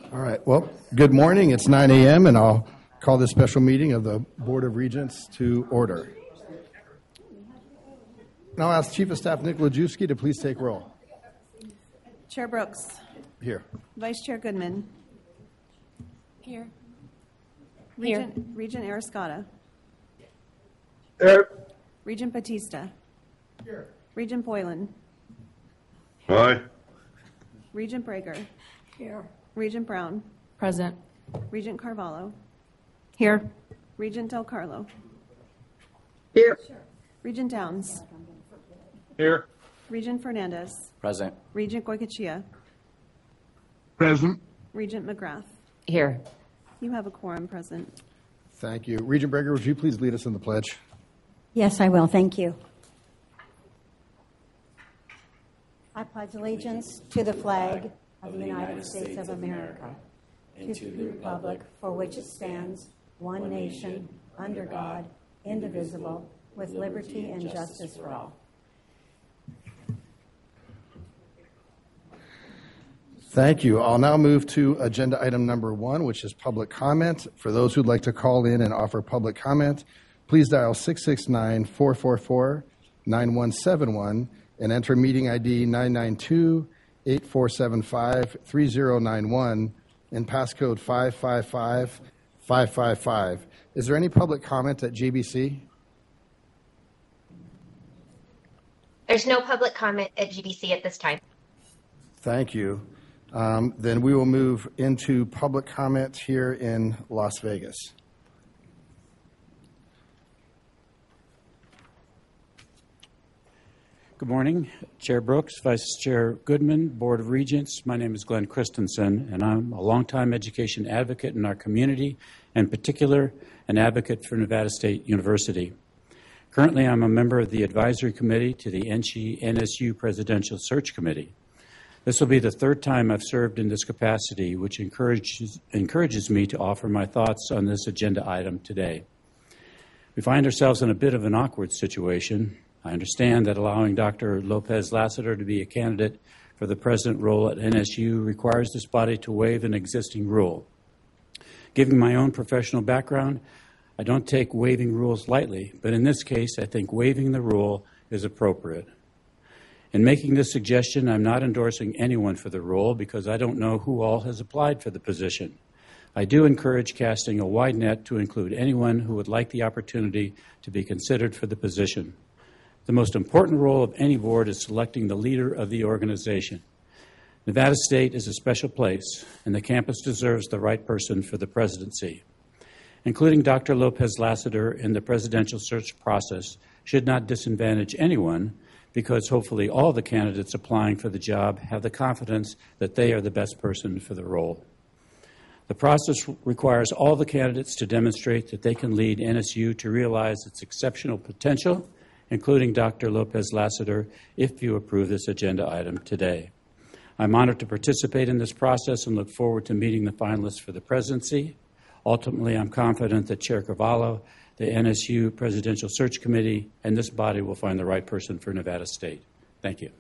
All right. Well, good morning. It's 9 a.m. and I'll call this special meeting of the Board of Regents to order. Now I'll ask Chief of Staff Nick Lajewski to please take roll. Chair Brooks. Here. Vice Chair Goodman. Here. Regent Arascata. Here. Regent Batista. Here. Regent Boylan. Aye. Regent Brager. Here. Regent Brown. Present. Regent Carvalho. Here. Regent Del Carlo. Here. Regent Downs. Here. Regent Fernandez. Present. Regent Goycochea. Present. Regent McGrath. Here. You have a quorum present. Thank you. Regent Brager, would you please lead us in the pledge? Yes, I will. Thank you. I pledge allegiance to the flag of the United States of America and to the republic for which it stands, one nation, under God, indivisible, with liberty and justice for all. Thank you. I'll now move to agenda item number 1, which is public comment. For those who'd like to call in and offer public comment, please dial 669-444-9171 and enter meeting ID 992-8475-3091 and passcode 555-555. Is there any public comment at GBC? There's no public comment at GBC at this time. Thank you. Then we will move into public comment here in Las Vegas. Good morning, Chair Brooks, Vice Chair Goodman, Board of Regents. My name is Glenn Christensen, and I'm a longtime education advocate in our community, and in particular, an advocate for Nevada State University. Currently, I'm a member of the Advisory Committee to the NSU Presidential Search Committee. This will be the third time I've served in this capacity, which encourages me to offer my thoughts on this agenda item today. We find ourselves in a bit of an awkward situation. I understand that allowing Dr. Lopez Lassiter to be a candidate for the president role at NSU requires this body to waive an existing rule. Given my own professional background, I don't take waiving rules lightly, but in this case, I think waiving the rule is appropriate. In making this suggestion, I'm not endorsing anyone for the role because I don't know who all has applied for the position. I do encourage casting a wide net to include anyone who would like the opportunity to be considered for the position. The most important role of any board is selecting the leader of the organization. Nevada State is a special place, and the campus deserves the right person for the presidency. Including Dr. Lopez Lassiter in the presidential search process should not disadvantage anyone, because hopefully all the candidates applying for the job have the confidence that they are the best person for the role. The process requires all the candidates to demonstrate that they can lead NSU to realize its exceptional potential, including Dr. Lopez Lassiter, if you approve this agenda item today. I'm honored to participate in this process and look forward to meeting the finalists for the presidency. Ultimately, I'm confident that Chair Carvalho, the NSU Presidential Search Committee, and this body will find the right person for Nevada State. Thank you.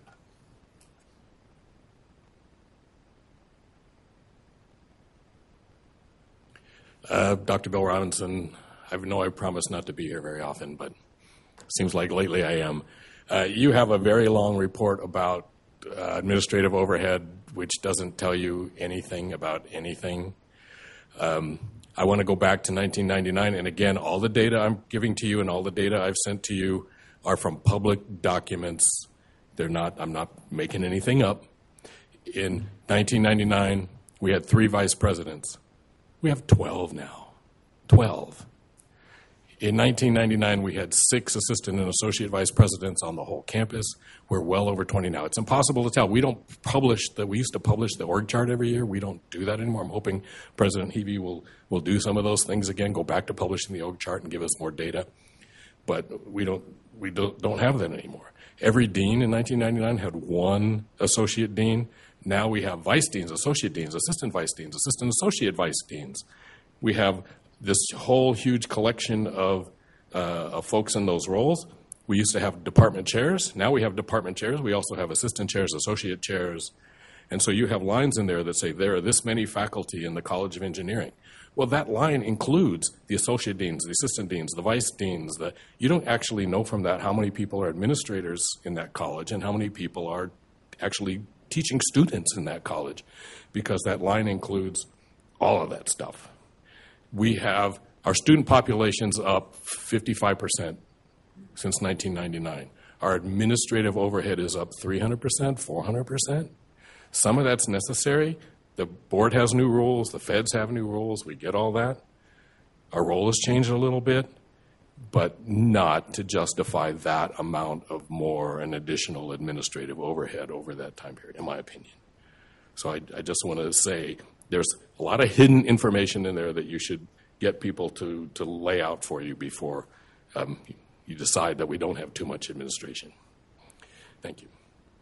Dr. Bill Robinson, I know I promise not to be here very often, but it seems like lately I am. You have a very long report about administrative overhead, which doesn't tell you anything about anything. I want to go back to 1999, and again, all the data I'm giving to you and all the data I've sent to you are from public documents. I'm not making anything up. In 1999, we had 3 vice presidents. We have 12 now. 12. In 1999, we had 6 assistant and associate vice presidents on the whole campus. We're well over 20 now. It's impossible to tell. We used to publish the org chart every year. We don't do that anymore. I'm hoping President Hebe will do some of those things again, go back to publishing the org chart and give us more data. But we don't have that anymore. Every dean in 1999 had 1 associate dean. Now we have vice deans, associate deans, assistant vice deans, assistant associate vice deans. We have this whole huge collection of folks in those roles. We used to have department chairs. Now we have department chairs. We also have assistant chairs, associate chairs, And so you have lines in there that say there are this many faculty in the College of Engineering. Well, that line includes the associate deans, the assistant deans, the vice deans. You don't actually know from that how many people are administrators in that college and how many people are actually teaching students in that college, because that line includes all of that stuff. We have our student population's up 55% since 1999. Our administrative overhead is up 300%, 400%. Some of that's necessary. The board has new rules. The feds have new rules. We get all that. Our role has changed a little bit, but not to justify that amount of more and additional administrative overhead over that time period, in my opinion. So I just want to say there's a lot of hidden information in there that you should get people to lay out for you before you decide that we don't have too much administration. Thank you.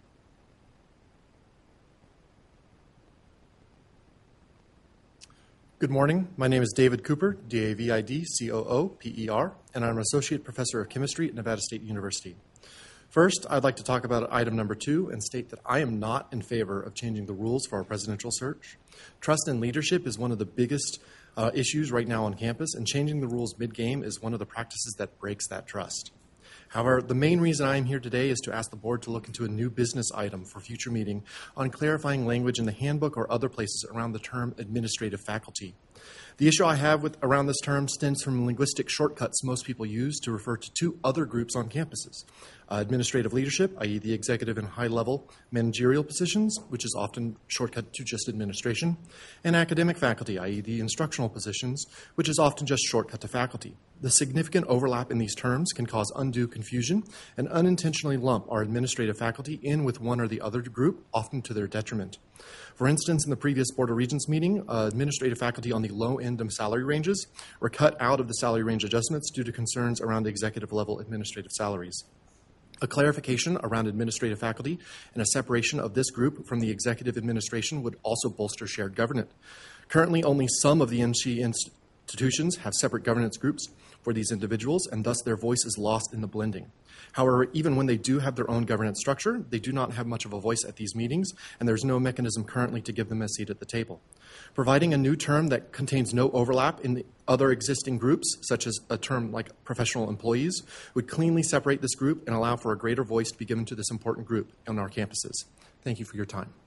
Good morning. My name is David Cooper, D-A-V-I-D-C-O-O-P-E-R, and I'm an Associate Professor of Chemistry at Nevada State University. First, I'd like to talk about item number 2 and state that I am not in favor of changing the rules for our presidential search. Trust and leadership is one of the biggest issues right now on campus, and changing the rules mid-game is one of the practices that breaks that trust. However, the main reason I am here today is to ask the board to look into a new business item for future meeting on clarifying language in the handbook or other places around the term administrative faculty. The issue I have around this term stems from linguistic shortcuts most people use to refer to 2 other groups on campuses. Administrative leadership, i.e. the executive and high-level managerial positions, which is often shortcut to just administration, and academic faculty, i.e. the instructional positions, which is often just shortcut to faculty. The significant overlap in these terms can cause undue confusion and unintentionally lump our administrative faculty in with one or the other group, often to their detriment. For instance, in the previous Board of Regents meeting, administrative faculty on the low end of salary ranges were cut out of the salary range adjustments due to concerns around executive level administrative salaries. A clarification around administrative faculty and a separation of this group from the executive administration would also bolster shared governance. Currently, only some of the NC institutions have separate governance groups for these individuals, and thus their voice is lost in the blending. However, even when they do have their own governance structure, they do not have much of a voice at these meetings, and there's no mechanism currently to give them a seat at the table. Providing a new term that contains no overlap in the other existing groups, such as a term like professional employees, would cleanly separate this group and allow for a greater voice to be given to this important group on our campuses. Thank you for your time.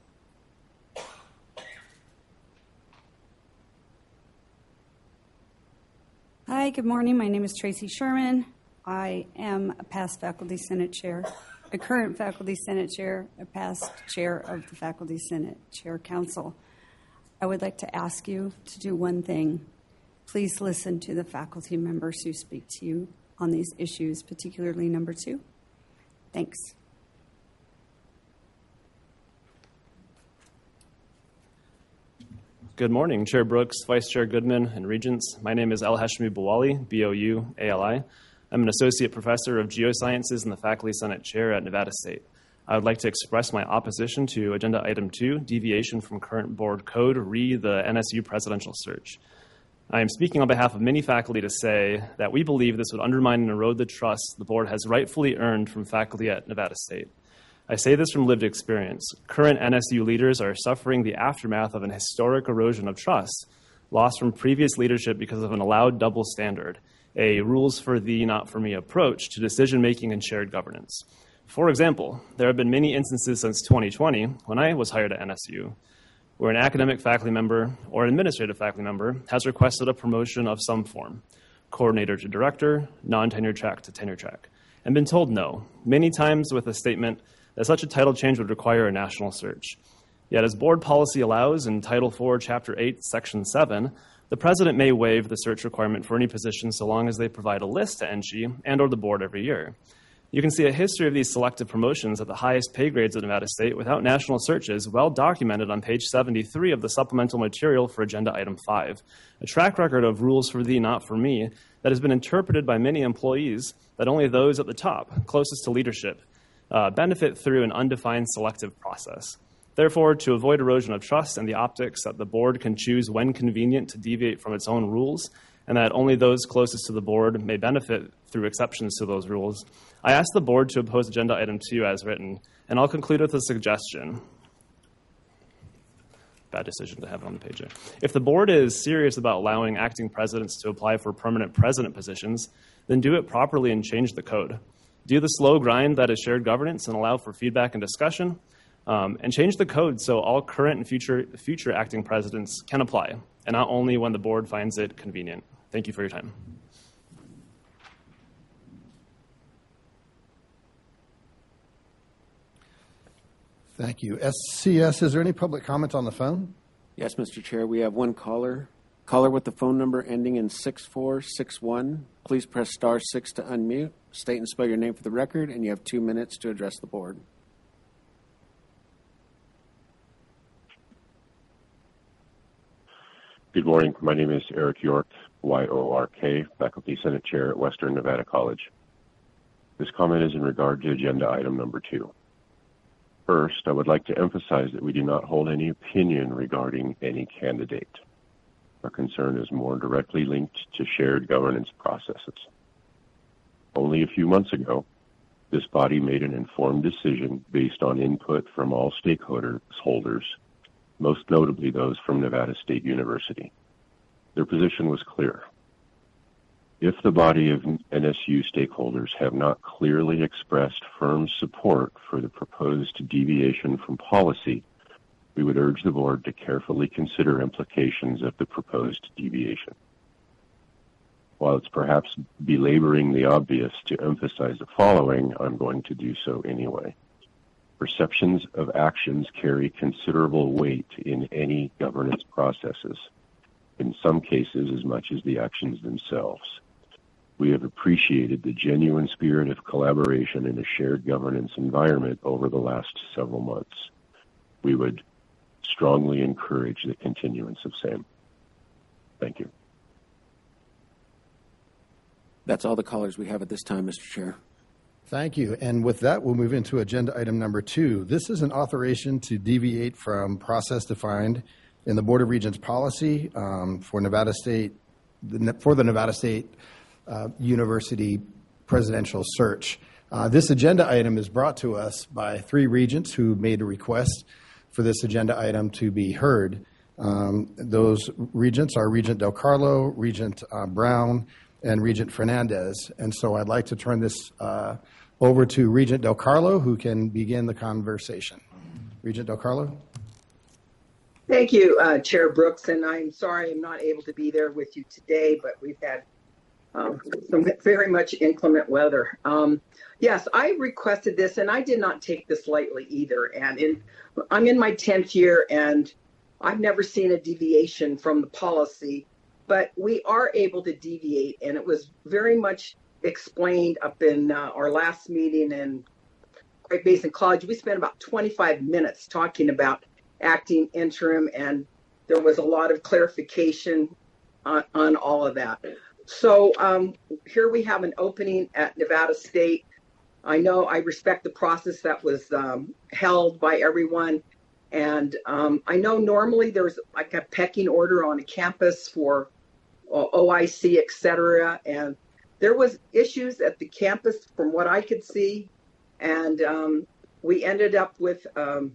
Hi, good morning. My name is Tracy Sherman. I am a past Faculty Senate Chair, a current Faculty Senate Chair, a past Chair of the Faculty Senate Chair Council. I would like to ask you to do one thing. Please listen to the faculty members who speak to you on these issues, particularly number 2. Thanks. Good morning, Chair Brooks, Vice Chair Goodman, and Regents. My name is El-Hashmi Bouali, B-O-U-A-L-I. I'm an Associate Professor of Geosciences and the Faculty Senate Chair at Nevada State. I would like to express my opposition to Agenda Item 2, deviation from current board code, re the NSU presidential search. I am speaking on behalf of many faculty to say that we believe this would undermine and erode the trust the board has rightfully earned from faculty at Nevada State. I say this from lived experience. Current NSU leaders are suffering the aftermath of an historic erosion of trust, lost from previous leadership because of an allowed double standard, a rules for thee, not for me approach to decision-making and shared governance. For example, there have been many instances since 2020, when I was hired at NSU, where an academic faculty member or an administrative faculty member has requested a promotion of some form, coordinator to director, non-tenure track to tenure track, and been told no, many times with a statement that such a title change would require a national search. Yet as board policy allows in Title IV, Chapter 8, Section 7, the president may waive the search requirement for any position so long as they provide a list to NG and or the board every year. You can see a history of these selective promotions at the highest pay grades of Nevada State without national searches well documented on page 73 of the supplemental material for Agenda Item 5, a track record of rules for thee, not for me, that has been interpreted by many employees that only those at the top, closest to leadership, benefit through an undefined selective process. Therefore, to avoid erosion of trust and the optics that the board can choose when convenient to deviate from its own rules, and that only those closest to the board may benefit through exceptions to those rules, I ask the board to oppose Agenda Item 2 as written, and I'll conclude with a suggestion. bad decision to have it on the page there. If the board is serious about allowing acting presidents to apply for permanent president positions, then do it properly and change the code. Do the slow grind that is shared governance and allow for feedback and discussion, and change the code so all current and future acting presidents can apply, and not only when the board finds it convenient. Thank you for your time. Thank you. SCS, is there any public comment on the phone? Yes, Mr. Chair. We have one caller. Caller with the phone number ending in 6461. Please press *6 to unmute. State and spell your name for the record, and you have 2 minutes to address the board. Good morning. My name is Eric York, Y-O-R-K, Faculty Senate Chair at Western Nevada College. This comment is in regard to agenda item number 2. First, I would like to emphasize that we do not hold any opinion regarding any candidate. Our concern is more directly linked to shared governance processes. Only a few months ago, this body made an informed decision based on input from all stakeholders, most notably those from Nevada State University. Their position was clear. If the body of NSU stakeholders have not clearly expressed firm support for the proposed deviation from policy, we would urge the board to carefully consider implications of the proposed deviation. While it's perhaps belaboring the obvious to emphasize the following, I'm going to do so anyway. Perceptions of actions carry considerable weight in any governance processes, in some cases as much as the actions themselves. We have appreciated the genuine spirit of collaboration in a shared governance environment over the last several months. We would strongly encourage the continuance of same. Thank you. That's all the callers we have at this time, Mr. Chair. Thank you. And with that, we'll move into agenda item number 2. This is an authorization to deviate from process defined in the Board of Regents policy for the Nevada State University presidential search. This agenda item is brought to us by 3 regents who made a request for this agenda item to be heard. Those regents are Regent Del Carlo, Regent Brown, and Regent Fernandez. And so I'd like to turn this over to Regent Del Carlo, who can begin the conversation. Regent Del Carlo? Thank you, Chair Brooks, and I'm sorry I'm not able to be there with you today, but we've had some very much inclement weather. Yes, I requested this, and I did not take this lightly either. And I'm in my 10th year, and I've never seen a deviation from the policy, but we are able to deviate, and it was very much explained up in our last meeting in Great Basin College. We spent about 25 minutes talking about acting interim, and there was a lot of clarification on all of that. So here we have an opening at Nevada State. I know I respect the process that was held by everyone. And I know normally there's like a pecking order on a campus for OIC, et cetera. And there was issues at the campus from what I could see. And we ended up with Dr.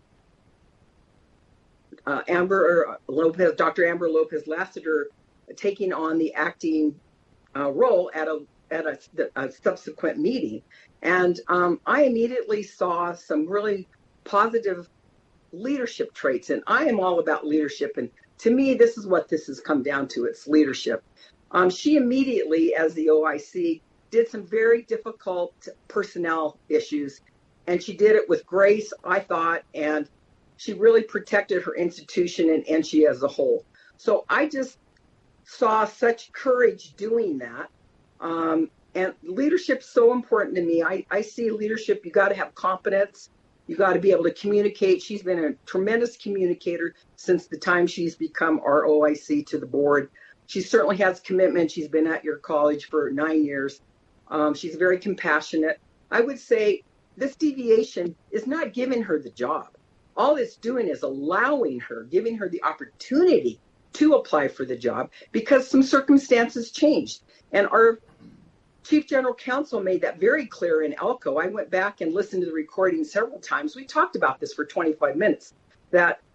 Amber Lopez Lassiter taking on the acting role at a subsequent meeting. And I immediately saw some really positive leadership traits. And I am all about leadership. And to me, this is what this has come down to. It's leadership. She immediately, as the OIC, did some very difficult personnel issues. And she did it with grace, I thought, and she really protected her institution and NSU as a whole. So I just saw such courage doing that. And leadership's so important to me. I see leadership, you got to have competence. You got to be able to communicate. She's been a tremendous communicator since the time she's become our OIC to the board. She certainly has commitment. She's been at your college for 9 years. She's very compassionate. I would say this deviation is not giving her the job. All it's doing is allowing her, giving her the opportunity to apply for the job because some circumstances changed. And our Chief General Counsel made that very clear in Elko. I went back and listened to the recording several times. We talked about this for 25 minutes, that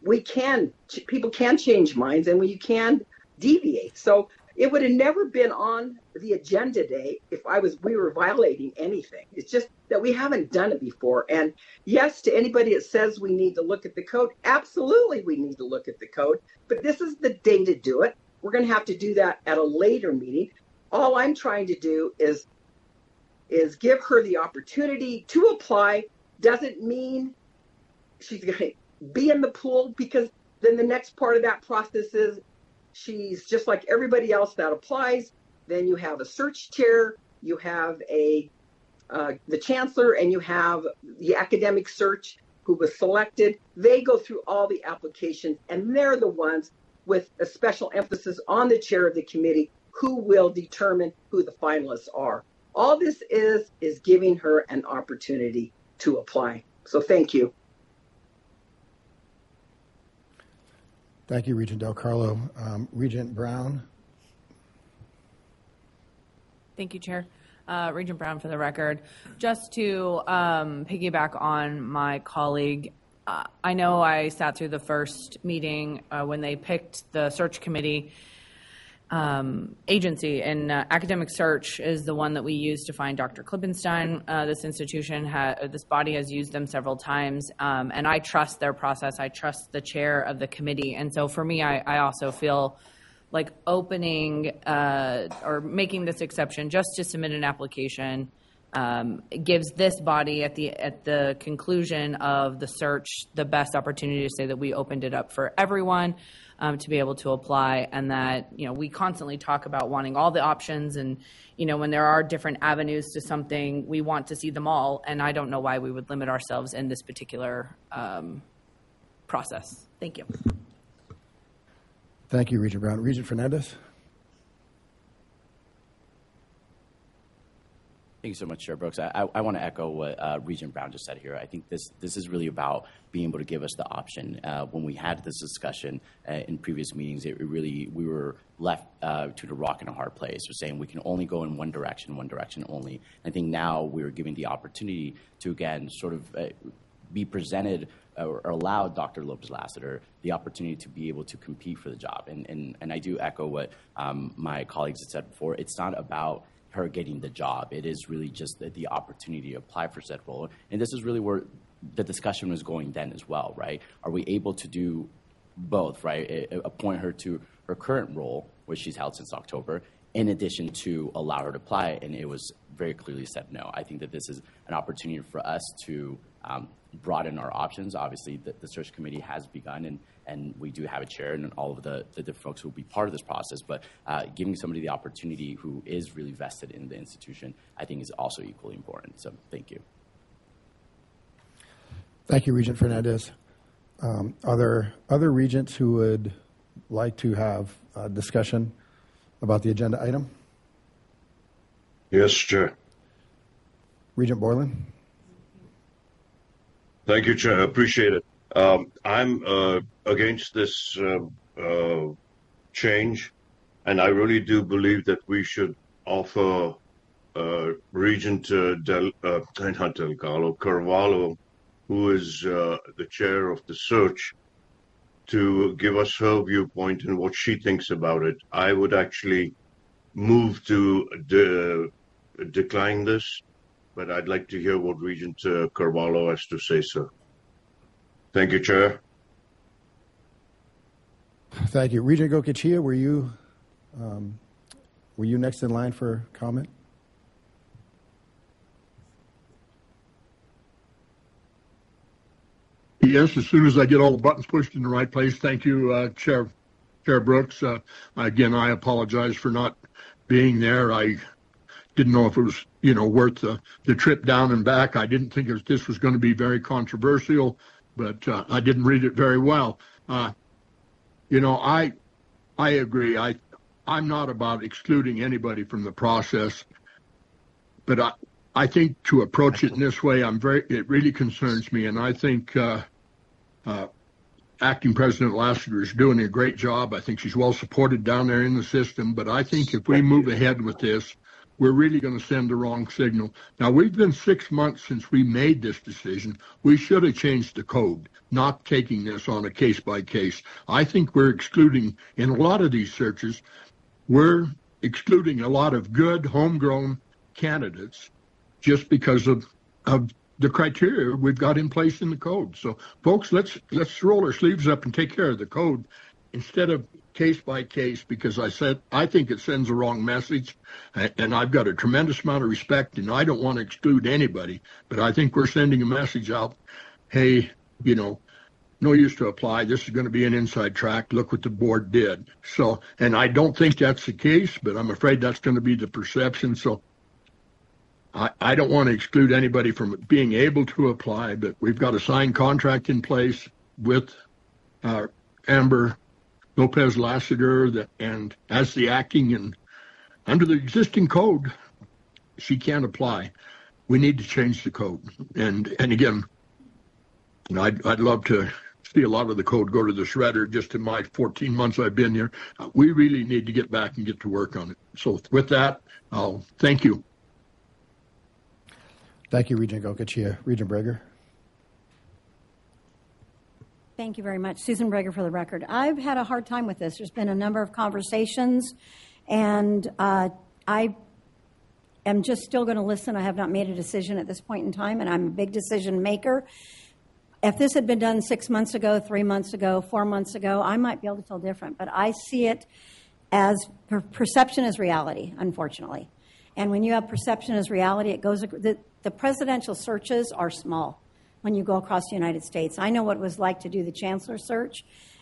people can change minds, and you can deviate. So it would have never been on the agenda today if we were violating anything. It's just that we haven't done it before. And yes, to anybody that says we need to look at the code, absolutely we need to look at the code, but this is the day to do it. We're going to have to do that at a later meeting. All I'm trying to do is give her the opportunity to apply. Doesn't mean she's going to be in the pool, because then the next part of that process is she's just like everybody else that applies. Then you have a search chair, you have the chancellor, and you have the academic search who was selected. They go through all the applications, and they're the ones with a special emphasis on the chair of the committee who will determine who the finalists are. All this is giving her an opportunity to apply. So thank you. Thank you, Regent Del Carlo. Regent Brown. Thank you, Chair. Regent Brown for the record. Just to piggyback on my colleague, I know I sat through the first meeting when they picked the search committee agency, and academic search is the one that we use to find Dr. Klippenstein. This body has used them several times, and I trust their process. I trust the chair of the committee. And so for me, I also feel like opening or making this exception just to submit an application gives this body at the conclusion of the search the best opportunity to say that we opened it up for everyone to be able to apply, and that we constantly talk about wanting all the options, and when there are different avenues to something, we want to see them all, and I don't know why we would limit ourselves in this particular process. Thank you. Thank you, Regent Brown. Regent Fernandez. Thank you so much, Chair Brooks. I want to echo what Regent Brown just said here. I think this is really about being able to give us the option. When we had this discussion in previous meetings, we were left to the rock and a hard place. We're saying we can only go in one direction only. I think now we're giving the opportunity to, again, sort of be presented or allow Dr. Lopez-Lassiter the opportunity to be able to compete for the job. And I do echo what my colleagues had said before. It's not about her getting the job. It is really just the opportunity to apply for said role. And this is really where the discussion was going then as well, right? Are we able to do both, right? Appoint her to her current role, which she's held since October, in addition to allow her to apply, and it was very clearly said no. I think that this is an opportunity for us to broaden our options. Obviously, the search committee has begun, and we do have a chair and all of the different folks who will be part of this process, but giving somebody the opportunity who is really vested in the institution, I think is also equally important. So thank you. Thank you, Regent Fernandez. Are there other regents who would like to have a discussion about the agenda item? Yes, Chair. Regent Borland. Thank you, Chair. I appreciate it. I'm against this change, and I really do believe that we should offer Regent Carvalho, who is the chair of the search, to give us her viewpoint and what she thinks about it. I would actually move to decline this, but I'd like to hear what Regent Carvalho has to say, sir. Thank you, Chair. Thank you. Regent Goicoechea, were you next in line for comment? Yes, as soon as I get all the buttons pushed in the right place. Thank you, Chair Brooks. Again, I apologize for not being there. I didn't know if it was, worth the trip down and back. I didn't think this was going to be very controversial, but I didn't read it very well. I agree. I'm not about excluding anybody from the process, but I think to approach it in this way, it really concerns me, and I think Acting President Lassiter is doing a great job. I think she's well supported down there in the system, but I think if we move ahead with this, we're really going to send the wrong signal. Now, we've been 6 months since we made this decision. We should have changed the code, not taking this on a case by case. I think we're excluding, in a lot of these searches, we're excluding a lot of good homegrown candidates just because of the criteria we've got in place in the code. So, folks, let's roll our sleeves up and take care of the code instead of case by case, because I think it sends the wrong message, and I've got a tremendous amount of respect, and I don't want to exclude anybody, but I think we're sending a message out, hey, no use to apply. This is going to be an inside track. Look what the board did. So, and I don't think that's the case, but I'm afraid that's going to be the perception. So I don't want to exclude anybody from being able to apply, but we've got a signed contract in place with Amber Lopez Lassiter, and as the acting and under the existing code, she can't apply. We need to change the code. And again, I'd love to see a lot of the code go to the shredder. Just in my 14 months I've been here, we really need to get back and get to work on it. So with that, I'll thank you. Thank you, Regent Goicoechea. Regent Breger. Thank you very much. Susan Breger for the record. I've had a hard time with this. There's been a number of conversations, and I am just still going to listen. I have not made a decision at this point in time, and I'm a big decision maker. If this had been done 6 months ago, 3 months ago, 4 months ago, I might be able to feel different, but I see it as perception is reality, unfortunately. And when you have perception as reality, it goes. The presidential searches are small when you go across the United States. I know what it was like to do the chancellor search,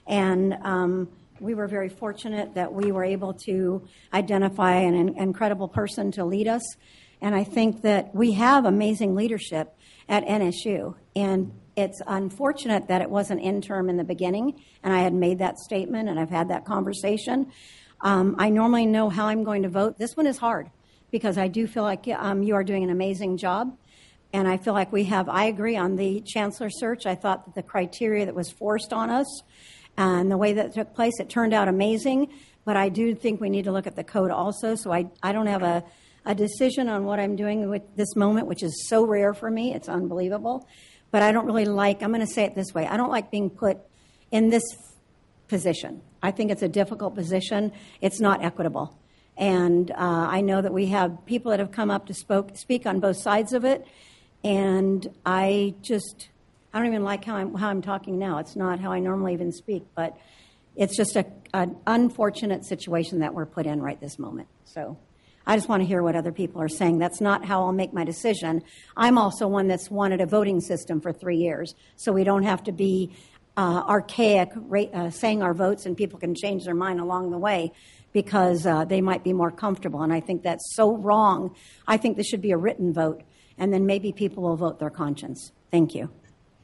and we were very fortunate that we were able to identify an incredible person to lead us. And I think that we have amazing leadership at NSU, and it's unfortunate that it wasn't interim in the beginning, and I had made that statement, and I've had that conversation. I normally know how I'm going to vote. This one is hard because I do feel like you are doing an amazing job. And I feel like I agree on the chancellor search. I thought that the criteria that was forced on us and the way that it took place, it turned out amazing. But I do think we need to look at the code also. So I don't have a decision on what I'm doing with this moment, which is so rare for me. It's unbelievable. But I don't really I'm going to say it this way. I don't like being put in this position. I think it's a difficult position. It's not equitable. And I know that we have people that have come up to speak on both sides of it. And I don't even like how I'm talking now. It's not how I normally even speak, but it's just an unfortunate situation that we're put in right this moment. So I just want to hear what other people are saying. That's not how I'll make my decision. I'm also one that's wanted a voting system for 3 years, so we don't have to be archaic saying our votes and people can change their mind along the way because they might be more comfortable. And I think that's so wrong. I think this should be a written vote. And then maybe people will vote their conscience. Thank you.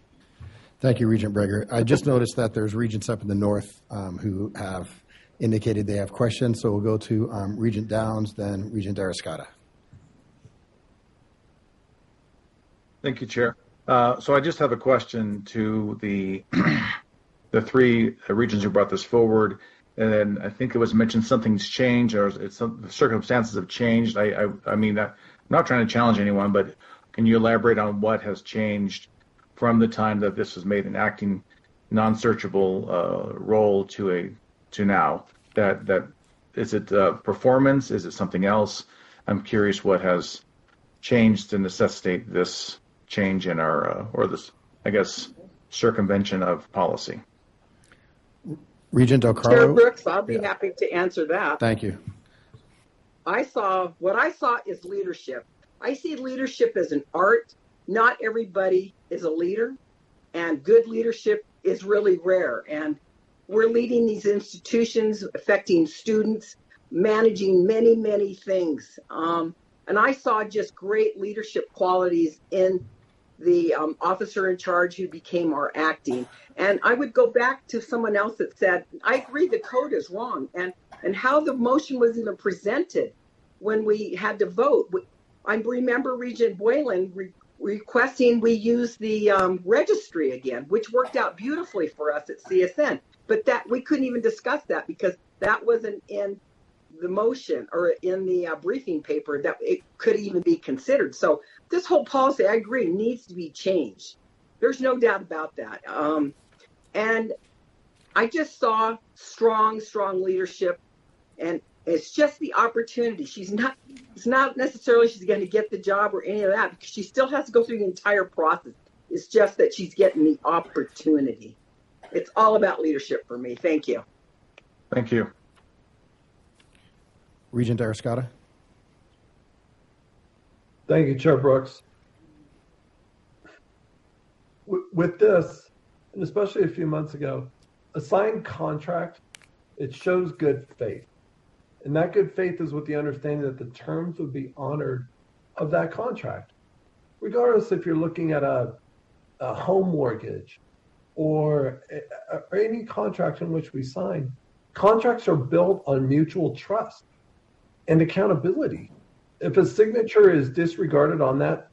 Thank you, Regent Breger. I just noticed that there's regents up in the north who have indicated they have questions. So we'll go to Regent Downs, then Regent Arascata. Thank you, Chair. So I just have a question to the three regions who brought this forward. And then I think it was mentioned something's changed or the circumstances have changed. I mean, I'm not trying to challenge anyone, but can you elaborate on what has changed from the time that this was made an acting non-searchable role to now? That is it performance? Is it something else? I'm curious what has changed to necessitate this change in our or this, I guess, circumvention of policy. Regent O'Carroll. Chair Brooks, I'll be happy to answer that. Thank you. What I saw is leadership. I see leadership as an art. Not everybody is a leader, and good leadership is really rare. And we're leading these institutions, affecting students, managing many, many things. And I saw just great leadership qualities in the officer in charge who became our acting. And I would go back to someone else that said, I agree the code is wrong. And how the motion was even presented when we had to vote. I remember Regent Boylan requesting we use the registry again, which worked out beautifully for us at CSN. But that we couldn't even discuss that because that wasn't in the motion or in the briefing paper that it could even be considered. So this whole policy, I agree, needs to be changed. There's no doubt about that. And I just saw strong leadership, and it's just the opportunity. It's not necessarily she's going to get the job or any of that, because she still has to go through the entire process. It's just that she's getting the opportunity. It's all about leadership for me. Thank you. Thank you. Regent Arascata. Thank you, Chair Brooks. With this, and especially a few months ago, a signed contract, it shows good faith. And that good faith is with the understanding that the terms would be honored of that contract. Regardless if you're looking at a home mortgage or any contract in which we sign, contracts are built on mutual trust and accountability. If a signature is disregarded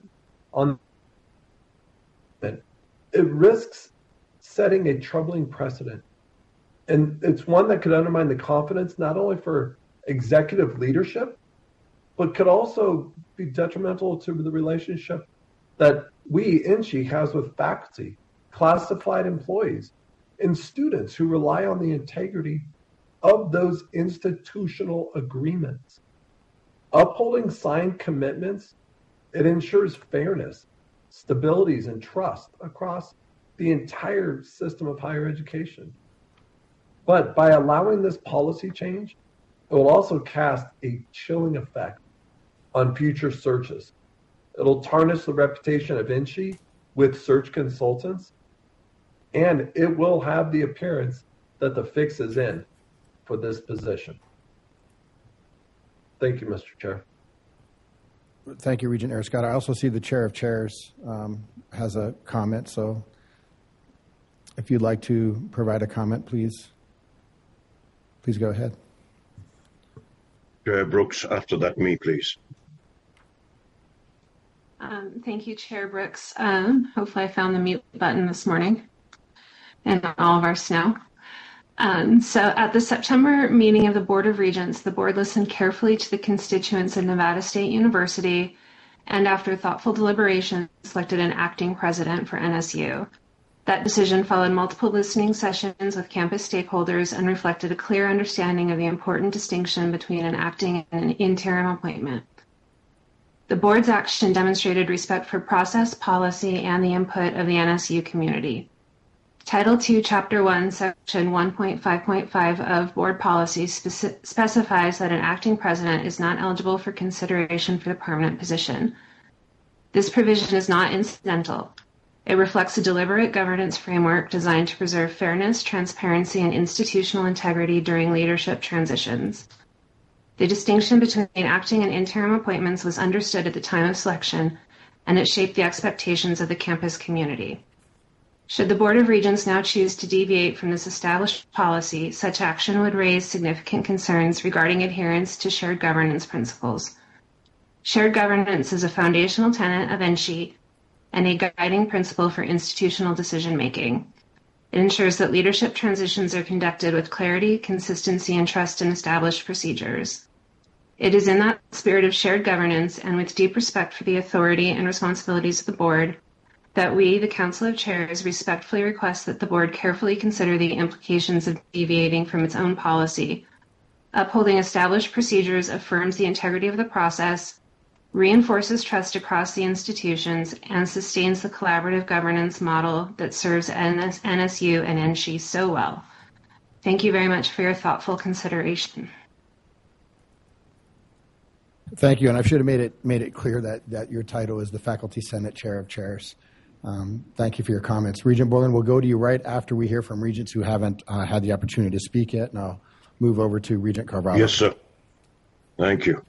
it risks setting a troubling precedent. And it's one that could undermine the confidence not only for executive leadership, but could also be detrimental to the relationship that INCHE has with faculty, classified employees, and students who rely on the integrity of those institutional agreements. Upholding signed commitments, it ensures fairness, stabilities, and trust across the entire system of higher education. But by allowing this policy change, it will also cast a chilling effect on future searches. It'll tarnish the reputation of INCHE with search consultants, and it will have the appearance that the fix is in for this position. Thank you, Mr. Chair. Thank you, Regent Arascata. I also see the Chair of Chairs has a comment, so if you'd like to provide a comment, please go ahead. Chair Brooks, after that, me, please. Thank you, Chair Brooks. Hopefully I found the mute button this morning and all of our snow. So at the September meeting of the Board of Regents, the board listened carefully to the constituents of Nevada State University and after thoughtful deliberation selected an acting president for NSU. That decision followed multiple listening sessions with campus stakeholders and reflected a clear understanding of the important distinction between an acting and an interim appointment. The board's action demonstrated respect for process, policy, and the input of the NSU community. Title II, Chapter 1, Section 1.5.5 of Board Policy specifies that an acting president is not eligible for consideration for the permanent position. This provision is not incidental. It reflects a deliberate governance framework designed to preserve fairness, transparency, and institutional integrity during leadership transitions. The distinction between acting and interim appointments was understood at the time of selection, and it shaped the expectations of the campus community. Should the Board of Regents now choose to deviate from this established policy, such action would raise significant concerns regarding adherence to shared governance principles. Shared governance is a foundational tenet of INCHE and a guiding principle for institutional decision-making. It ensures that leadership transitions are conducted with clarity, consistency, and trust in established procedures. It is in that spirit of shared governance and with deep respect for the authority and responsibilities of the Board that we, the Council of Chairs, respectfully request that the Board carefully consider the implications of deviating from its own policy. Upholding established procedures affirms the integrity of the process, reinforces trust across the institutions, and sustains the collaborative governance model that serves NSU and INCHE so well. Thank you very much for your thoughtful consideration. Thank you, and I should have made it clear that your title is the Faculty Senate Chair of Chairs. Thank you for your comments. Regent Borland, we'll go to you right after we hear from regents who haven't had the opportunity to speak yet, and I'll move over to Regent Carvalho. Yes, sir. Thank you.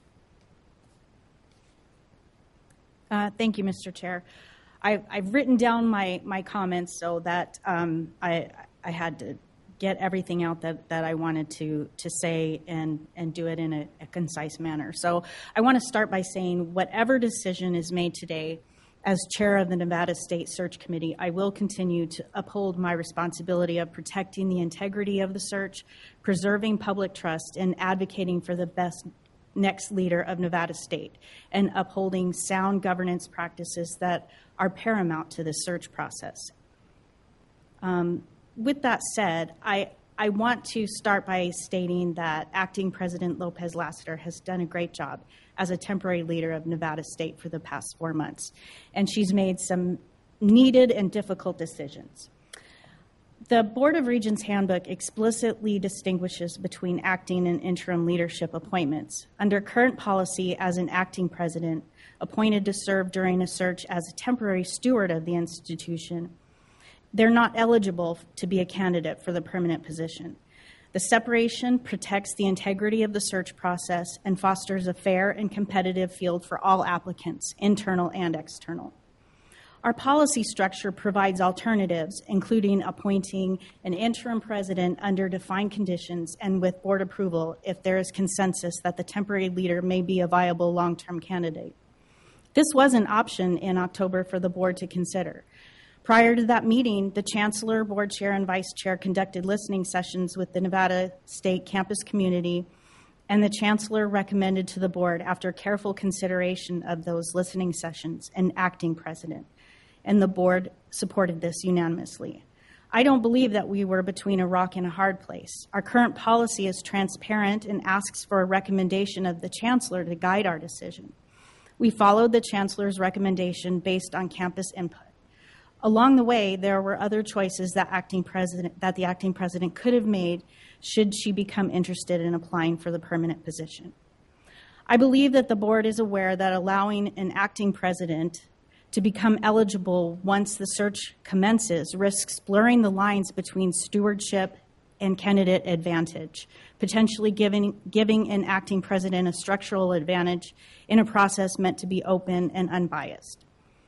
Thank you, Mr. Chair. I've written down my comments so that I had to get everything out that I wanted to say and do it in a concise manner. So I want to start by saying whatever decision is made today, As chair of the Nevada State Search Committee, I will continue to uphold my responsibility of protecting the integrity of the search, preserving public trust, and advocating for the best next leader of Nevada State, and upholding sound governance practices that are paramount to the search process. With that said, I want to start by stating that Acting President Lopez Lassiter has done a great job as a temporary leader of Nevada State for the past 4 months, and she's made some needed and difficult decisions. The Board of Regents handbook explicitly distinguishes between acting and interim leadership appointments. Under current policy, as an acting president appointed to serve during a search as a temporary steward of the institution, they're not eligible to be a candidate for the permanent position. The separation protects the integrity of the search process and fosters a fair and competitive field for all applicants, internal and external. Our policy structure provides alternatives, including appointing an interim president under defined conditions and with board approval if there is consensus that the temporary leader may be a viable long-term candidate. This was an option in October for the board to consider. Prior to that meeting, the chancellor, board chair, and vice chair conducted listening sessions with the Nevada State campus community, and the chancellor recommended to the board, after careful consideration of those listening sessions, an acting president, and the board supported this unanimously. I don't believe that we were between a rock and a hard place. Our current policy is transparent and asks for a recommendation of the chancellor to guide our decision. We followed the chancellor's recommendation based on campus input. Along the way, there were other choices that the acting president could have made should she become interested in applying for the permanent position. I believe that the board is aware that allowing an acting president to become eligible once the search commences risks blurring the lines between stewardship and candidate advantage, potentially giving an acting president a structural advantage in a process meant to be open and unbiased.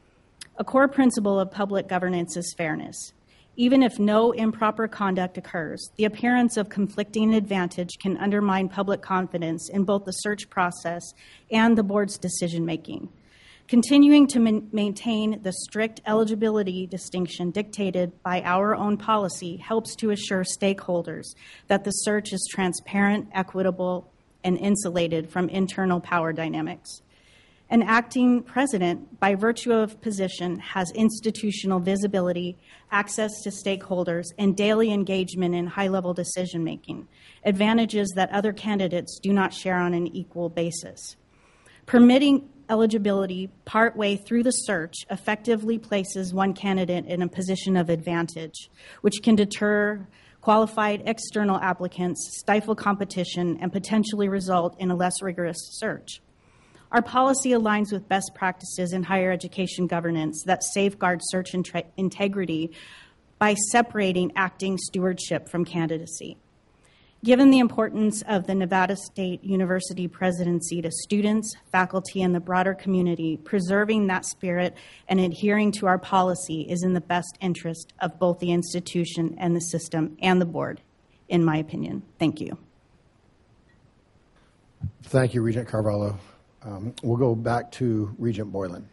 A core principle of public governance is fairness. Even if no improper conduct occurs, the appearance of conflicting advantage can undermine public confidence in both the search process and the board's decision-making. Continuing to maintain the strict eligibility distinction dictated by our own policy helps to assure stakeholders that the search is transparent, equitable, and insulated from internal power dynamics. An acting president, by virtue of position, has institutional visibility, access to stakeholders, and daily engagement in high-level decision-making, advantages that other candidates do not share on an equal basis. Permitting eligibility partway through the search effectively places one candidate in a position of advantage, which can deter qualified external applicants, stifle competition, and potentially result in a less rigorous search. Our policy aligns with best practices in higher education governance that safeguard search integrity by separating acting stewardship from candidacy. Given the importance of the Nevada State University presidency to students, faculty, and the broader community, preserving that spirit and adhering to our policy is in the best interest of both the institution and the system and the board, in my opinion. Thank you. Thank you, Regent Carvalho. We'll go back to Regent Boylan.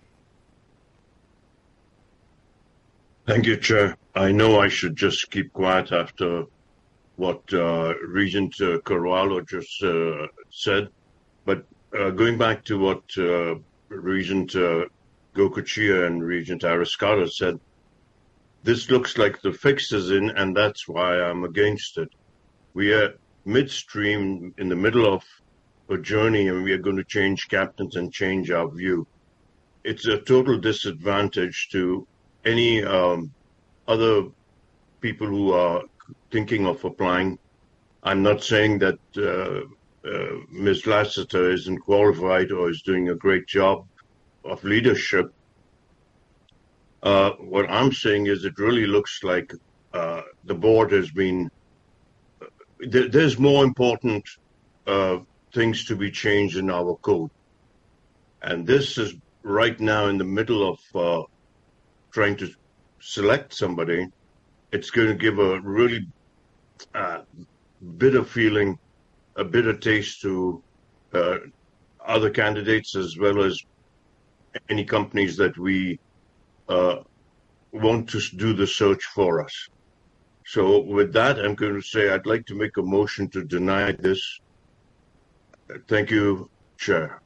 Thank you, Chair. I know I should just keep quiet after what Regent Carvalho just said, but going back to what Regent Goicoechea and Regent Arriscado said, this looks like the fix is in, and that's why I'm against it. We are midstream in the middle of a journey, and we are going to change captains and change our view. It's a total disadvantage to any other people who are thinking of applying. I'm not saying that Ms. Lassiter isn't qualified or is doing a great job of leadership. What I'm saying is it really looks like the board has been, there's more important things to be changed in our code. And this is right now in the middle of trying to select somebody. It's going to give a really bitter feeling, a bitter taste to other candidates as well as any companies that we want to do the search for us. So with that, I'm going to say I'd like to make a motion to deny this. Thank you, Chair.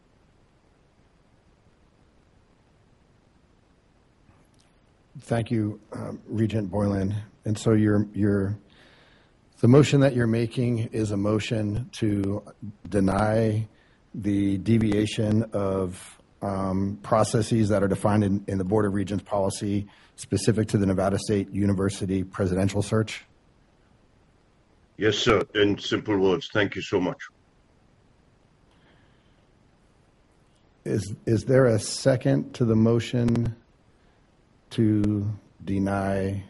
Thank you, Regent Boylan. And so the motion that you're making is a motion to deny the deviation of processes that are defined in the Board of Regents policy specific to the Nevada State University presidential search? Yes, sir. In simple words, thank you so much. Is there a second to the motion to deny?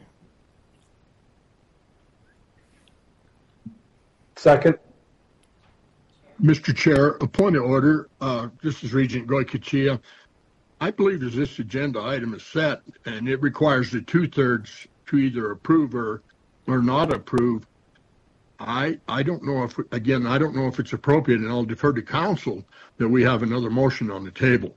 Second. Mr. Chair, a point of order. This is Regent Goycochea. I believe as this agenda item is set and it requires the 2/3 to either approve or not approve, I don't know if, again, I don't know if it's appropriate, and I'll defer to council that we have another motion on the table.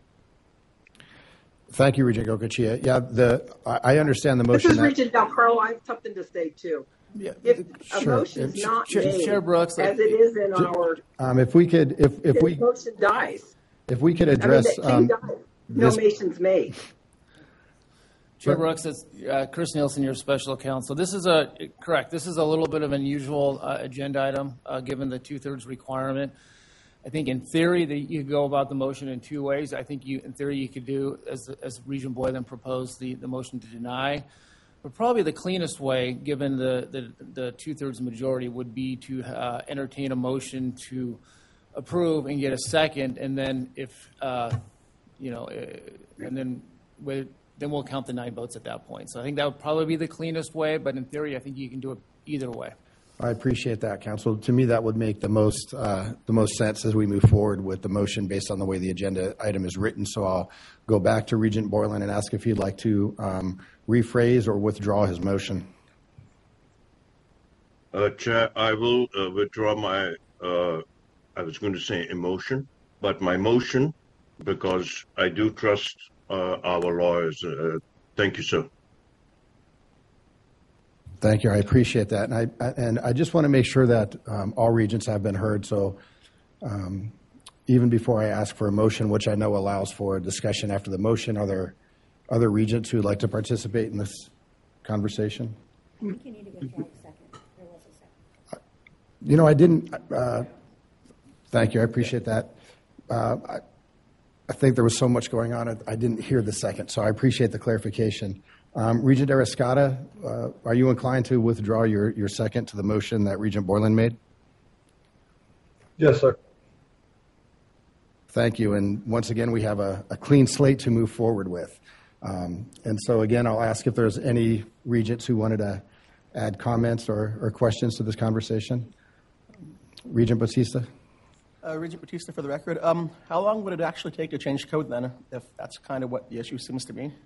Thank you, Regent Goycochea. Yeah, I understand the motion. This is Regent Del Carlo. I have something to say too. Yeah, if a sure. motion is not made, Chair Brooks, as it is in our, if we could, if we motion dies. If we could address I mean, dies. No motion's made. Chair Brooks, it's Chris Nielsen, your special counsel. This is correct. This is a little bit of an unusual agenda item, given the 2/3 requirement. I think in theory that you could go about the motion in two ways. I think in theory you could do, as Regent Boylan proposed, the motion to deny. But probably the cleanest way, given the 2/3 majority, would be to entertain a motion to approve and get a second, and then then we'll count the 9 votes at that point. So I think that would probably be the cleanest way, but in theory, I think you can do it either way. I appreciate that, Council. To me, that would make the most sense as we move forward with the motion based on the way the agenda item is written. So I'll go back to Regent Boylan and ask if he'd like to rephrase or withdraw his motion. Chair, I will withdraw my, I was going to say emotion, but my motion, because I do trust our lawyers. Thank you, sir. Thank you. I appreciate that. And I just want to make sure that all regents have been heard. So even before I ask for a motion, which I know allows for a discussion after the motion, are there other regents who would like to participate in this conversation? I think you need to withdraw a second. There was a second. You know, I didn't. Thank you. I appreciate that. I think there was so much going on, I didn't hear the second. So I appreciate the clarification. Regent Arascata, are you inclined to withdraw your second to the motion that Regent Boylan made? Yes, sir. Thank you. And once again, we have a clean slate to move forward with. And so again, I'll ask if there's any regents who wanted to add comments or questions to this conversation. Regent Batista. Regent Batista, for the record, how long would it actually take to change code then, if that's kind of what the issue seems to be?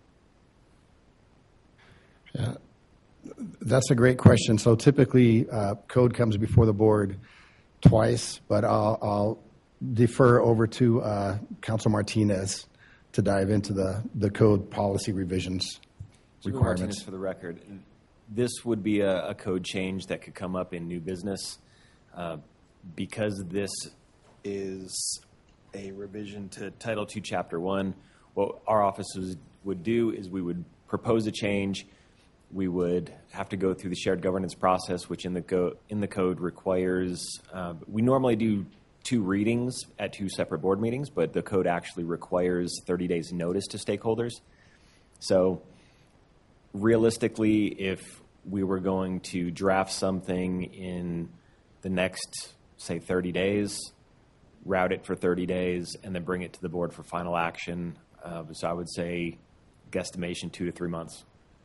Yeah, that's a great question. So typically, code comes before the board twice, but I'll defer over to Councilor Martinez to dive into the code policy revisions requirements. Martinez, for the record, this would be a code change that could come up in new business. Because this is a revision to Title II, Chapter 1, what our offices would do is we would propose a change. We would have to go through the shared governance process, which in the code requires, we normally do 2 readings at 2 separate board meetings, but the code actually requires 30 days notice to stakeholders. So realistically, if we were going to draft something in the next, say, 30 days, route it for 30 days, and then bring it to the board for final action. So I would say guesstimation 2 to 3 months.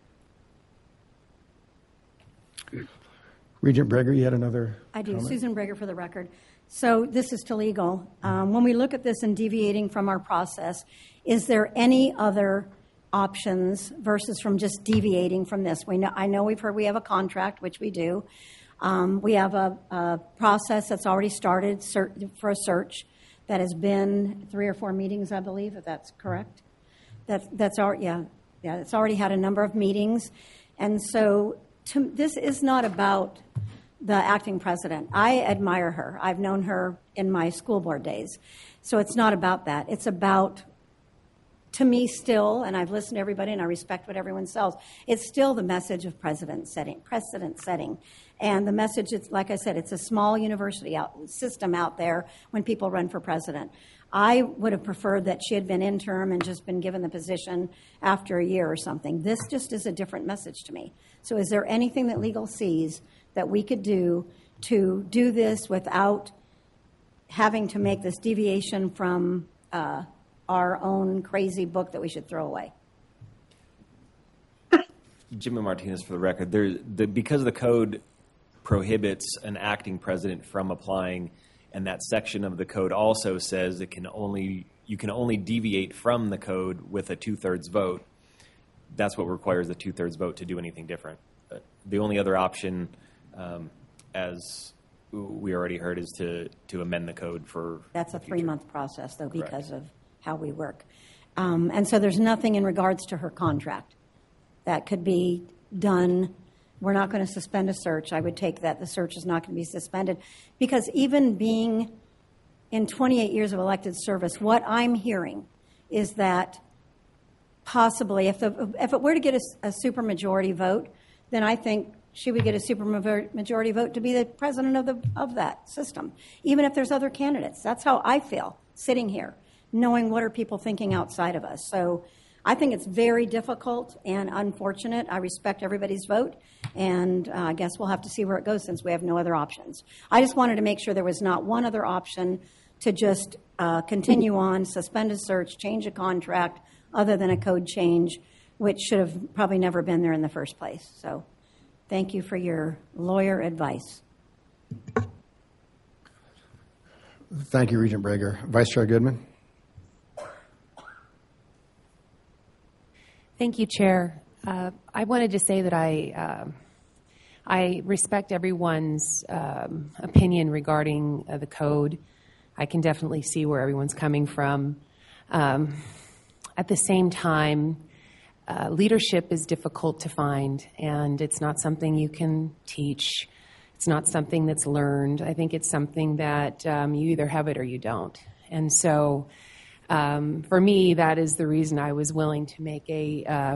Regent Breger, you had another I do. comment? Susan Breger, for the record. So this is to legal. When we look at this and deviating from our process, is there any other options versus from just deviating from this? I know we've heard we have a contract, which we do. We have a process that's already started for a search that has been 3 or 4 meetings, I believe, if that's correct. That's our, yeah. it's already had a number of meetings. And so this is not about the acting president. I admire her. I've known her in my school board days. So it's not about that. It's about, to me still, and I've listened to everybody and I respect what everyone says, it's still the message of precedent setting. And the message, it's like I said, it's a small university system out there when people run for president. I would have preferred that she had been interim and just been given the position after a year or something. This just is a different message to me. So is there anything that legal sees that we could do to do this without having to make this deviation from our own crazy book that we should throw away? Jimmy Martinez for the record. Because the code prohibits an acting president from applying, and that section of the code also says you can only deviate from the code with a 2/3 vote. That's what requires a 2/3 vote to do anything different. The only other option, as we already heard, is to amend the code for. That's a 3-month process, though, Correct. because of how we work. And so there's nothing in regards to her contract that could be done. We're not going to suspend a search. I would take that the search is not going to be suspended, because even being in 28 years of elected service, what I'm hearing is that possibly if it were to get a supermajority vote, then I think she would get a supermajority vote to be the president of that system, even if there's other candidates. That's how I feel sitting here, knowing what are people thinking outside of us. So I think it's very difficult and unfortunate. I respect everybody's vote, and I guess we'll have to see where it goes since we have no other options. I just wanted to make sure there was not one other option to just continue on, suspend a search, change a contract, other than a code change, which should have probably never been there in the first place. So thank you for your lawyer advice. Thank you, Regent Breger. Vice Chair Goodman. Thank you, Chair. I wanted to say that I respect everyone's opinion regarding the code. I can definitely see where everyone's coming from. At the same time, leadership is difficult to find, and it's not something you can teach. It's not something that's learned. I think it's something that you either have it or you don't. And so for me, that is the reason I was willing to make a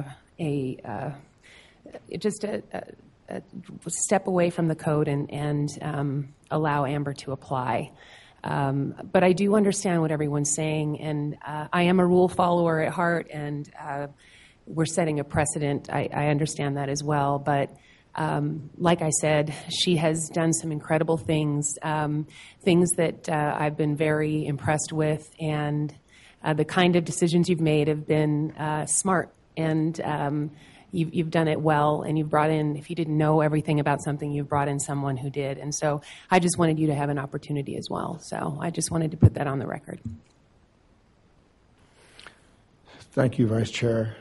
step away from the code and allow Amber to apply. But I do understand what everyone's saying, and I am a rule follower at heart, and we're setting a precedent. I understand that as well. But like I said, she has done some incredible things, things that I've been very impressed with, and the kind of decisions you've made have been smart, and you've done it well, and you've brought in, if you didn't know everything about something, you've brought in someone who did. And so I just wanted you to have an opportunity as well. So I just wanted to put that on the record. Thank you, Vice Chair.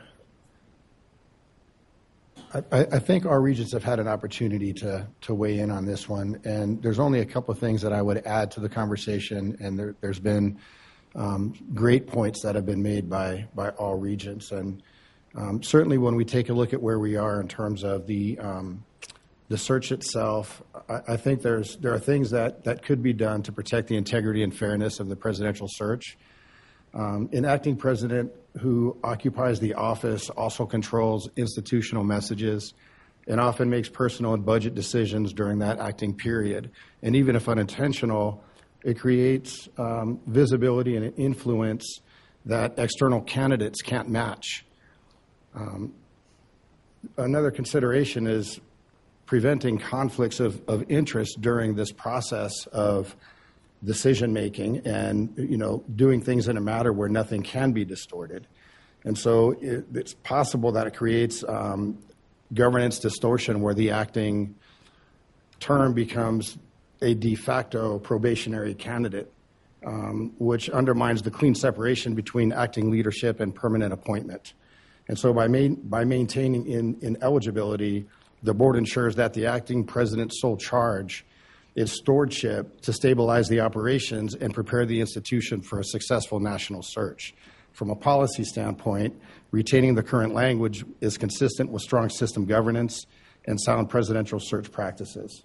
I think our regents have had an opportunity to weigh in on this one, and there's only a couple of things that I would add to the conversation, and there's been great points that have been made by all regents. And certainly when we take a look at where we are in terms of the search itself, I think there are things that could be done to protect the integrity and fairness of the presidential search. An acting president who occupies the office also controls institutional messages and often makes personal and budget decisions during that acting period. And even if unintentional, it creates visibility and influence that external candidates can't match. Another consideration is preventing conflicts of interest during this process of decision making and doing things in a matter where nothing can be distorted. And so it's possible that it creates governance distortion where the acting term becomes a de facto probationary candidate, which undermines the clean separation between acting leadership and permanent appointment. And so by maintaining ineligibility, the board ensures that the acting president's sole charge is stewardship to stabilize the operations and prepare the institution for a successful national search. from a policy standpoint, retaining the current language is consistent with strong system governance and sound presidential search practices.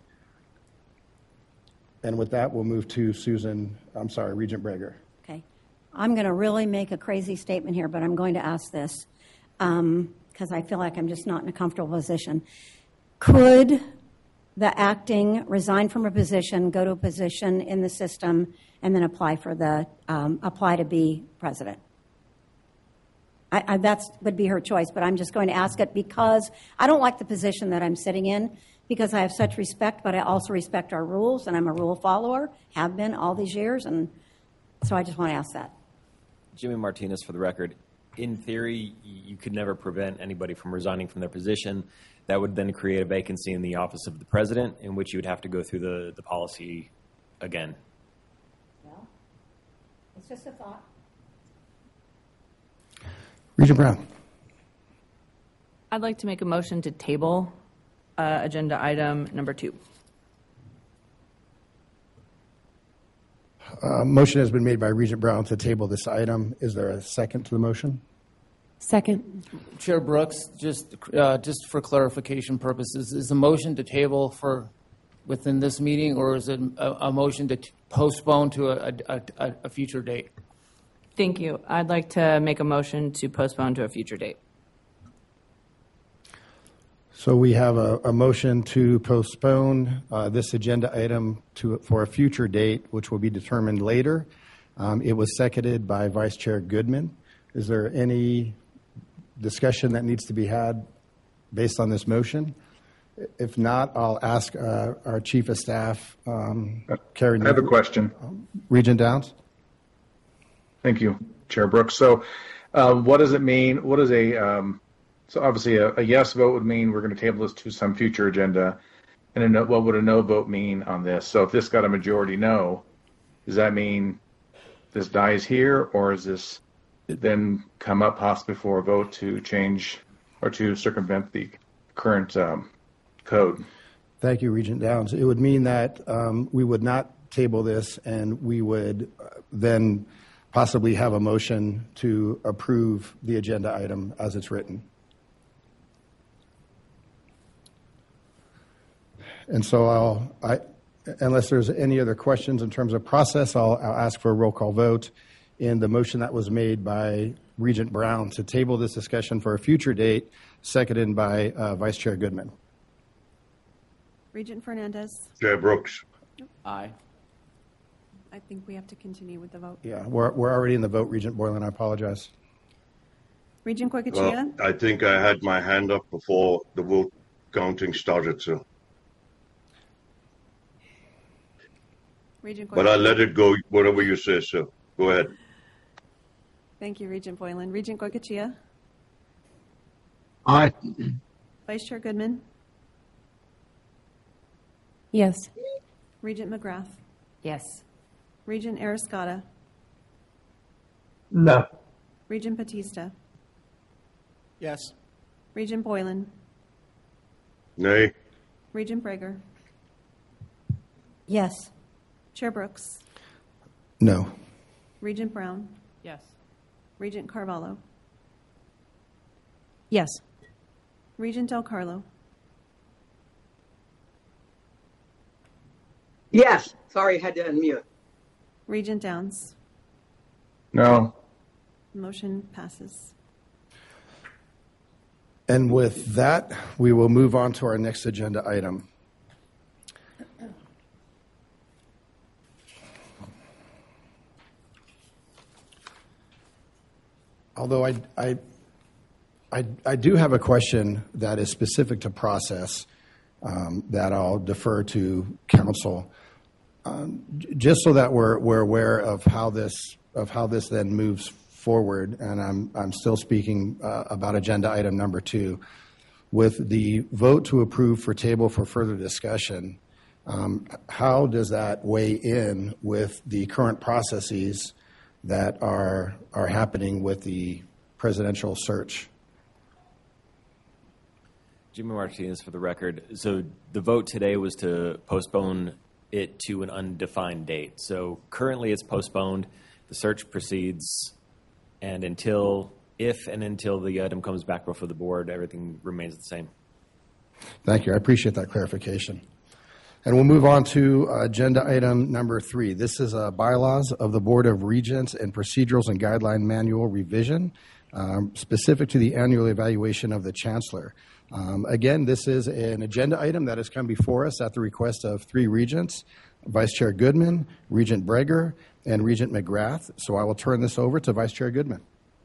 And with that, we'll move to Regent Breger. Okay. I'm going to really make a crazy statement here, but I'm going to ask this because I feel like I'm just not in a comfortable position. Could the acting resign from a position, go to a position in the system, and then apply to be president? That would be her choice, but I'm just going to ask it because I don't like the position that I'm sitting in, because I have such respect, but I also respect our rules, and I'm a rule follower, have been all these years, and so I just want to ask that. Jimmy Martinez, for the record. In theory, you could never prevent anybody from resigning from their position. That would then create a vacancy in the office of the president, in which you would have to go through the policy again. Well, it's just a thought. Regent Brown. I'd like to make a motion to table agenda item number 2. Motion has been made by Regent Brown to table this item. Is there a second to the motion? Second. Chair Brooks, just for clarification purposes, is the motion to table for within this meeting, or is it a motion to postpone to a future date? Thank you. I'd like to make a motion to postpone to a future date. So we have a motion to postpone this agenda item for a future date, which will be determined later. It was seconded by Vice Chair Goodman. Is there any discussion that needs to be had based on this motion? If not, I'll ask our Chief of Staff, Carrie. I have a question. Regent Downs. Thank you, Chair Brooks. So what does it mean? What is so obviously a yes vote would mean we're going to table this to some future agenda. And what would a no vote mean on this? So if this got a majority no, does that mean this dies here, or is this then come up possibly for a vote to change or to circumvent the current code? Thank you, Regent Downs. It would mean that we would not table this, and we would then possibly have a motion to approve the agenda item as it's written. And so unless there's any other questions in terms of process, I'll ask for a roll call vote in the motion that was made by Regent Brown to table this discussion for a future date, seconded by Vice Chair Goodman. Regent Fernandez. Chair Brooks. Aye. I think we have to continue with the vote. Yeah, we're already in the vote, Regent Boylan. I apologize. Regent Goicoechea. Well, I think I had my hand up before the vote counting started, so. Regent But I'll let it go, whatever you say, sir. Go ahead. Thank you, Regent Boylan. Regent Goicoechea. Aye. Vice Chair Goodman. Yes. Regent McGrath. Yes. Regent Ariscata. No. Regent Batista. Yes. Regent Boylan. Nay. Regent Breger. Yes. Chair Brooks. No. Regent Brown. Yes. Regent Carvalho. Yes. Regent Del Carlo. Yes. Sorry, I had to unmute. Regent Downs. No. Motion passes. And with that, we will move on to our next agenda item. Although I do have a question that is specific to process that I'll defer to council, just so that we're aware of how this then moves forward. And I'm still speaking about agenda item number 2, with the vote to approve for table for further discussion. How does that weigh in with the current processes that are happening with the presidential search? Jimmy Martinez, for the record. So the vote today was to postpone it to an undefined date. So currently it's postponed. The search proceeds And if and until the item comes back before the board, everything remains the same. Thank you. I appreciate that clarification. And we'll move on to agenda item number 3. This is bylaws of the Board of Regents and Procedurals and Guideline Manual revision, specific to the annual evaluation of the Chancellor. Again, this is an agenda item that has come before us at the request of 3 regents, Vice Chair Goodman, Regent Breger, and Regent McGrath. So I will turn this over to Vice Chair Goodman.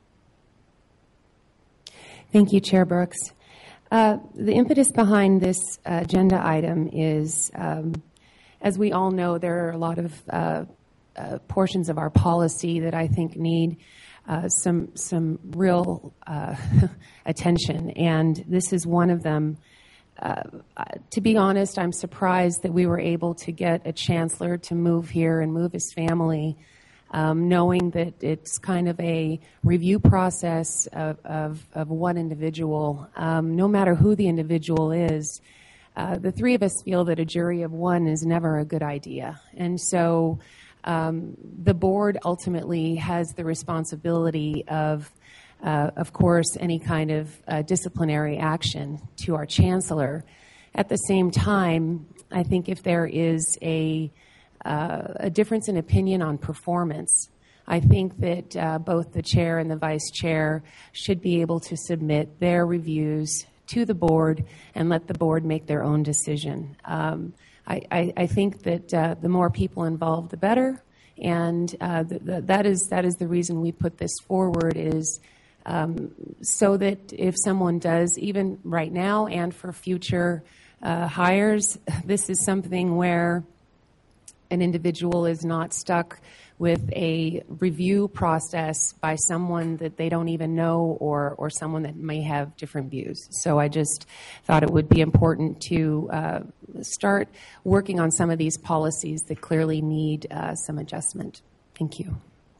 Thank you, Chair Brooks. The impetus behind this agenda item is, as we all know, there are a lot of portions of our policy that I think need some real attention, and this is one of them. To be honest, I'm surprised that we were able to get a chancellor to move here and move his family, knowing that it's kind of a review process of one individual. No matter who the individual is, the 3 of us feel that a jury of 1 is never a good idea. And so the board ultimately has the responsibility of course, any kind of disciplinary action to our chancellor. At the same time, I think if there is a difference in opinion on performance, I think that both the chair and the vice chair should be able to submit their reviews to the board and let the board make their own decision. I think that the more people involved, the better, and that is the reason we put this forward, is so that if someone does, even right now and for future hires, this is something where an individual is not stuck with a review process by someone that they don't even know, or someone that may have different views. So I just thought it would be important to start working on some of these policies that clearly need some adjustment. Thank you.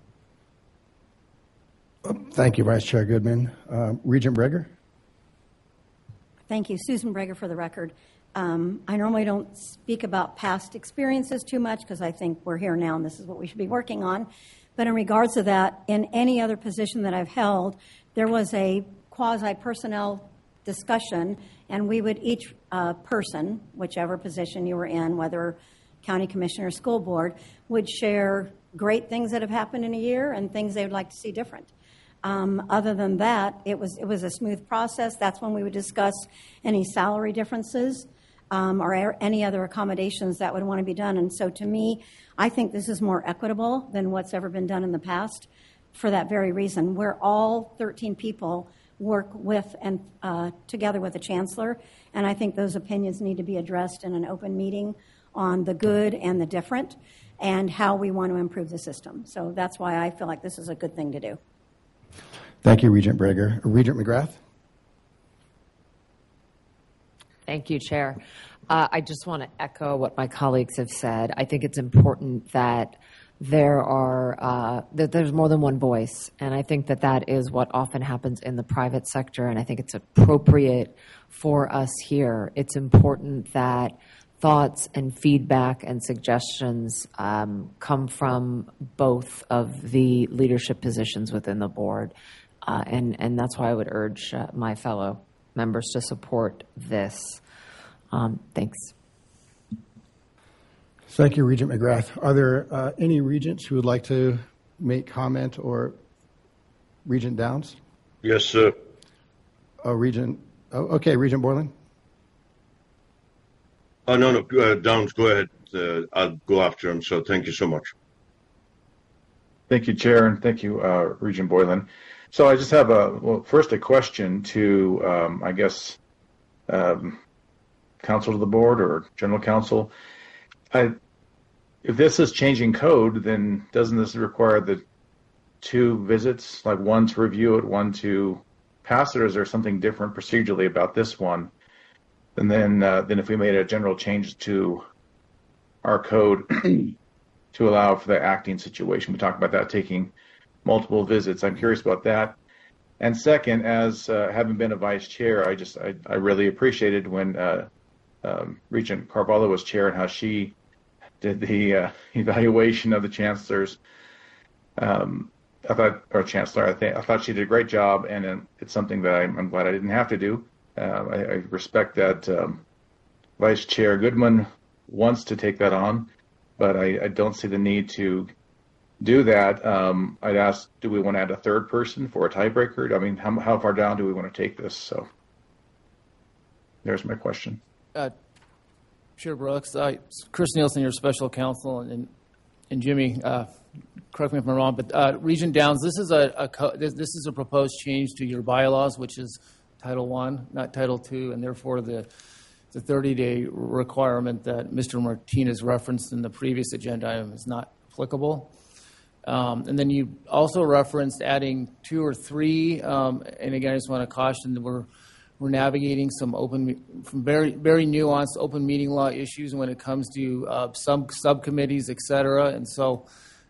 Thank you, Vice Chair Goodman. Regent Breger? Thank you. Susan Breger for the record. I normally don't speak about past experiences too much because I think we're here now and this is what we should be working on. But in regards to that, in any other position that I've held, there was a quasi-personnel discussion, and we would each person, whichever position you were in, whether county commissioner or school board, would share great things that have happened in a year and things they would like to see different. Other than that, it was a smooth process. That's when we would discuss any salary differences or any other accommodations that would want to be done. And so to me, I think this is more equitable than what's ever been done in the past for that very reason. We're all 13 people work with and together with the chancellor, and I think those opinions need to be addressed in an open meeting on the good and the different and how we want to improve the system. So that's why I feel like this is a good thing to do. Thank you, Regent Breger. Regent McGrath? Thank you, Chair. I just want to echo what my colleagues have said. I think it's important that there's more than one voice, and I think that is what often happens in the private sector, and I think it's appropriate for us here. It's important that thoughts and feedback and suggestions come from both of the leadership positions within the board, and that's why I would urge my fellow members to support this. Thanks. Thank you, Regent McGrath. Are there any regents who would like to make comment, or Regent Downs? Yes, sir. Regent Borland? Oh, no, Downs, go ahead. I'll go after him, so thank you so much. Thank you, Chair, and thank you, Regent Boylan. So I just have first a question to, counsel to the board or general counsel. If this is changing code, then doesn't this require the 2 visits, like one to review it, one to pass it, or is there something different procedurally about this one? And then if we made a general change to our code to allow for the acting situation, we talked about that taking multiple visits. I'm curious about that. And second, as having been a vice chair, I really appreciated when Regent Carvalho was chair and how she did the evaluation of the chancellors. Chancellor, I thought she did a great job, and it's something that I'm glad I didn't have to do. I respect that Vice Chair Goodman wants to take that on, but I don't see the need to do that. I'd ask, do we want to add a third person for a tiebreaker? I mean, how far down do we want to take this? So there's my question. Chair Brooks, Chris Nielsen, your special counsel, and Jimmy, correct me if I'm wrong, but Regent Downs, this is a proposed change to your bylaws, which is Title I, not Title II, and therefore the 30-day requirement that Mr. Martinez referenced in the previous agenda item is not applicable. And then you also referenced adding 2 or 3, and again, I just want to caution that we're navigating some very, very nuanced open meeting law issues when it comes to some subcommittees, et cetera. And so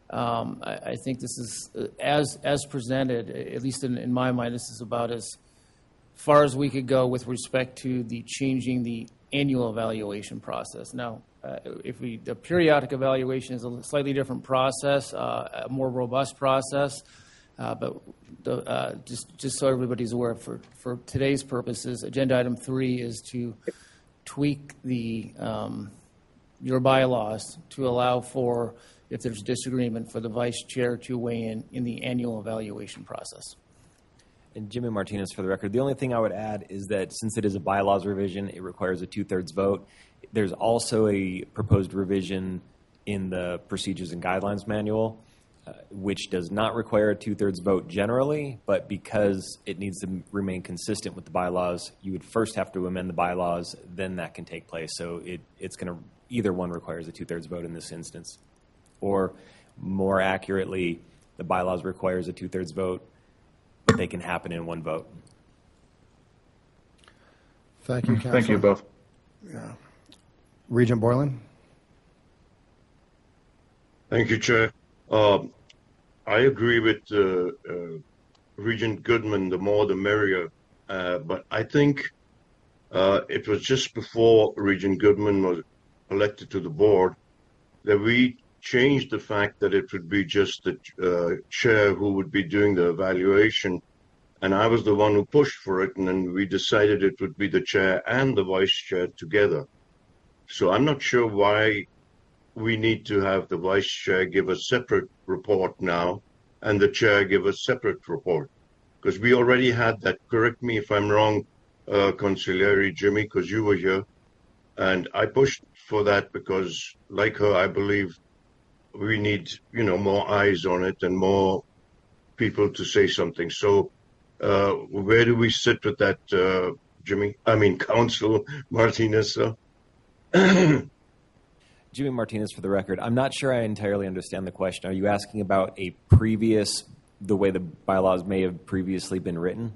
I think this is, as presented, at least in my mind, this is about as far as we could go with respect to the changing the annual evaluation process. Now, the periodic evaluation is a slightly different process, a more robust process. But just so everybody's aware, for today's purposes, agenda item 3 is to tweak your bylaws to allow for, if there's disagreement, for the vice chair to weigh in the annual evaluation process. And Jimmy Martinez, for the record, the only thing I would add is that since it is a bylaws revision, it requires a 2/3 vote. There's also a proposed revision in the Procedures and Guidelines Manual, which does not require a 2/3 vote generally, but because it needs to remain consistent with the bylaws, you would first have to amend the bylaws, then that can take place. So it's going to, either one requires a 2/3 vote in this instance. Or more accurately, the bylaws requires a 2/3 vote, but they can happen in one vote. Thank you, Council. Thank you both. Yeah. Regent Borland. Thank you, Chair. I agree with Regent Goodman, the more the merrier, but I think it was just before Regent Goodman was elected to the board that we changed the fact that it would be just the chair who would be doing the evaluation, and I was the one who pushed for it, and then we decided it would be the chair and the vice chair together. So I'm not sure why we need to have the vice chair give a separate report now and the chair give a separate report, because we already had that. Correct me if I'm wrong, Consigliere Jimmy, because you were here, and I pushed for that because, like her, I believe we need, more eyes on it and more people to say something. So where do we sit with that, Council Martinez, sir? Jimmy Martinez, for the record, I'm not sure I entirely understand the question. Are you asking about the way the bylaws may have previously been written?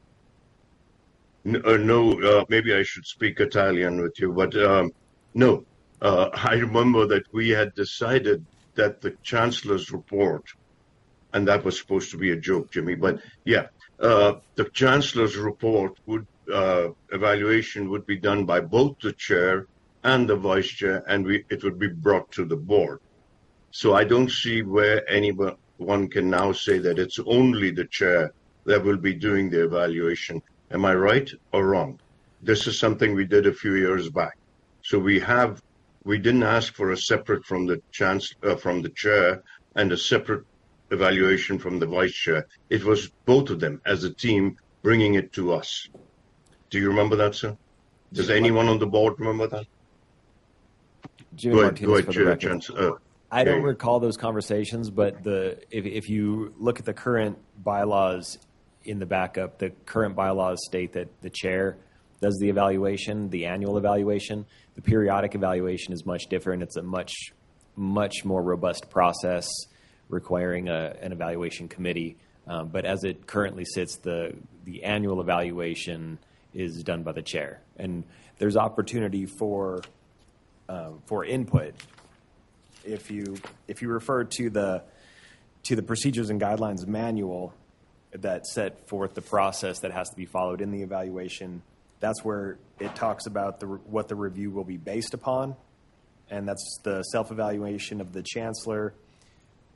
No, maybe I should speak Italian with you, but no. I remember that we had decided that the Chancellor's report, and that was supposed to be a joke, Jimmy, but yeah, the Chancellor's report evaluation would be done by both the chair and the vice chair, and it would be brought to the board. So I don't see where anyone can now say that it's only the chair that will be doing the evaluation. Am I right or wrong? This is something we did a few years back. So we didn't ask for a separate from the chair and a separate evaluation from the vice chair. It was both of them as a team bringing it to us. Do you remember that, sir? Does anyone on the board remember that? Jimmy Martinez, for the record. I don't recall those conversations, but if you look at the current bylaws in the backup, the current bylaws state that the chair does the evaluation, the annual evaluation. The periodic evaluation is much different. It's a much more robust process requiring an evaluation committee. But as it currently sits, the annual evaluation is done by the chair, and there's opportunity for input. If you refer to the Procedures and Guidelines Manual that set forth the process that has to be followed in the evaluation, that's where it talks about what the review will be based upon, and that's the self-evaluation of the chancellor,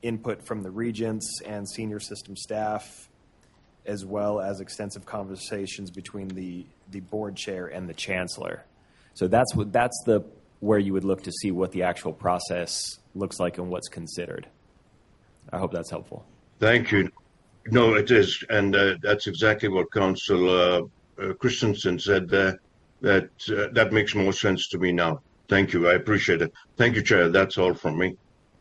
input from the regents and senior system staff, as well as extensive conversations between the board chair and the chancellor. So that's where you would look to see what the actual process looks like and what's considered. I hope that's helpful. Thank you. No, it is, and that's exactly what Councillor Christensen said there. That makes more sense to me now. Thank you. I appreciate it. Thank you, Chair. That's all from me.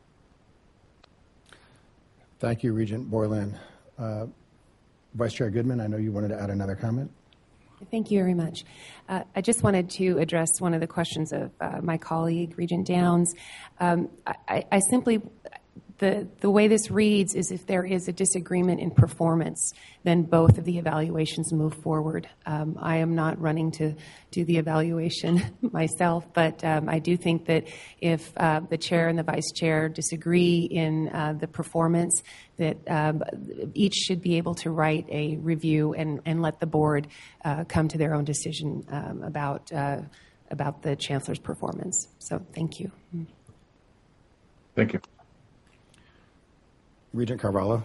Thank you, Regent Boylan. Vice Chair Goodman, I know you wanted to add another comment. Thank you very much. I just wanted to address one of the questions of my colleague, Regent Downs. I simply, the way this reads is if there is a disagreement in performance, then both of the evaluations move forward. I am not running to do the evaluation myself, but I do think that if the chair and the vice chair disagree in the performance, that each should be able to write a review and let the board come to their own decision about the chancellor's performance. So thank you. Thank you. Regent Carvalho.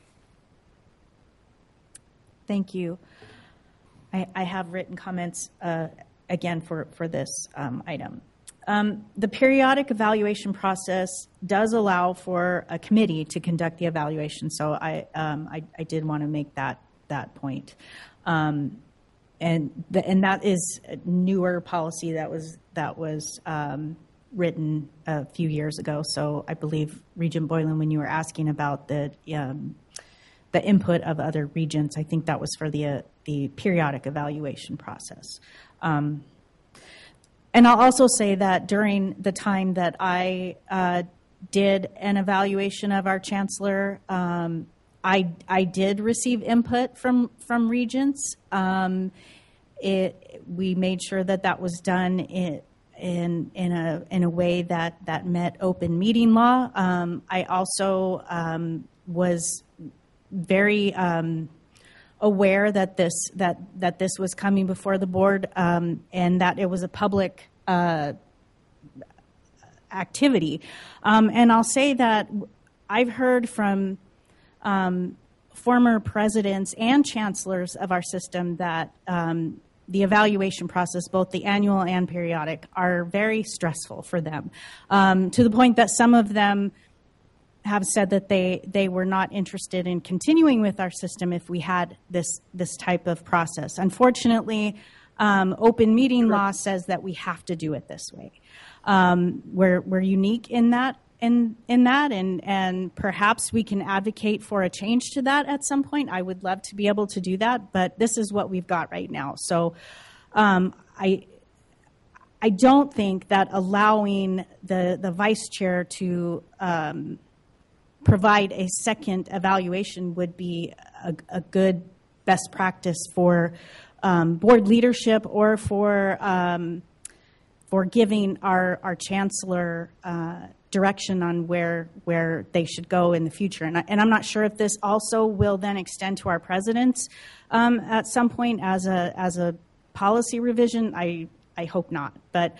Thank you. I have written comments again for this item. The periodic evaluation process does allow for a committee to conduct the evaluation, so I did want to make that point. And that is a newer policy that was written a few years ago. So I believe, Regent Boylan, when you were asking about the input of other regents, I think that was for the periodic evaluation process. And I'll also say that during the time that I did an evaluation of our chancellor, I did receive input from regents. We made sure that was done in a way that met open meeting law. I also was very aware that this was coming before the board, and that it was a public activity. And I'll say that I've heard from former presidents and chancellors of our system that the evaluation process, both the annual and periodic, are very stressful for them, to the point that some of them have said that they were not interested in continuing with our system if we had this type of process. Unfortunately, open meeting law says that we have to do it this way. We're unique in that, and perhaps we can advocate for a change to that at some point. I would love to be able to do that, but this is what we've got right now. So I don't think that allowing the vice chair to provide a second evaluation would be a good best practice for board leadership or for giving our chancellor direction on where they should go in the future. And I'm not sure if this also will then extend to our presidents at some point as a policy revision. I hope not. But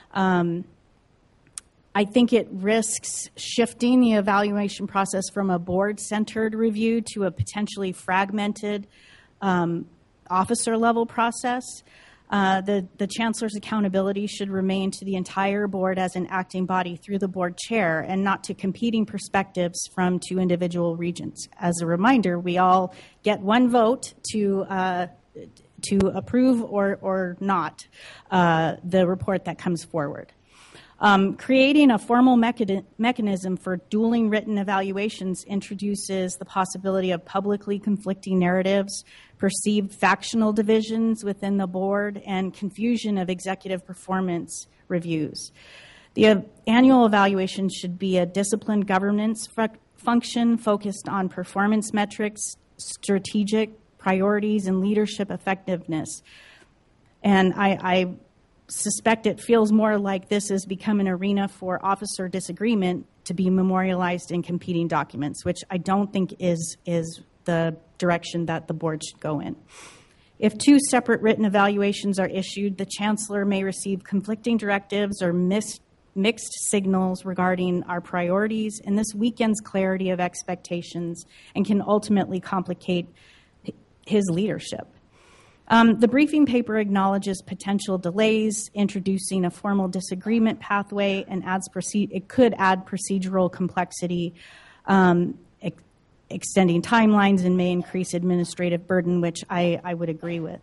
I think it risks shifting the evaluation process from a board-centered review to a potentially fragmented officer-level process. The chancellor's accountability should remain to the entire board as an acting body through the board chair and not to competing perspectives from two individual regents. As a reminder, we all get one vote to approve or not the report that comes forward. Creating a formal mechanism for dueling written evaluations introduces the possibility of publicly conflicting narratives, perceived factional divisions within the board, and confusion of executive performance reviews. The annual evaluation should be a disciplined governance function focused on performance metrics, strategic priorities, and leadership effectiveness. And I suspect it feels more like this has become an arena for officer disagreement to be memorialized in competing documents, which I don't think is the direction that the board should go in. If two separate written evaluations are issued, the chancellor may receive conflicting directives or mixed signals regarding our priorities, and this weakens clarity of expectations and can ultimately complicate his leadership. The briefing paper acknowledges potential delays, introducing a formal disagreement pathway, and it could add procedural complexity, extending timelines, and may increase administrative burden, which I would agree with.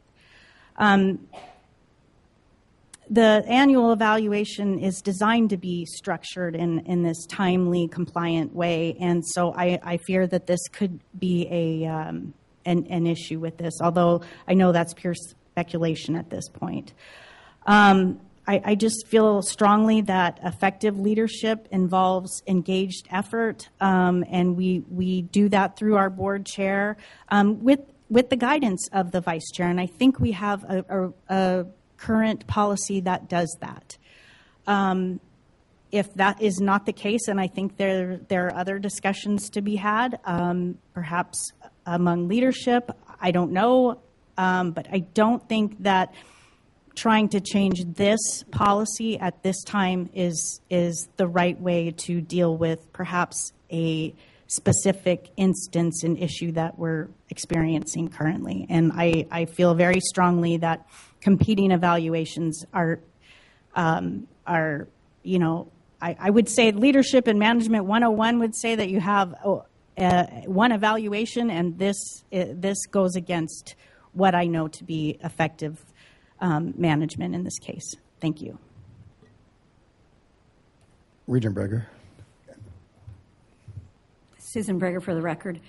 The annual evaluation is designed to be structured in this timely, compliant way, and so I fear that this could be an issue with this, although I know that's pure speculation at this point. I just feel strongly that effective leadership involves engaged effort, and we do that through our board chair with the guidance of the vice chair, and I think we have a current policy that does that. If that is not the case, and I think there are other discussions to be had, perhaps among leadership, I don't know, but I don't think that trying to change this policy at this time is the right way to deal with perhaps a specific instance and issue that we're experiencing currently. And I feel very strongly that competing evaluations are I would say Leadership and Management 101 would say that you have one evaluation, and this goes against what I know to be effective management in this case. Thank you. Regent Breger. Susan Breger for the record.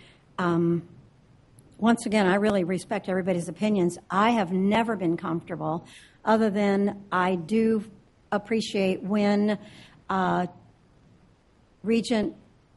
Once again, I really respect everybody's opinions. I have never been comfortable, other than I do appreciate when Regent,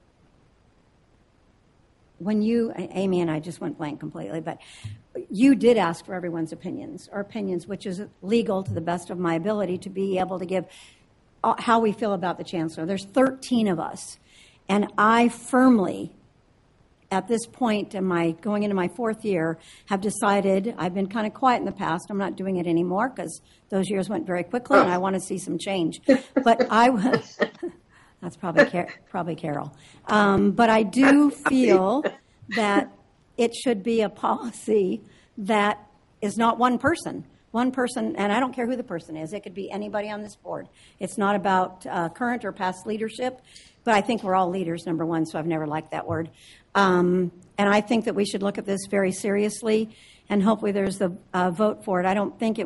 when you, Amy and I just went blank completely, but you did ask for everyone's opinions, which is legal to the best of my ability to be able to give how we feel about the chancellor. There's 13 of us, and I firmly, at this point in my going into my fourth year, have decided, I've been kind of quiet in the past, I'm not doing it anymore because those years went very quickly and I want to see some change. But I was, that's probably Carol. But I do feel that it should be a policy that is not one person, and I don't care who the person is. It could be anybody on this board. It's not about current or past leadership, but I think we're all leaders, number one, so I've never liked that word. And I think that we should look at this very seriously, and hopefully there's a vote for it. I don't think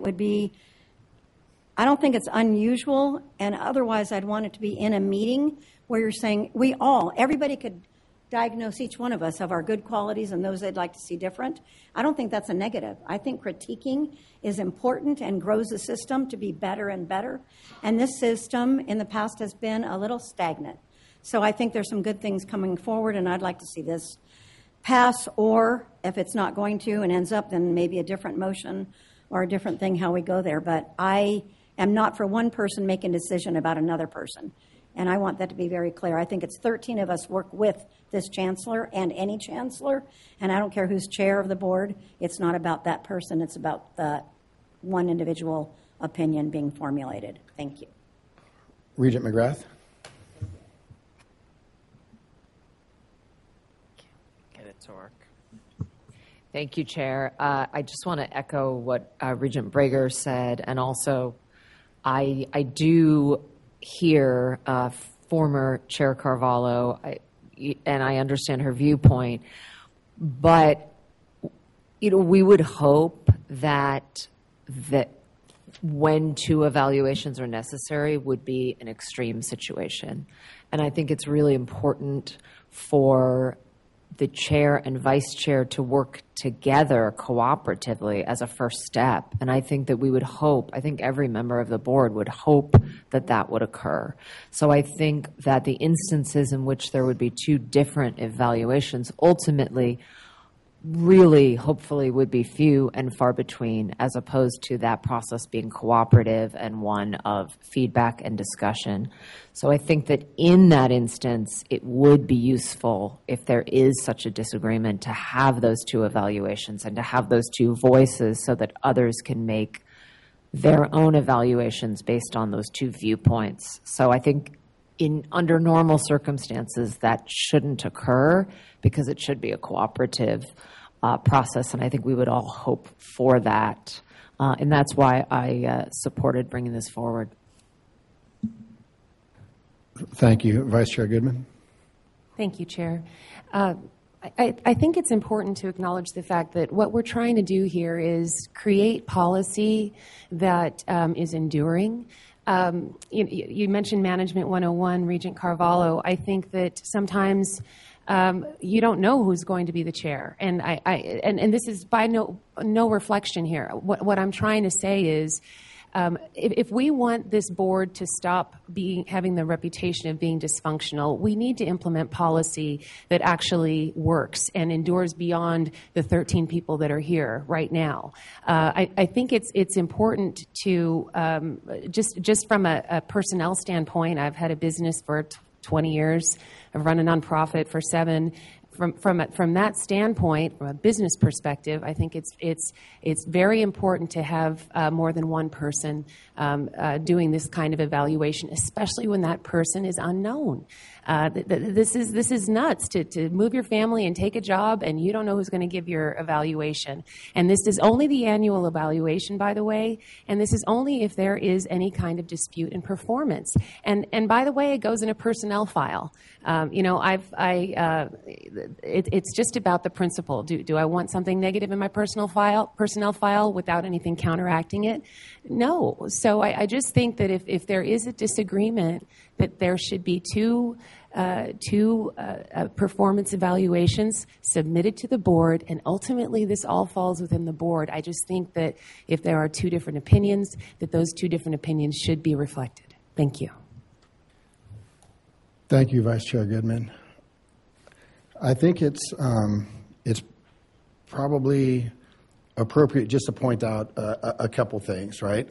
it's unusual, and otherwise I'd want it to be in a meeting where you're saying everybody could diagnose each one of us of our good qualities and those they'd like to see different. I don't think that's a negative. I think critiquing is important and grows the system to be better and better. And this system in the past has been a little stagnant. So I think there's some good things coming forward, and I'd like to see this pass, or if it's not going to and ends up, then maybe a different motion or a different thing how we go there. But I am not for one person making a decision about another person. And I want that to be very clear. I think it's 13 of us work with this chancellor and any chancellor, and I don't care who's chair of the board. It's not about that person. It's about the one individual opinion being formulated. Thank you. Regent McGrath. Get it to work. Thank you, Chair. I just want to echo what Regent Breger said, and also I do hear former Chair Carvalho, and I understand her viewpoint, but we would hope that when two evaluations are necessary would be an extreme situation. And I think it's really important for the chair and vice chair to work together cooperatively as a first step. And I think that we would hope, I think every member of the board would hope that that would occur. So I think that the instances in which there would be two different evaluations ultimately really hopefully would be few and far between, as opposed to that process being cooperative and one of feedback and discussion. So I think that in that instance, it would be useful, if there is such a disagreement, to have those two evaluations and to have those two voices so that others can make their own evaluations based on those two viewpoints. So I think under normal circumstances, that shouldn't occur because it should be a cooperative process, and I think we would all hope for that. And that's why I supported bringing this forward. Thank you. Vice Chair Goodman. Thank you, Chair. I think it's important to acknowledge the fact that what we're trying to do here is create policy that is enduring. You mentioned Management 101, Regent Carvalho. I think that sometimes you don't know who's going to be the chair, and and this is by no reflection here. What I'm trying to say is, if we want this board to stop having the reputation of being dysfunctional, we need to implement policy that actually works and endures beyond the 13 people that are here right now. I think it's important to just from a personnel standpoint. I've had a business for 20 years. I've run a nonprofit for 7. From that standpoint, from a business perspective, I think it's very important to have more than one person doing this kind of evaluation, especially when that person is unknown. This is nuts to move your family and take a job and you don't know who's going to give your evaluation. And this is only the annual evaluation, by the way, and this is only if there is any kind of dispute in performance. And by the way, it goes in a personnel file. It's just about the principle. Do I want something negative in my personnel file without anything counteracting it? No. So I just think that if there is a disagreement, that there should be two performance evaluations submitted to the board, and ultimately this all falls within the board. I just think that if there are two different opinions, that those two different opinions should be reflected. Thank you. Thank you, Vice Chair Goodman. I think it's probably appropriate just to point out a couple things, right?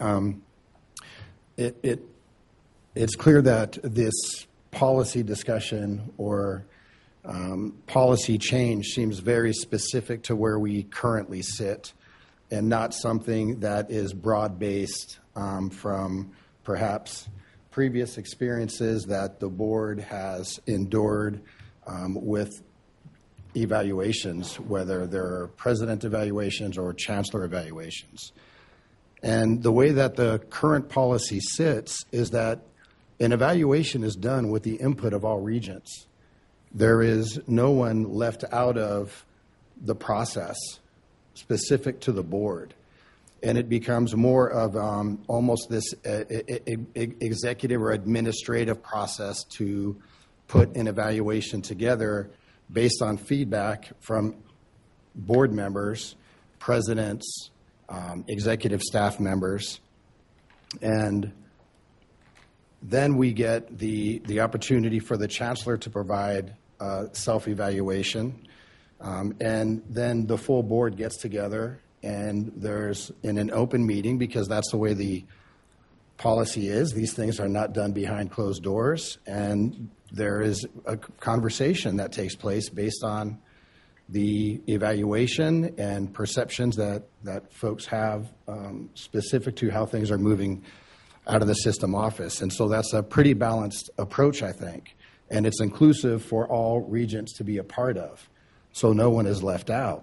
It's clear that this policy discussion or policy change seems very specific to where we currently sit and not something that is broad-based from perhaps previous experiences that the board has endured with evaluations, whether they're president evaluations or chancellor evaluations. And the way that the current policy sits is that an evaluation is done with the input of all regents. There is no one left out of the process specific to the board. And it becomes more of almost this executive or administrative process to put an evaluation together based on feedback from board members, presidents, executive staff members, and then we get the opportunity for the chancellor to provide self-evaluation, and then the full board gets together, and there's in an open meeting, because that's the way the policy is. These things are not done behind closed doors, and there is a conversation that takes place based on the evaluation and perceptions that folks have specific to how things are moving out of the system office. And so that's a pretty balanced approach, I think. And it's inclusive for all regents to be a part of, so no one is left out.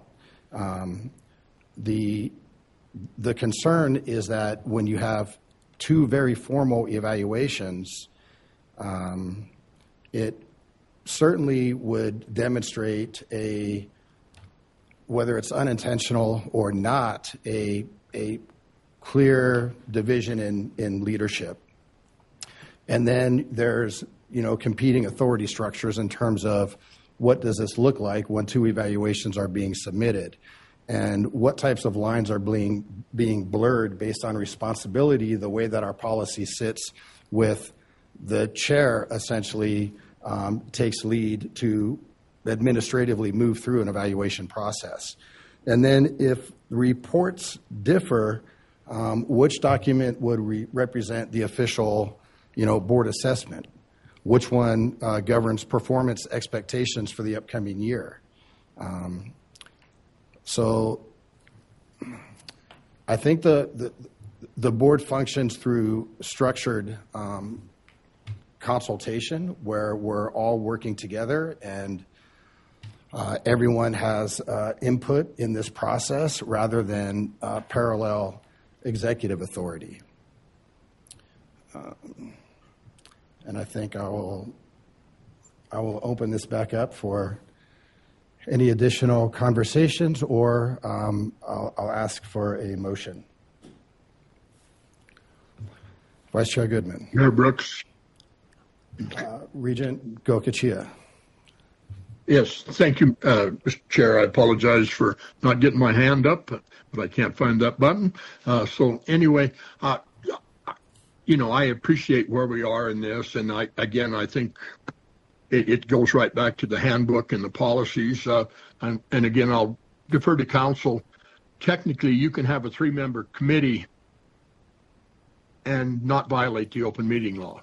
The concern is that when you have two very formal evaluations, it certainly would demonstrate whether it's unintentional or not, a clear division in leadership. And then there's, competing authority structures in terms of what does this look like when two evaluations are being submitted, and what types of lines are being blurred based on responsibility, the way that our policy sits with the chair essentially takes lead to administratively move through an evaluation process. And then if reports differ, which document would represent the official, board assessment? Which one governs performance expectations for the upcoming year? So I think the The board functions through structured consultation where we're all working together and everyone has input in this process rather than parallel executive authority. And I think I will open this back up for any additional conversations, or I'll ask for a motion. Vice Chair Goodman. Mayor Brooks. Regent Goicoechea. Yes, thank you, Mr. Chair. I apologize for not getting my hand up, but I can't find that button. So anyway, I appreciate where we are in this, and I think it goes right back to the handbook and the policies. And again, I'll defer to council. Technically, you can have a 3-member committee and not violate the open meeting law.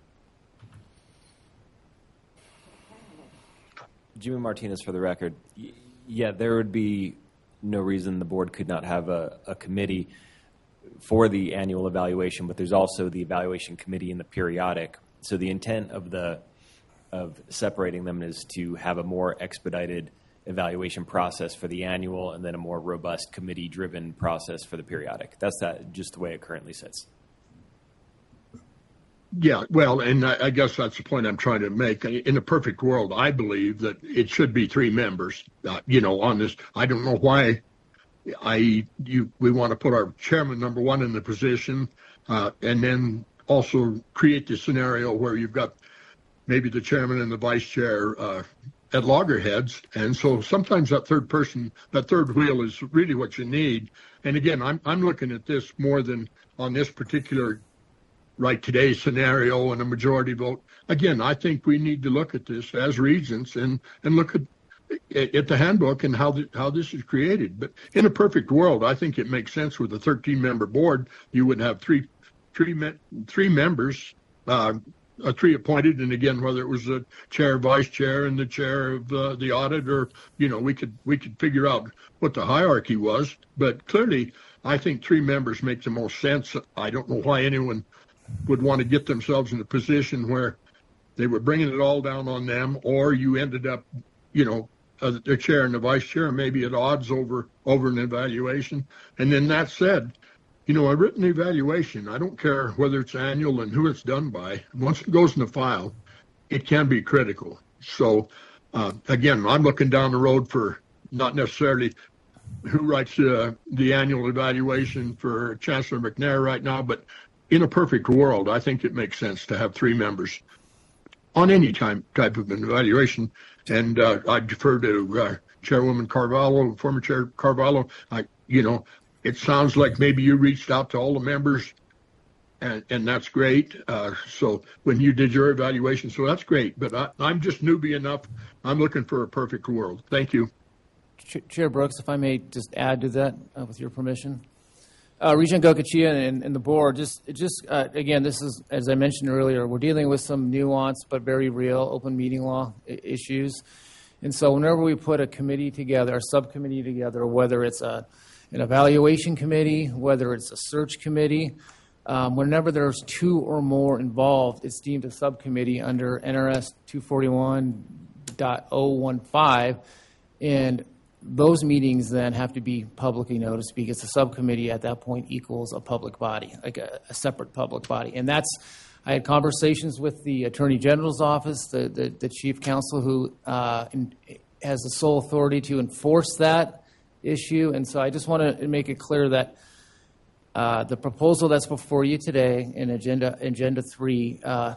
Jimmy Martinez for the record. Yeah, there would be no reason the board could not have a committee for the annual evaluation, but there's also the evaluation committee and the periodic. So the intent of separating them is to have a more expedited evaluation process for the annual and then a more robust committee-driven process for the periodic. That's just the way it currently sits. Yeah, well, and I guess that's the point I'm trying to make. In a perfect world, I believe that it should be 3 members, on this. I don't know why we want to put our chairman, number one, in the position, and then also create the scenario where you've got maybe the chairman and the vice chair at loggerheads. And so sometimes that third person, that third wheel is really what you need. And again, I'm looking at this more than on this particular today's scenario and a majority vote. Again, I think we need to look at this as regents and look at the handbook and how this is created. But in a perfect world, I think it makes sense with a 13-member board. You would have three members, 3 appointed, and again, whether it was the chair, vice chair, and the chair of the audit, or we could figure out what the hierarchy was. But clearly, I think 3 members makes the most sense. I don't know why anyone would want to get themselves in a position where they were bringing it all down on them, or you ended up, the chair and the vice chair maybe at odds over an evaluation. And then that said, a written evaluation, I don't care whether it's annual and who it's done by, once it goes in the file, it can be critical. So, again, I'm looking down the road for not necessarily who writes the annual evaluation for Chancellor McNair right now, but in a perfect world, I think it makes sense to have 3 members on any type of an evaluation. And I defer to Chairwoman Carvalho, former Chair Carvalho. It sounds like maybe you reached out to all the members, and that's great. So when you did your evaluation, so that's great. But I'm just newbie enough. I'm looking for a perfect world. Thank you. Chair Brooks, if I may just add to that, with your permission. Regent Goicoechea and the board, again, this is, as I mentioned earlier, we're dealing with some nuanced but very real open meeting law issues. And so whenever we put a committee together, a subcommittee together, whether it's an evaluation committee, whether it's a search committee, whenever there's 2 or more involved, it's deemed a subcommittee under NRS 241.015. And those meetings then have to be publicly noticed because the subcommittee at that point equals a public body, like a separate public body. And I had conversations with the Attorney General's office, the chief counsel who has the sole authority to enforce that issue. And so I just want to make it clear that the proposal that's before you today in Agenda 3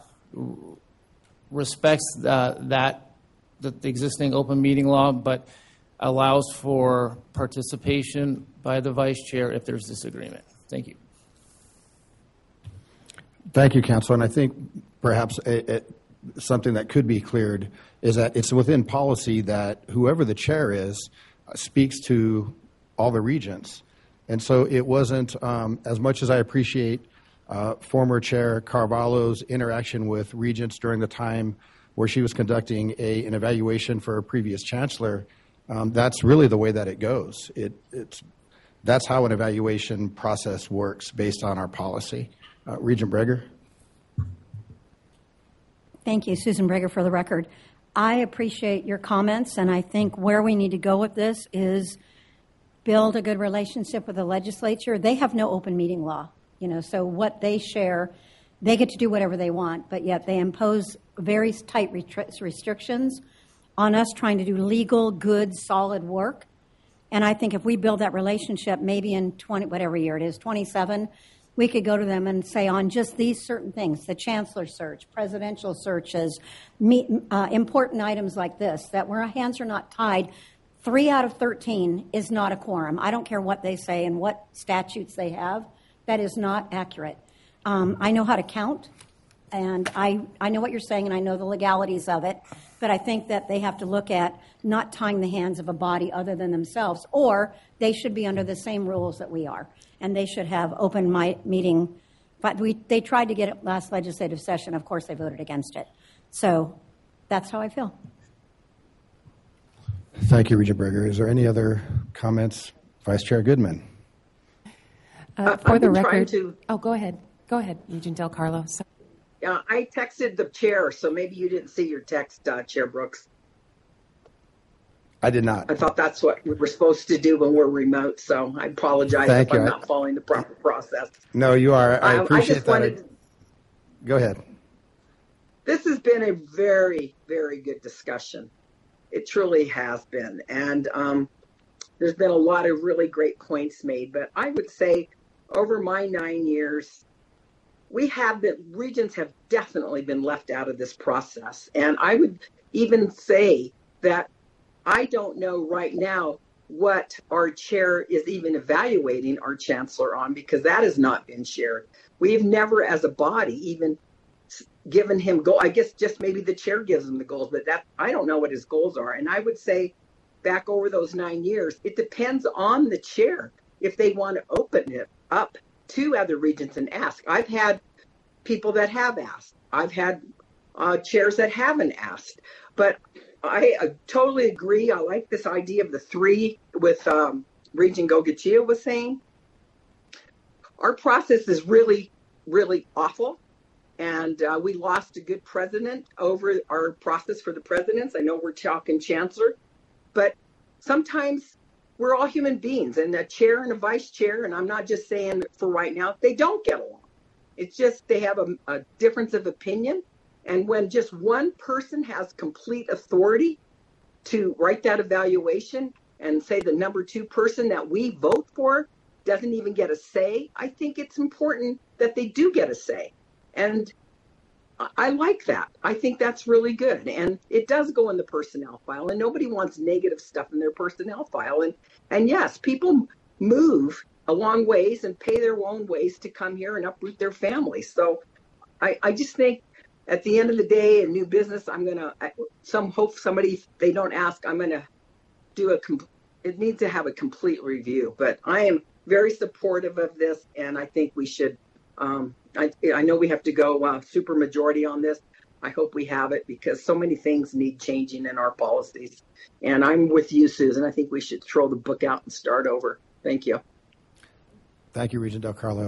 respects the existing open meeting law, but allows for participation by the vice chair if there's disagreement. Thank you. Thank you, Councilor. And I think perhaps something that could be cleared is that it's within policy that whoever the chair is speaks to all the regents. And so it wasn't, as much as I appreciate former Chair Carvalho's interaction with regents during the time where she was conducting an evaluation for a previous chancellor, that's really the way that it goes. It's That's how an evaluation process works based on our policy. Regent Breger? Thank you, Susan Breger, for the record. I appreciate your comments, and I think where we need to go with this is build a good relationship with the legislature. They have no open meeting law, so what they share, they get to do whatever they want, but yet they impose very tight restrictions on us trying to do legal, good, solid work. And I think if we build that relationship, maybe in 27, we could go to them and say on just these certain things, the chancellor search, presidential searches, important items like this, that where our hands are not tied, 3 out of 13 is not a quorum. I don't care what they say and what statutes they have. That is not accurate. I know how to count, and I know what you're saying, and I know the legalities of it, but I think that they have to look at not tying the hands of a body other than themselves, or they should be under the same rules that we are, and they should have open meeting. But they tried to get it last legislative session. Of course, they voted against it. So that's how I feel. Thank you, Regent Breger. Is there any other comments? Vice Chair Goodman. For the record, go ahead. Go ahead, Regent Del Carlo. I texted the chair, so maybe you didn't see your text, Chair Brooks. I did not. I thought that's what we were supposed to do when we're remote, so I apologize if I'm not following the proper process. No, you are. I appreciate that. Go ahead. This has been a very, very good discussion. It truly has been. And there's been a lot of really great points made. But I would say over my 9 years, Regents have definitely been left out of this process. And I would even say that I don't know right now what our chair is even evaluating our chancellor on, because that has not been shared. We've never, as a body, even given him goal. I guess just maybe the chair gives him the goals, but I don't know what his goals are. And I would say back over those 9 years, it depends on the chair if they want to open it up to other regents and ask. I've had people that have asked. I've had chairs that haven't asked. But I totally agree. I like this idea of the 3 with Regent Goicoechea was saying. Our process is really, really awful. And we lost a good president over our process for the presidents. I know we're talking chancellor, but sometimes we're all human beings, and a chair and a vice chair, and I'm not just saying for right now, they don't get along. It's just they have a difference of opinion. And when just one person has complete authority to write that evaluation and say the number 2 person that we vote for doesn't even get a say, I think it's important that they do get a say. And I like that. I think that's really good. And it does go in the personnel file, and nobody wants negative stuff in their personnel file. And yes, people move a long ways and pay their own ways to come here and uproot their families. So I just think at the end of the day, in new business, I'm going to, if they don't ask, I'm going to do it needs to have a complete review. But I am very supportive of this, and I think we should, I know we have to go super majority on this. I hope we have it, because so many things need changing in our policies. And I'm with you, Susan. I think we should throw the book out and start over. Thank you. Thank you, Regent Del Carlo.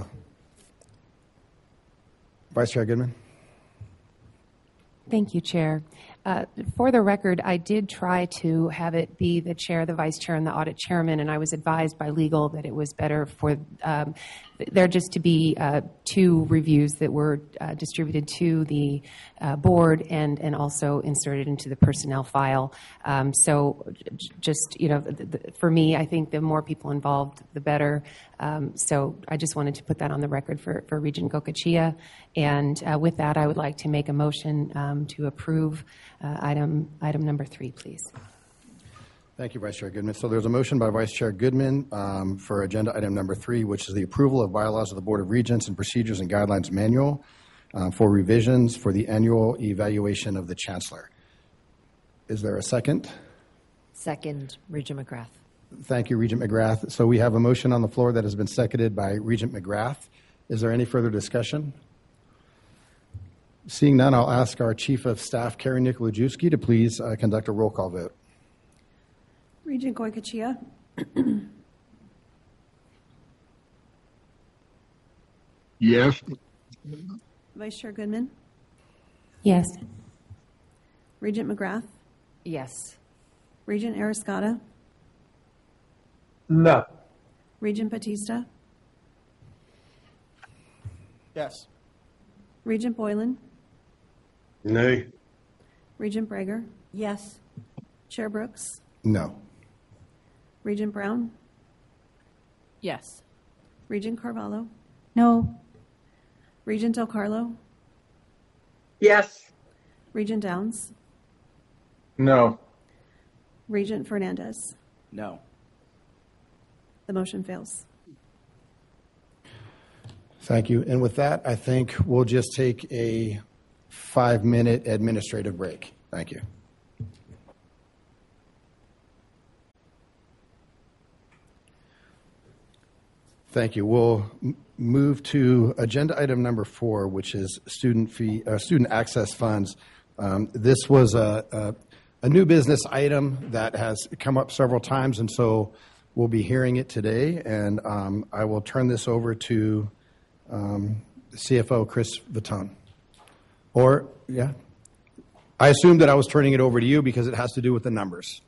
Vice Chair Goodman. Thank you, Chair. For the record, I did try to have it be the chair, the vice chair, and the audit chairman, and I was advised by legal that it was better for there just to be 2 reviews that were distributed to the board and also inserted into the personnel file. So just, for me, I think the more people involved, the better. So I just wanted to put that on the record for Regent Goicoechea. And with that, I would like to make a motion to approve item number 3, please. Thank you, Vice Chair Goodman. So there's a motion by Vice Chair Goodman for agenda item number 3, which is the approval of bylaws of the Board of Regents and Procedures and Guidelines Manual for revisions for the annual evaluation of the Chancellor. Is there a second? Second, Regent McGrath. Thank you, Regent McGrath. So we have a motion on the floor that has been seconded by Regent McGrath. Is there any further discussion? Seeing none, I'll ask our Chief of Staff, Carrie Nikolajewski, to please conduct a roll call vote. Regent Goicoechea. Yes. Vice Chair Goodman, Yes. Regent McGrath, Yes. Regent Arascata, No. Regent Batista, Yes. Regent Boylan, Nay. Regent Breger, Yes. Chair Brooks, No. Regent Brown, Yes. Regent Carvalho, No. Regent Del Carlo, Yes. Regent Downs, No. Regent Fernandez. No. The motion fails. Thank you. And with that, I think we'll just take a 5-minute administrative break. Thank you. Thank you. We'll move to agenda item number 4, which is student access funds. This was a new business item that has come up several times, and so we'll be hearing it today. And I will turn this over to CFO Chris Vitone. Or, yeah, I assumed that I was turning it over to you because it has to do with the numbers.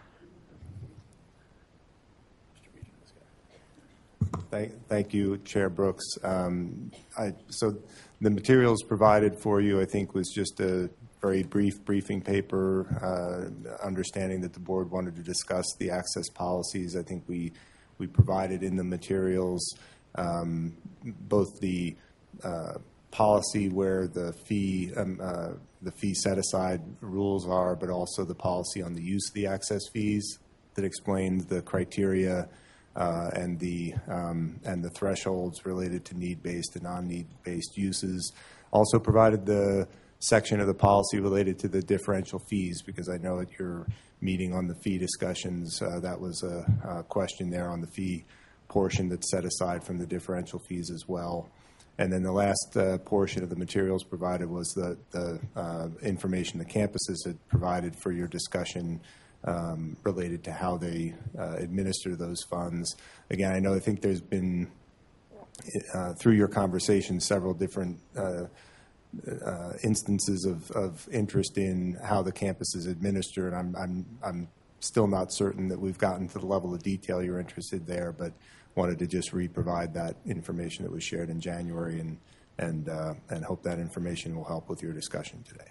Thank you, Chair Brooks. So the materials provided for you, I think, was just a very brief briefing paper, understanding that the board wanted to discuss the access policies. I think we provided in the materials both the policy where the fee set aside rules are, but also the policy on the use of the access fees that explains the criteria and the thresholds related to need-based and non-need-based uses. Also provided the section of the policy related to the differential fees, because I know at your meeting on the fee discussions, that was a question there on the fee portion that's set aside from the differential fees as well. And then the last portion of the materials provided was the information the campuses had provided for your discussion related to how they administer those funds. Again, I think there's been, through your conversation, several different instances of interest in how the campuses administer, and I'm still not certain that we've gotten to the level of detail you're interested there, but wanted to just re-provide that information that was shared in January, and hope that information will help with your discussion today.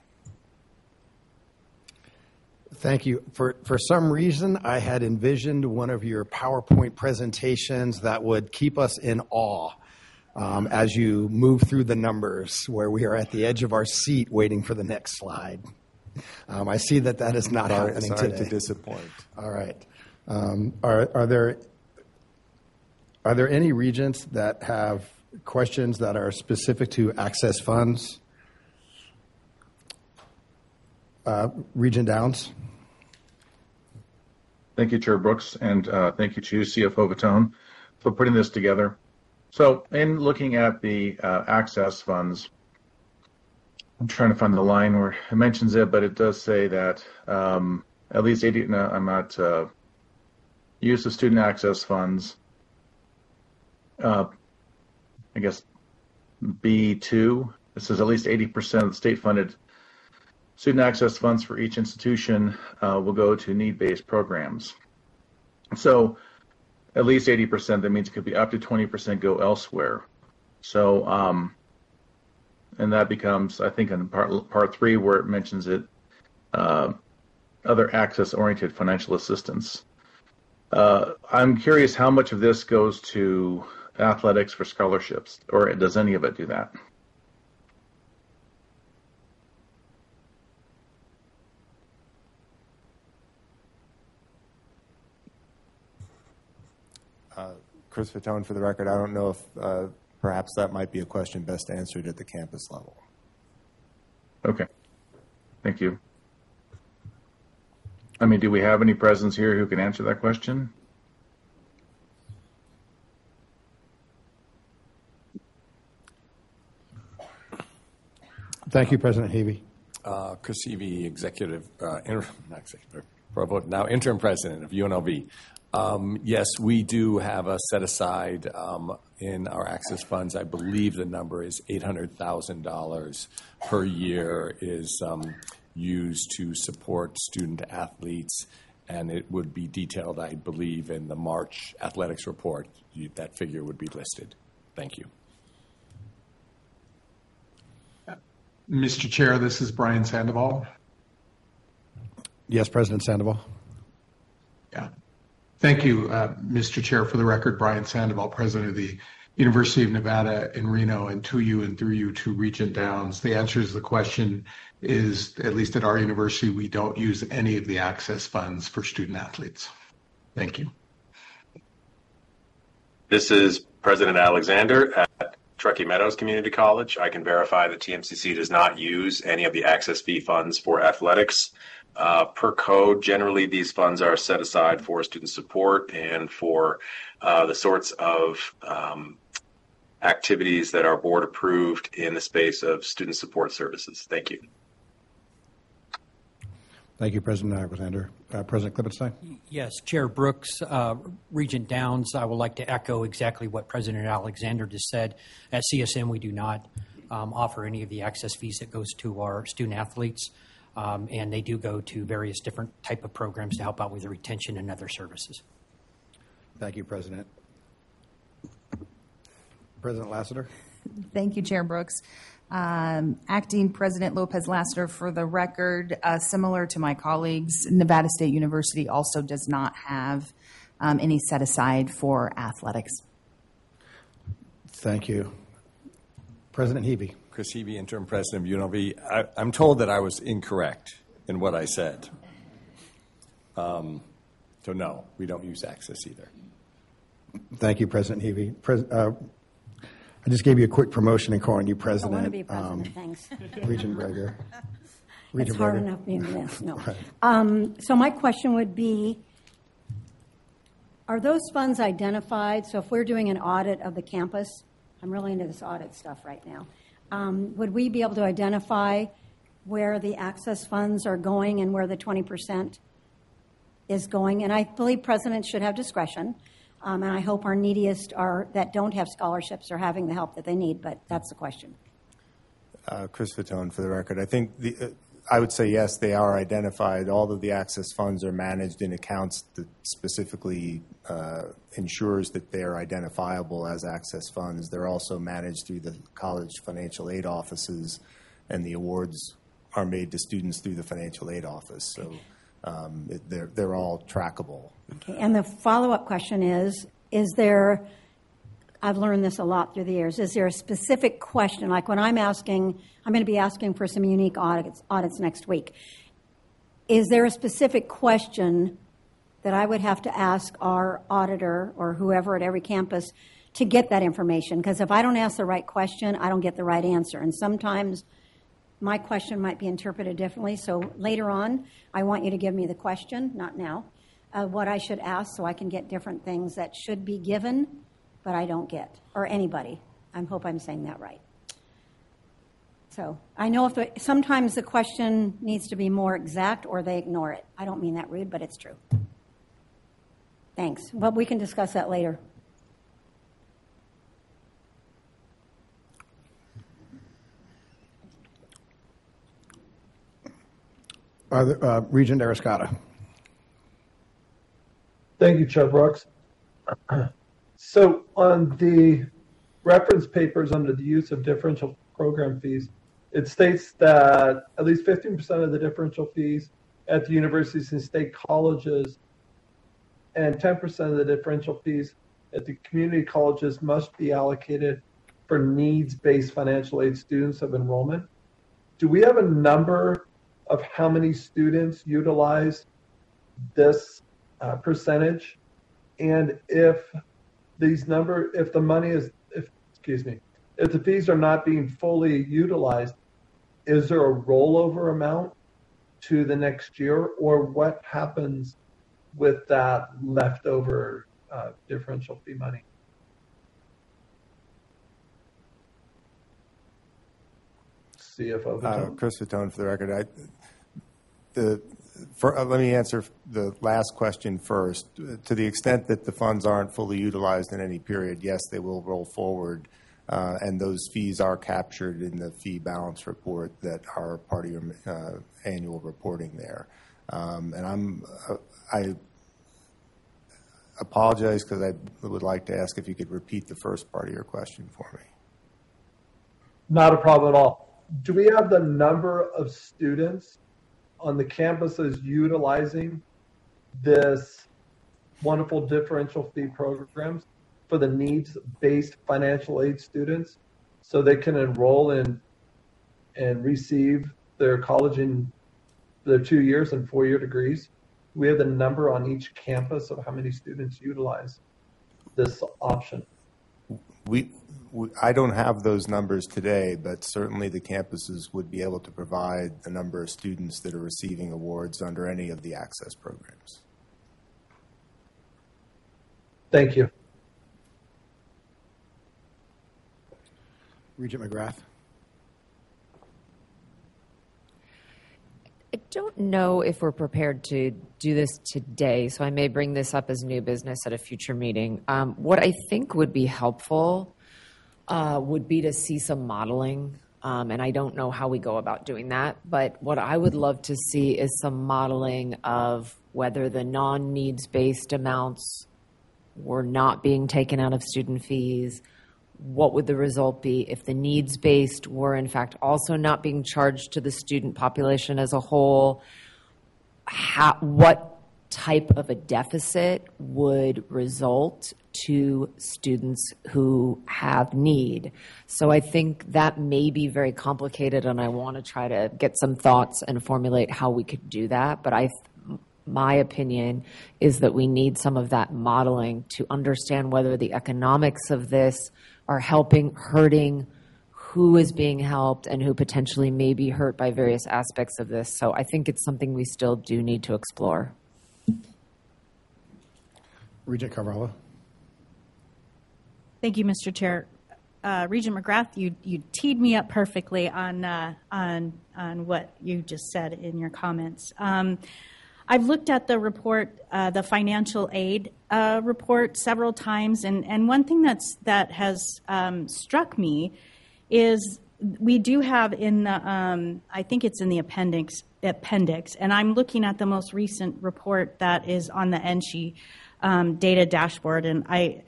Thank you. For some reason, I had envisioned one of your PowerPoint presentations that would keep us in awe as you move through the numbers, where we are at the edge of our seat waiting for the next slide. I see that is not happening today. Sorry to disappoint. All right. Are there any regents that have questions that are specific to access funds? Regent Downs. Thank you, Chair Brooks, and thank you to CFO Vitone for putting this together. So in looking at the access funds, I'm trying to find the line where it mentions it, but it does say that at least 80, no, I'm not, use of student access funds, I guess B2, it says at least 80% of the state-funded student access funds for each institution will go to need-based programs. So at least 80%, that means it could be up to 20% go elsewhere. So, and that becomes, I think, in part 3 where it mentions it, other access-oriented financial assistance. I'm curious how much of this goes to athletics for scholarships, or does any of it do that? Chris Vitone, for the record, I don't know if perhaps that might be a question best answered at the campus level. Okay. Thank you. I mean, do we have any presence here who can answer that question? Thank you, President Havey. Chris Evey, now interim president of UNLV. Yes, we do have a set aside in our access funds. I believe the number is $800,000 per year is used to support student athletes, and it would be detailed, I believe, in the March athletics report. That figure would be listed. Thank you. Mr. Chair, this is Brian Sandoval. Yes, President Sandoval. Yeah. Thank you, Mr. Chair. For the record, Brian Sandoval, President of the University of Nevada in Reno, and to you and through you to Regent Downs. The answer to the question is, at least at our university, we don't use any of the access funds for student athletes. Thank you. This is President Alexander at Truckee Meadows Community College. I can verify that TMCC does not use any of the access fee funds for athletics. Per code, generally these funds are set aside for student support and for the sorts of activities that are board approved in the space of student support services. Thank you. Thank you, President Alexander. President Klippenstein? Yes, Chair Brooks, Regent Downs, I would like to echo exactly what President Alexander just said. At CSM, we do not offer any of the access fees that goes to our student athletes, and they do go to various different type of programs to help out with the retention and other services. Thank you, President. President Lassiter? Thank you, Chair Brooks. Acting President Lopez Lassiter, for the record, similar to my colleagues, Nevada State University also does not have any set aside for athletics. Thank you. President Hebe. Chris Hebe, interim president of UNLV. I'm told that I was incorrect in what I said. So no, we don't use access either. Thank you, President Hebe. I just gave you a quick promotion and calling you president. I want to be president, thanks. Regent Breger. It's hard enough being this. No. Right. So my question would be, are those funds identified? So if we're doing an audit of the campus, I'm really into this audit stuff right now, would we be able to identify where the access funds are going and where the 20% is going? And I believe presidents should have discretion. And I hope our neediest that don't have scholarships are having the help that they need, but that's the question. Chris Fatone, for the record. I think I would say yes, they are identified. All of the access funds are managed in accounts that specifically ensures that they are identifiable as access funds. They're also managed through the college financial aid offices, and the awards are made to students through the financial aid office. So they're all trackable. Okay, and the follow-up question is there, I've learned this a lot through the years, is there a specific question, like when I'm going to be asking for some unique audits next week. Is there a specific question that I would have to ask our auditor or whoever at every campus to get that information? Because if I don't ask the right question, I don't get the right answer. And sometimes my question might be interpreted differently. So later on, I want you to give me the question, not now, what I should ask so I can get different things that should be given, but I don't get, or anybody. I hope I'm saying that right. So I know sometimes the question needs to be more exact or they ignore it. I don't mean that rude, but it's true. Thanks. But we can discuss that later. Regent Arascata. Thank you, Chair Brooks. So on the reference papers under the use of differential program fees, it states that at least 15% of the differential fees at the universities and state colleges and 10% of the differential fees at the community colleges must be allocated for needs-based financial aid students of enrollment. Do we have a number of how many students utilize this percentage? And if the fees are not being fully utilized, is there a rollover amount to the next year, or what happens with that leftover differential fee money? CFO Fatone. Chris Fatone, for the record. Let me answer the last question first. To the extent that the funds aren't fully utilized in any period, yes, they will roll forward, and those fees are captured in the fee balance report that are part of your annual reporting there. And I apologize because I would like to ask if you could repeat the first part of your question for me. Not a problem at all. Do we have the number of students on the campuses utilizing this wonderful differential fee programs for the needs-based financial aid students so they can enroll in and receive their college in their 2 years and 4-year degrees? We have the number on each campus of how many students utilize this option. I don't have those numbers today, but certainly the campuses would be able to provide the number of students that are receiving awards under any of the access programs. Thank you. Regent McGrath. I don't know if we're prepared to do this today, so I may bring this up as new business at a future meeting. What I think would be helpful would be to see some modeling, and I don't know how we go about doing that, but what I would love to see is some modeling of whether the non-needs-based amounts were not being taken out of student fees. What would the result be if the needs-based were, in fact, also not being charged to the student population as a whole? What type of a deficit would result to students who have need? So I think that may be very complicated, and I want to try to get some thoughts and formulate how we could do that. But my opinion is that we need some of that modeling to understand whether the economics of this are helping, hurting, who is being helped, and who potentially may be hurt by various aspects of this. So I think it's something we still do need to explore. Regent Carvalho. Thank you, Mr. Chair. Regent McGrath, you teed me up perfectly on what you just said in your comments. I've looked at the report, the financial aid report, several times, and one thing that has struck me is we do have in the I think it's in the appendix, and I'm looking at the most recent report that is on the NSHE data dashboard, and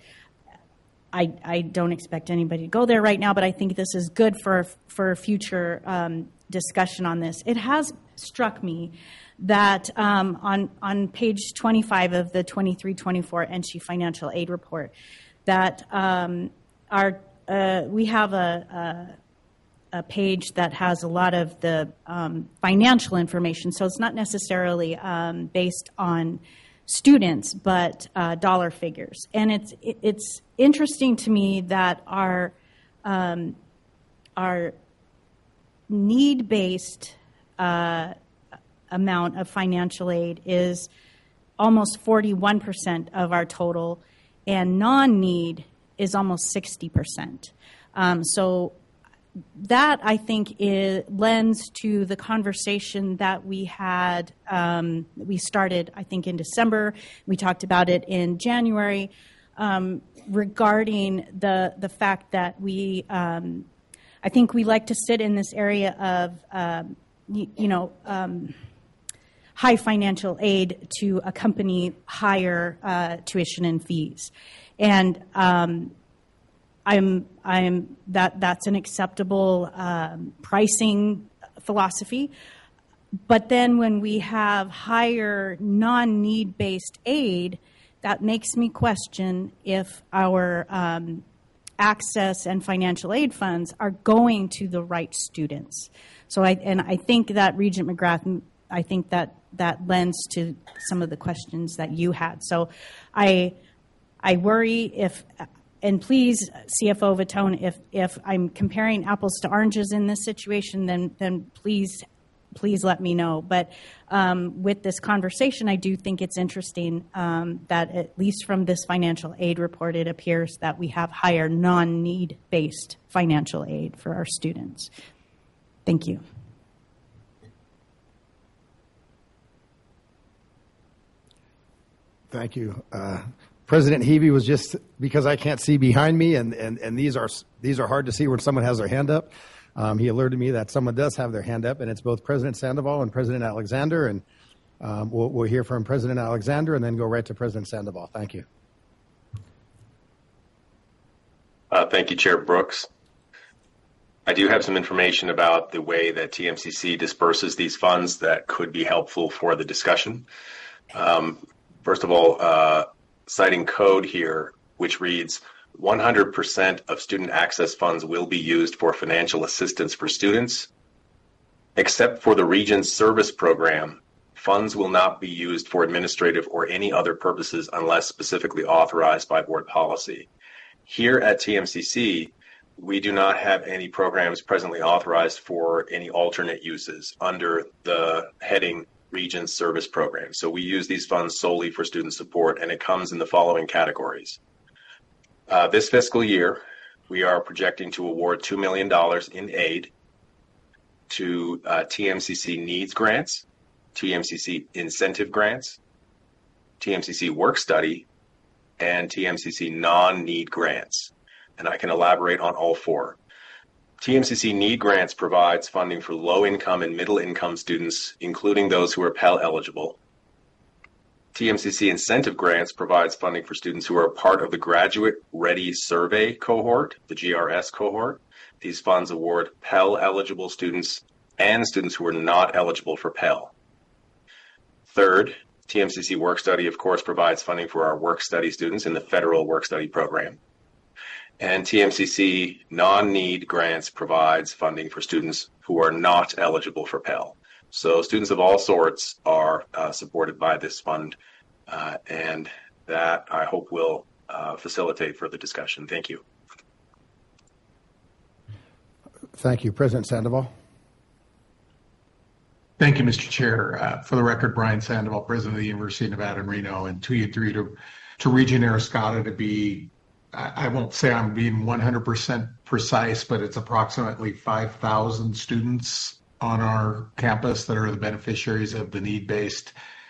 I don't expect anybody to go there right now, but I think this is good for future discussion on this. It has struck me that on page 25 of the 23-24 NSHE financial aid report, that we have a page that has a lot of the financial information, so it's not necessarily based on students, but dollar figures. And it's interesting to me that our need-based amount of financial aid is almost 41% of our total, and non-need is almost 60%. So that, I think, lends to the conversation that we had, we started, I think, in December. We talked about it in January, regarding the fact that I think we like to sit in this area of, high financial aid to accompany higher tuition and fees. And that's an acceptable pricing philosophy. But then when we have higher non-need based aid, that makes me question if our access and financial aid funds are going to the right students. So I think that Regent McGrath, I think that lends to some of the questions that you had. So I worry and please, CFO Vitone, if I'm comparing apples to oranges in this situation, then please let me know. But with this conversation, I do think it's interesting that at least from this financial aid report, it appears that we have higher non-need-based financial aid for our students. Thank you. Thank you. President Heavey was just, because I can't see behind me, and these are hard to see when someone has their hand up. He alerted me that someone does have their hand up, and it's both President Sandoval and President Alexander. And we'll hear from President Alexander and then go right to President Sandoval. Thank you. Thank you, Chair Brooks. I do have some information about the way that TMCC disperses these funds that could be helpful for the discussion. First of all, citing code here, which reads, 100% of student access funds will be used for financial assistance for students. Except for the Region's service program, funds will not be used for administrative or any other purposes unless specifically authorized by board policy. Here at TMCC, we do not have any programs presently authorized for any alternate uses under the heading Region Service Program. So we use these funds solely for student support, and it comes in the following categories. This fiscal year, we are projecting to award $2 million in aid to TMCC needs grants, TMCC incentive grants, TMCC work study, and TMCC non-need grants. And I can elaborate on all four. TMCC need grants provides funding for low-income and middle-income students, including those who are Pell eligible. TMCC incentive grants provides funding for students who are part of the Graduate Ready Survey cohort, the GRS cohort. These funds award Pell eligible students and students who are not eligible for Pell. Third, TMCC work study, of course, provides funding for our work study students in the federal work study program. And TMCC non-need grants provides funding for students who are not eligible for Pell. So students of all sorts are supported by this fund, and that I hope will facilitate further discussion. Thank you. Thank you. President Sandoval. Thank you, Mr. Chair. For the record, Brian Sandoval, President of the University of Nevada in Reno, and to you three, to Regent Arascata, to be, I won't say I'm being 100% precise, but it's approximately 5,000 students on our campus that are the beneficiaries of the need-based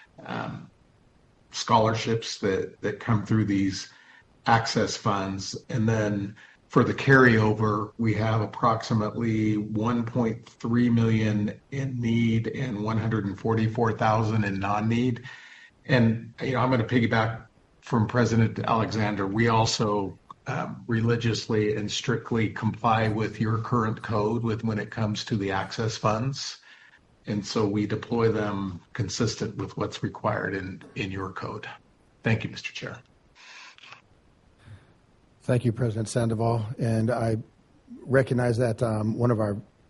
scholarships that come through these access funds. And then for the carryover, we have approximately 1.3 million in need and 144,000 in non-need. And I'm going to piggyback from President Alexander. We also religiously and strictly comply with your current code when it comes to the access funds. And so we deploy them consistent with what's required in your code. Thank you, Mr. Chair. Thank you, President Sandoval. And I recognize that one of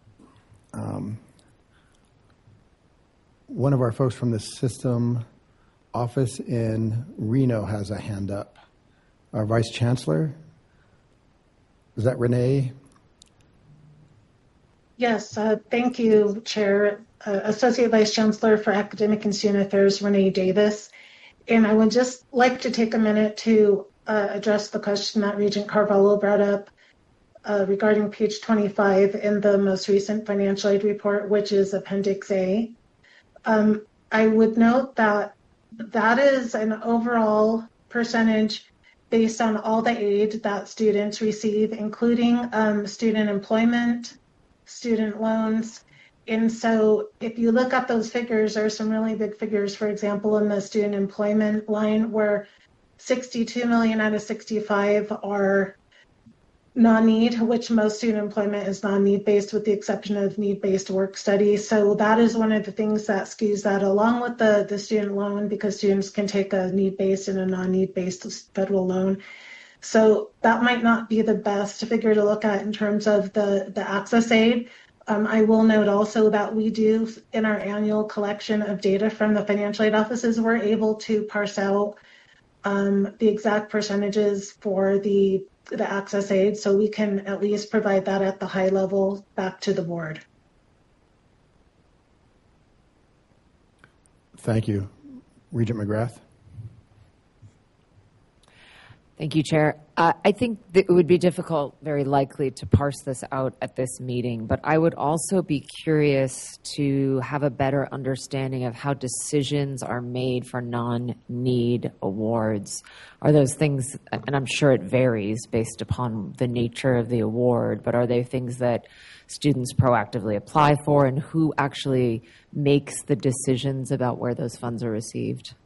our folks from the system office in Reno has a hand up. Our Vice Chancellor, is that Renee? Yes, thank you, Chair. Associate Vice Chancellor for Academic and Student Affairs, Renee Davis. And I would just like to take a minute to address the question that Regent Carvalho brought up regarding page 25 in the most recent financial aid report, which is Appendix A. I would note that that is an overall percentage based on all the aid that students receive, including student employment, student loans. And so if you look at those figures, there are some really big figures, for example, in the student employment line where 62 million out of 65 are non-need, which most student employment is non-need based with the exception of need-based work study. So that is one of the things that skews that, along with the student loan, because students can take a need-based and a non-need-based federal loan. So that might not be the best figure to look at in terms of the access aid. I will note also that we do, in our annual collection of data from the financial aid offices, we're able to parse out the exact percentages for the access aid, so we can at least provide that at the high level back to the board. Thank you. Regent McGrath. Thank you, Chair. I think that it would be difficult, very likely, to parse this out at this meeting, but I would also be curious to have a better understanding of how decisions are made for non-need awards. Are those things, and I'm sure it varies based upon the nature of the award, but are they things that students proactively apply for, and who actually makes the decisions about where those funds are received?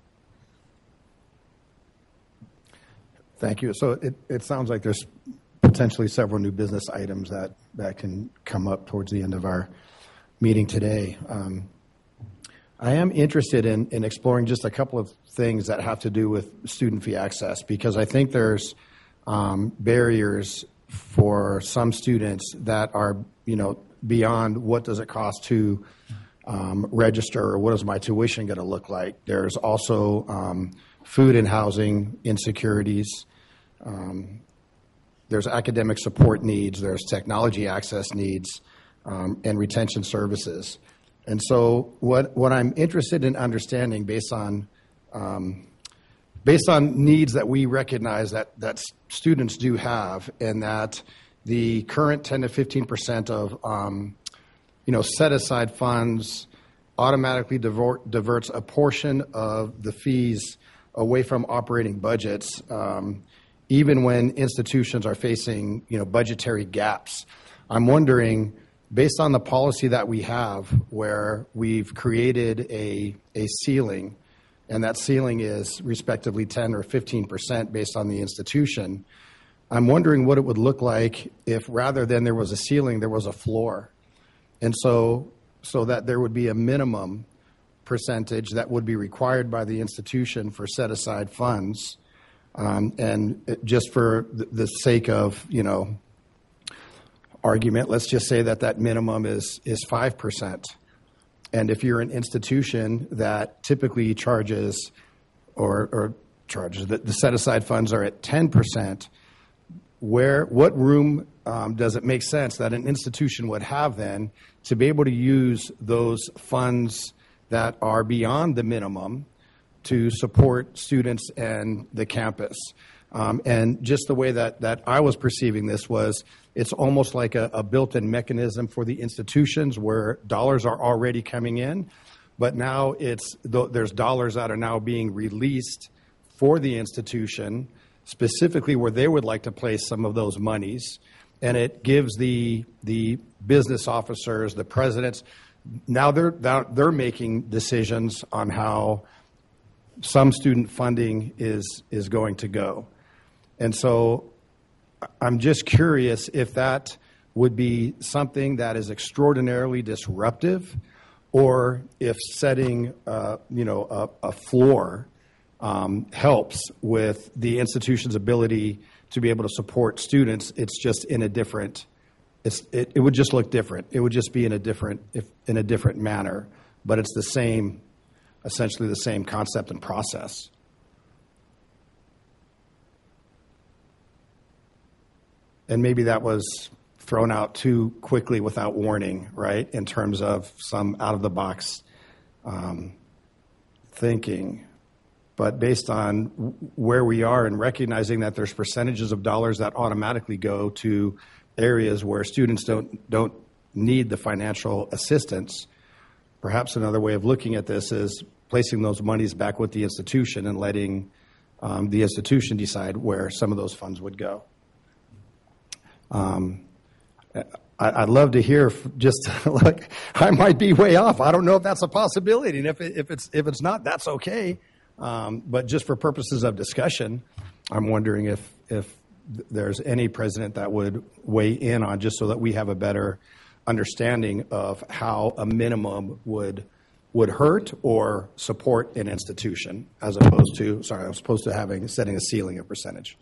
Thank you. So it sounds like there's potentially several new business items that can come up towards the end of our meeting today. I am interested in exploring just a couple of things that have to do with student fee access, because I think there's barriers for some students that are, beyond what does it cost to register, or what is my tuition going to look like. There's also food and housing insecurities. There's academic support needs. There's technology access needs, and retention services. And so what I'm interested in understanding based on needs that we recognize that students do have, and that the current 10 to 15% of set aside funds automatically diverts a portion of the fees away from operating budgets, even when institutions are facing budgetary gaps. I'm wondering, based on the policy that we have, where we've created a ceiling, and that ceiling is respectively 10 or 15% based on the institution, I'm wondering what it would look like if, rather than there was a ceiling, there was a floor. And so that there would be a minimum percentage that would be required by the institution for set-aside funds. And just for the sake of, argument, let's just say that minimum is 5%. And if you're an institution that typically charges or charges, the set-aside funds are at 10%, what room does it make sense that an institution would have then to be able to use those funds that are beyond the minimum to support students and the campus? And just the way that I was perceiving this was, it's almost like a built-in mechanism for the institutions where dollars are already coming in, but now there's dollars that are now being released for the institution, specifically where they would like to place some of those monies. And it gives the business officers, the presidents, now they're making decisions on how some student funding is going to go. And so I'm just curious if that would be something that is extraordinarily disruptive, or if setting a floor helps with the institution's ability to be able to support students. It's just in a different, it would just look different. It would just be in a different manner, but it's essentially the same concept and process. And maybe that was thrown out too quickly without warning, right, in terms of some out-of-the-box thinking. But based on where we are and recognizing that there's percentages of dollars that automatically go to areas where students don't need the financial assistance, perhaps another way of looking at this is placing those monies back with the institution and letting the institution decide where some of those funds would go. I'd love to hear just like, I might be way off. I don't know if that's a possibility, and if it's not, that's okay. But just for purposes of discussion, I'm wondering if there's any president that would weigh in on, just so that we have a better understanding of how a minimum would hurt or support an institution, as opposed to setting a ceiling of percentage.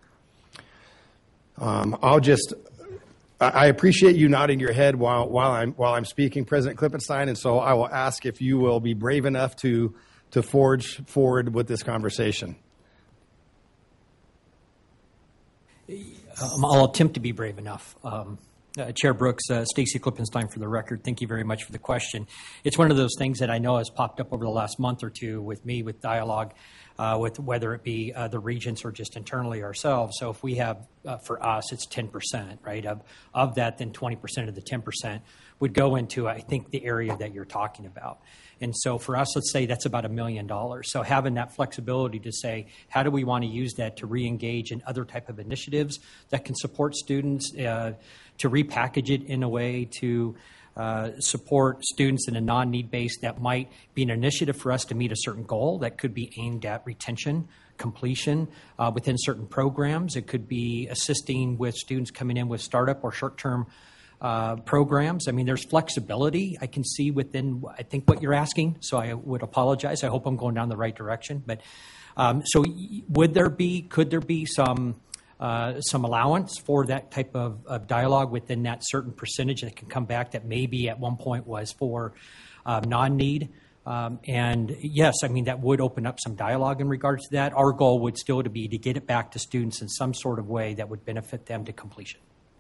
I appreciate you nodding your head while I'm speaking, President Klippenstein, and so I will ask if you will be brave enough to forge forward with this conversation. I'll attempt to be brave enough. Chair Brooks, Stacy Klippenstein for the record. Thank you very much for the question. It's one of those things that I know has popped up over the last month or two with me, with dialogue, with whether it be the regents or just internally ourselves. So if we have, for us, it's 10%, right? Of that, then 20% of the 10% would go into, I think, the area that you're talking about. And so for us, let's say that's about $1 million. So having that flexibility to say, how do we want to use that to re-engage in other type of initiatives that can support students, to repackage it in a way to support students in a non-need base that might be an initiative for us to meet a certain goal that could be aimed at retention, completion within certain programs. It could be assisting with students coming in with startup or short-term programs. I mean, there's flexibility I can see within, I think, what you're asking. So I would apologize. I hope I'm going down the right direction. But so could there be some allowance for that type of dialogue within that certain percentage that can come back that maybe at one point was for non-need? And yes, I mean, that would open up some dialogue in regards to that. Our goal would still be to get it back to students in some sort of way that would benefit them to completion.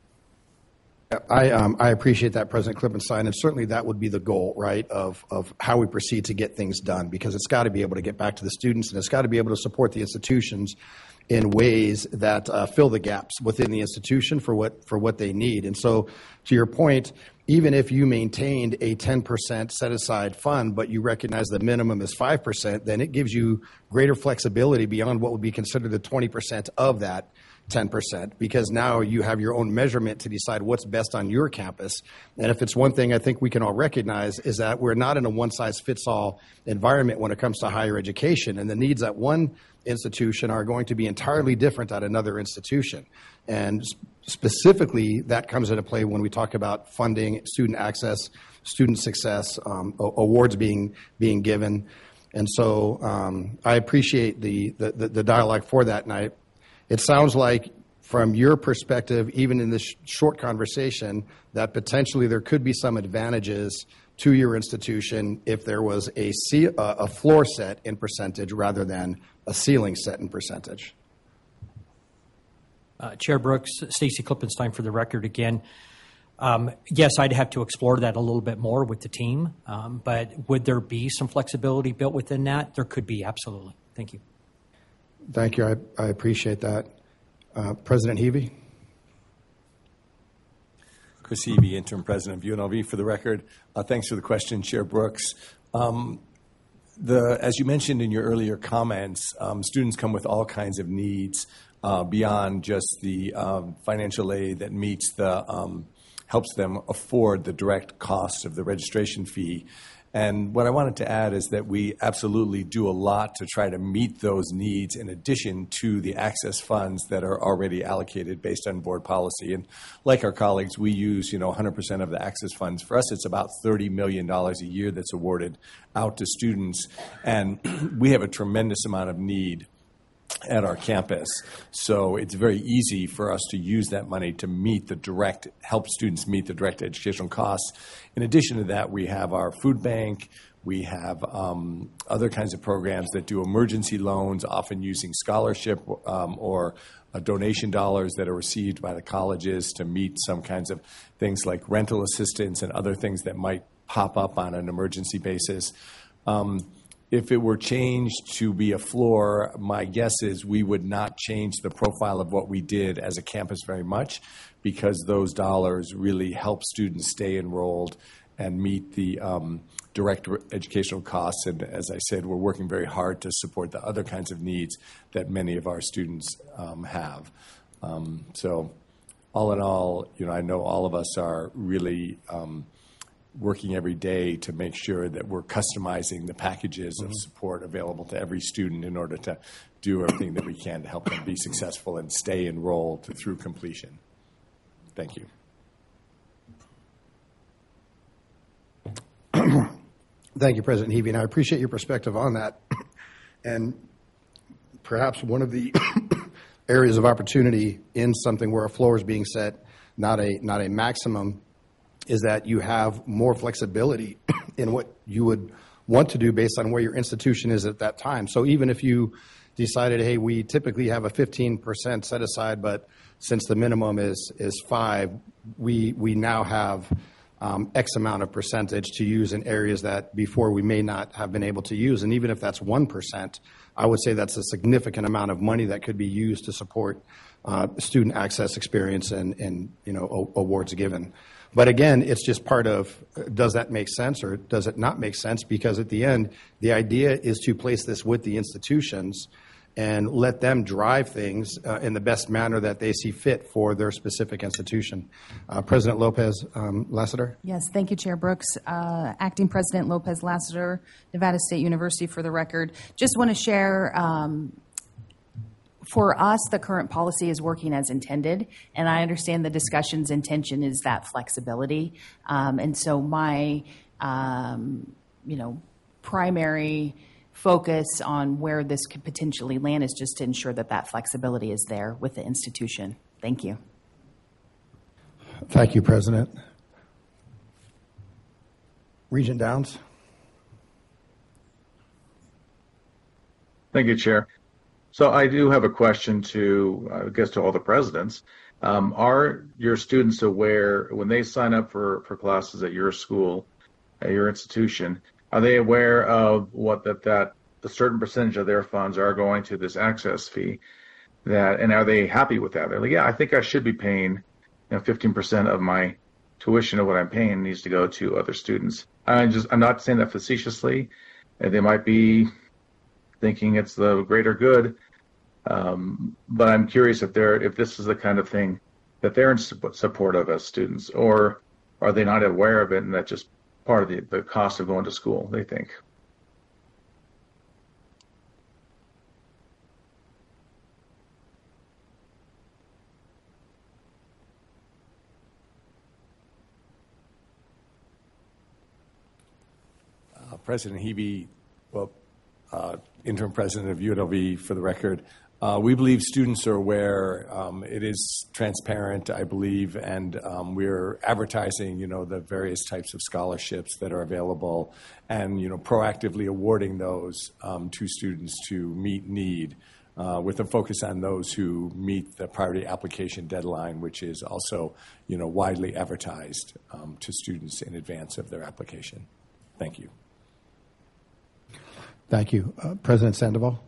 I appreciate that, President Klippenstein, and certainly that would be the goal, right, of how we proceed to get things done, because it's got to be able to get back to the students, and it's got to be able to support the institutions in ways that fill the gaps within the institution for what they need. And so, to your point, even if you maintained a 10% set-aside fund, but you recognize the minimum is 5%, then it gives you greater flexibility beyond what would be considered the 20% of that 10%, because now you have your own measurement to decide what's best on your campus. And if it's one thing I think we can all recognize is that we're not in a one-size-fits-all environment when it comes to higher education, and the needs at one institution are going to be entirely different at another institution. And specifically, that comes into play when we talk about funding, student access, student success, awards being given. And so I appreciate the dialogue for that night. It sounds like, from your perspective, even in this short conversation, that potentially there could be some advantages to your institution if there was a floor set in percentage rather than a ceiling set in percentage. Chair Brooks, Stacy Klippenstein for the record again. Yes, I'd have to explore that a little bit more with the team, but would there be some flexibility built within that? There could be, absolutely. Thank you. Thank you. I appreciate that. President Hevey? Chris Hevey, Interim President of UNLV, for the record. Thanks for the question, Chair Brooks. As you mentioned in your earlier comments, students come with all kinds of needs beyond just the financial aid that meets helps them afford the direct cost of the registration fee. And what I wanted to add is that we absolutely do a lot to try to meet those needs in addition to the access funds that are already allocated based on board policy. And like our colleagues, we use 100% of the access funds. For us, it's about $30 million a year that's awarded out to students. And we have a tremendous amount of need at our campus. So it's very easy for us to use that money to help students meet the direct educational costs. In addition to that, we have our food bank. We have other kinds of programs that do emergency loans, often using scholarship or donation dollars that are received by the colleges to meet some kinds of things like rental assistance and other things that might pop up on an emergency basis. If it were changed to be a floor, my guess is we would not change the profile of what we did as a campus very much, because those dollars really help students stay enrolled and meet the direct educational costs. And as I said, we're working very hard to support the other kinds of needs that many of our students have. So all in all, I know all of us are really working every day to make sure that we're customizing the packages of support available to every student in order to do everything that we can to help them be successful and stay enrolled through completion. Thank you. Thank you, President Hevey, and I appreciate your perspective on that. And perhaps one of the areas of opportunity in something where a floor is being set, not a maximum, is that you have more flexibility in what you would want to do based on where your institution is at that time. So even if you decided, hey, we typically have a 15% set aside, but since the minimum is 5, we now have X amount of percentage to use in areas that before we may not have been able to use. And even if that's 1%, I would say that's a significant amount of money that could be used to support student access experience and awards given. But again, it's just part of, does that make sense or does it not make sense? Because at the end, the idea is to place this with the institutions and let them drive things in the best manner that they see fit for their specific institution. President Lopez Lassiter? Yes, thank you, Chair Brooks. Acting President Lopez Lassiter, Nevada State University, for the record. Just want to share, for us, the current policy is working as intended, and I understand the discussion's intention is that flexibility. And so my, primary focus on where this could potentially land is just to ensure that that flexibility is there with the institution. Thank you. Thank you, President. Regent Downs. Thank you, Chair. So I do have a question to, I guess, to all the presidents. Are your students aware, when they sign up for classes at your school, at your institution, are they aware of what that a certain percentage of their funds are going to this access fee? And are they happy with that? They're like, yeah, I think I should be paying 15% of my tuition of what I'm paying needs to go to other students. I'm not saying that facetiously. They might be thinking it's the greater good, but I'm curious if this is the kind of thing that they're in support of as students, or are they not aware of it and that's just part of the cost of going to school, they think? President Hebe, Interim President of UNLV, for the record, we believe students are aware. It is transparent, I believe, and we're advertising, the various types of scholarships that are available, and proactively awarding those to students to meet need, with a focus on those who meet the priority application deadline, which is also, widely advertised to students in advance of their application. Thank you. Thank you. President Sandoval?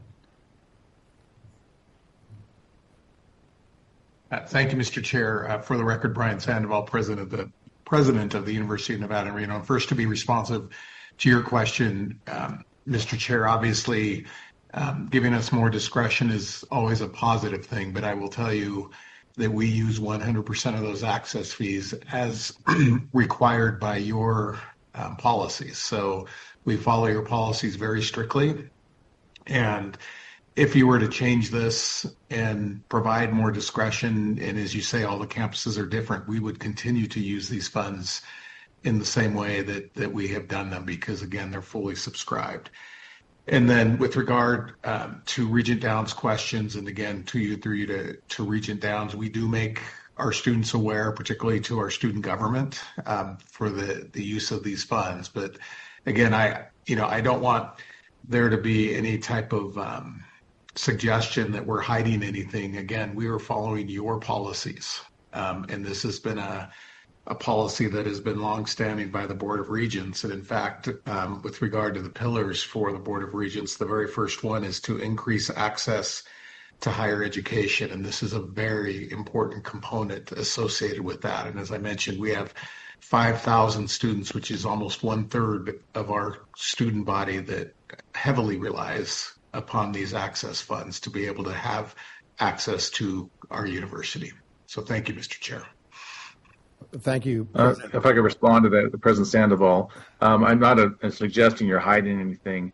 Thank you, Mr. Chair. For the record, Brian Sandoval, President of the University of Nevada, Reno. First, to be responsive to your question, Mr. Chair, obviously giving us more discretion is always a positive thing, but I will tell you that we use 100% of those access fees as required by your policies. So we follow your policies very strictly. And if you were to change this and provide more discretion, and as you say, all the campuses are different, we would continue to use these funds in the same way that we have done them, because again, they're fully subscribed. And then with regard to Regent Downs' questions, and again, through you to Regent Downs, we do make our students aware, particularly to our student government, for the use of these funds. But again, I don't want there to be any type of suggestion that we're hiding anything. Again, we are following your policies, and this has been a policy that has been longstanding by the Board of Regents. And in fact, with regard to the pillars for the Board of Regents, the very first one is to increase access to higher education. And this is a very important component associated with that. And as I mentioned, we have 5,000 students, which is almost 1/3 of our student body, that heavily relies upon these access funds to be able to have access to our university. So thank you, Mr. Chair. Thank you. If I could respond to that, President Sandoval, I'm not suggesting you're hiding anything.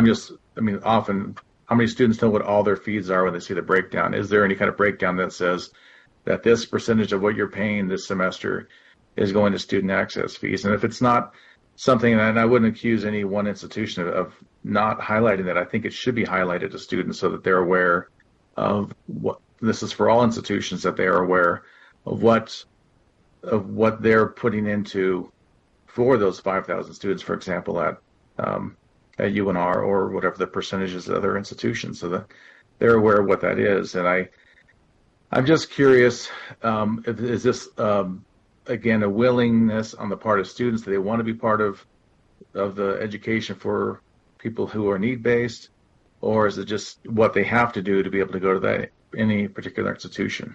Often, how many students know what all their fees are when they see the breakdown? Is there any kind of breakdown that says that this percentage of what you're paying this semester is going to student access fees? And if it's not something, and I wouldn't accuse any one institution of not highlighting that, I think it should be highlighted to students so that they're aware of what this is for all institutions, that they are aware of what they're putting into for those 5,000 students, for example, at UNR or whatever the percentages of other institutions. So they're aware of what that is. And I'm just curious, is this, again, a willingness on the part of students that they want to be part of the education for people who are need-based, or is it just what they have to do to be able to go to any particular institution?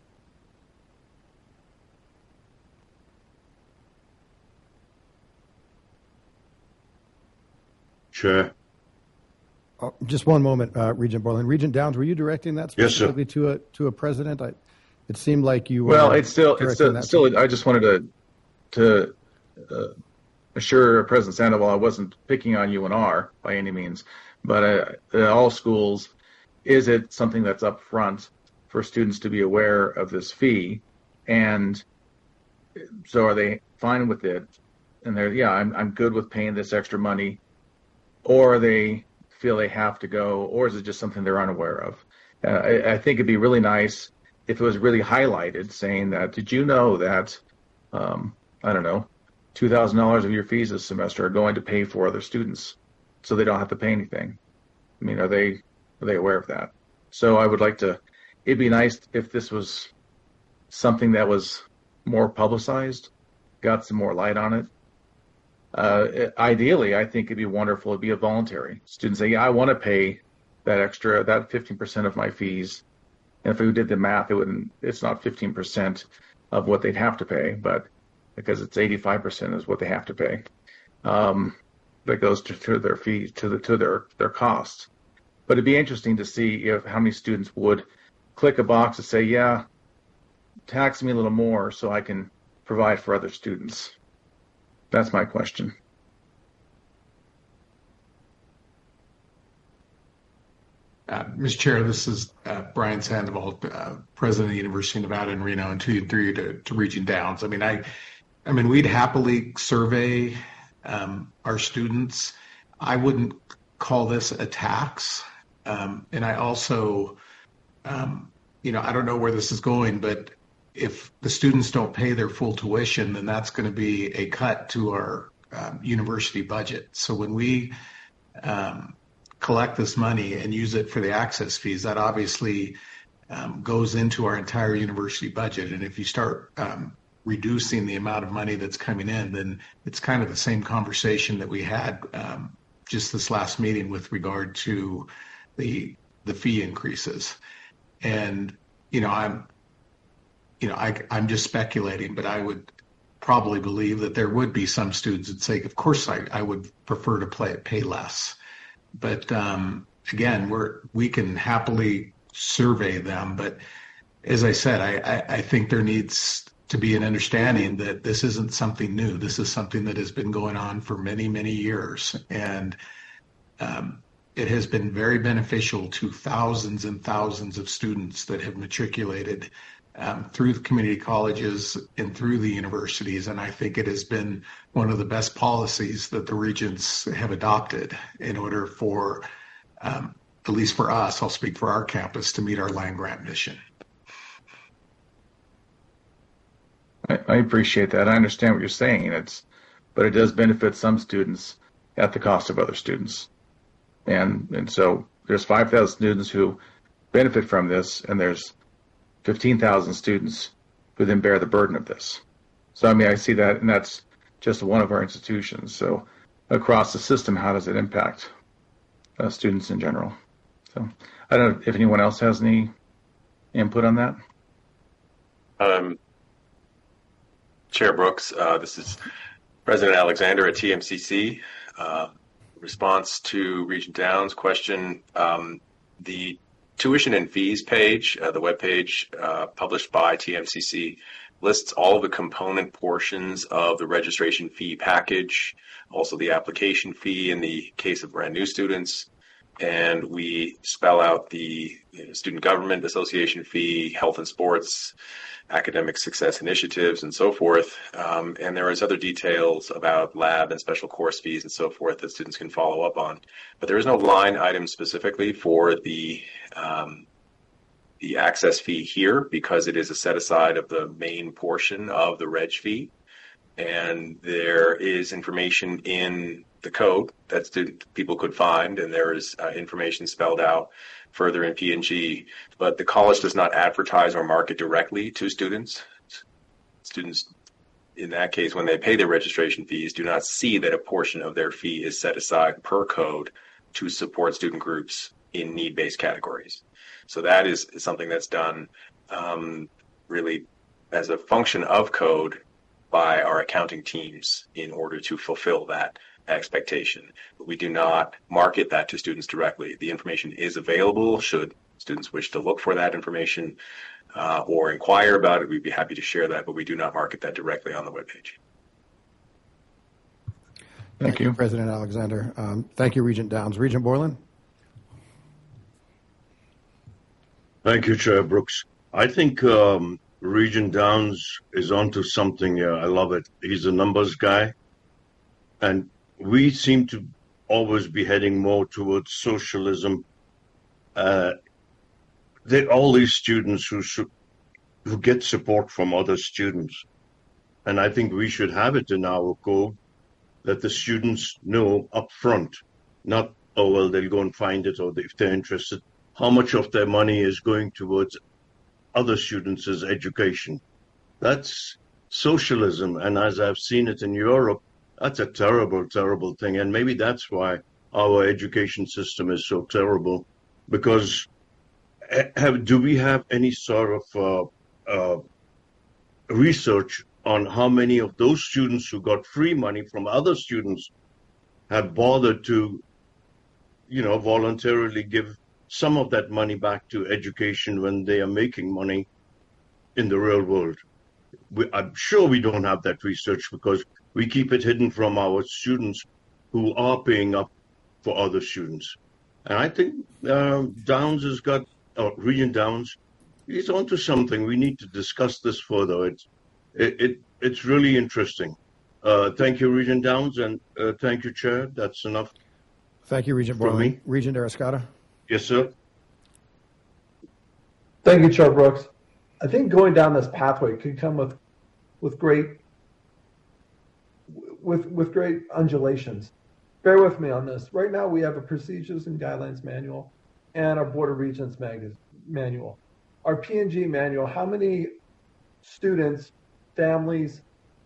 Chair. Just one moment, Regent Borland. Regent Downs, were you directing that specifically to a president? It seemed like you were. Well, it's still. I just wanted to assure President Sandoval I wasn't picking on UNR by any means, but all schools, is it something that's up front for students to be aware of this fee, and so are they fine with it? And I'm good with paying this extra money, or they feel they have to go, or is it just something they're unaware of? I think it'd be really nice if it was really highlighted, saying that, did you know that, I don't know, $2,000 of your fees this semester are going to pay for other students, so they don't have to pay anything? I mean, are they aware of that? So I would like to, it'd be nice if this was something that was more publicized, got some more light on it. Ideally, I think it'd be wonderful. It'd be a voluntary. Students say, yeah, I want to pay that extra, that 15% of my fees. And if we did the math, it's not 15% of what they'd have to pay, but because it's 85% is what they have to pay. That goes to their fees, to their costs. But it'd be interesting to see how many students would click a box and say, yeah, tax me a little more so I can provide for other students. That's my question. Mr. Chair, this is Brian Sandoval, President of the University of Nevada in Reno, and through you to Regent Downs. I mean, we'd happily survey our students. I wouldn't call this a tax. And I also, I don't know where this is going, but if the students don't pay their full tuition, then that's going to be a cut to our university budget. So when we collect this money and use it for the access fees, that obviously goes into our entire university budget. And if you start reducing the amount of money that's coming in, then it's kind of the same conversation that we had just this last meeting with regard to the fee increases. And I'm just speculating, but I would probably believe that there would be some students that say, of course, I would prefer to pay less. But again, we can happily survey them. But as I said, I think there needs to be an understanding that this isn't something new. This is something that has been going on for many, many years. And it has been very beneficial to thousands and thousands of students that have matriculated through the community colleges and through the universities. And I think it has been one of the best policies that the regents have adopted in order for, at least for us, I'll speak for our campus, to meet our land-grant mission. I appreciate that. I understand what you're saying. But it does benefit some students at the cost of other students. And so there's 5,000 students who benefit from this, and there's 15,000 students who then bear the burden of this. So, I see that, and that's just one of our institutions. So across the system, how does it impact students in general? So I don't know if anyone else has any input on that. Chair Brooks, this is President Alexander at TMCC. Response to Regent Downs' question, the tuition and fees page, the webpage published by TMCC, lists all of the component portions of the registration fee package, also the application fee in the case of brand new students. And we spell out the Student Government Association fee, health and sports, academic success initiatives, and so forth. And there is other details about lab and special course fees and so forth that students can follow up on. But there is no line item specifically for the access fee here, because it is a set aside of the main portion of the reg fee. And there is information in the code that people could find, and there is information spelled out further in P&G. But the college does not advertise or market directly to students. Students, in that case, when they pay their registration fees, do not see that a portion of their fee is set aside per code to support student groups in need-based categories. So that is something that's done really as a function of code by our accounting teams in order to fulfill that expectation. But we do not market that to students directly. The information is available should students wish to look for that information or inquire about it. We'd be happy to share that, but we do not market that directly on the webpage. Thank you, President Alexander. Thank you, Regent Downs. Regent Borland? Thank you, Chair Brooks. I think Regent Downs is onto something here. I love it. He's a numbers guy. And we seem to always be heading more towards socialism. There are all these students who get support from other students. And I think we should have it in our code that the students know up front, not, oh, well, they'll go and find it, or if they're interested, how much of their money is going towards other students' education. That's socialism. And as I've seen it in Europe, that's a terrible, terrible thing. And maybe that's why our education system is so terrible, because do we have any sort of research on how many of those students who got free money from other students have bothered to, voluntarily give some of that money back to education when they are making money in the real world? I'm sure we don't have that research because we keep it hidden from our students who are paying up for other students. And I think Downs has got, Regent Downs, he's onto something. We need to discuss this further. It's really interesting. Thank you, Regent Downs, and thank you, Chair. That's enough. Thank you, Regent Borland. Regent Arascata? Yes, sir. Thank you, Chair Brooks. I think going down this pathway could come with great undulations. Bear with me on this. Right now, we have a procedures and guidelines manual and our Board of Regents manual. Our P&G manual, how many students, families,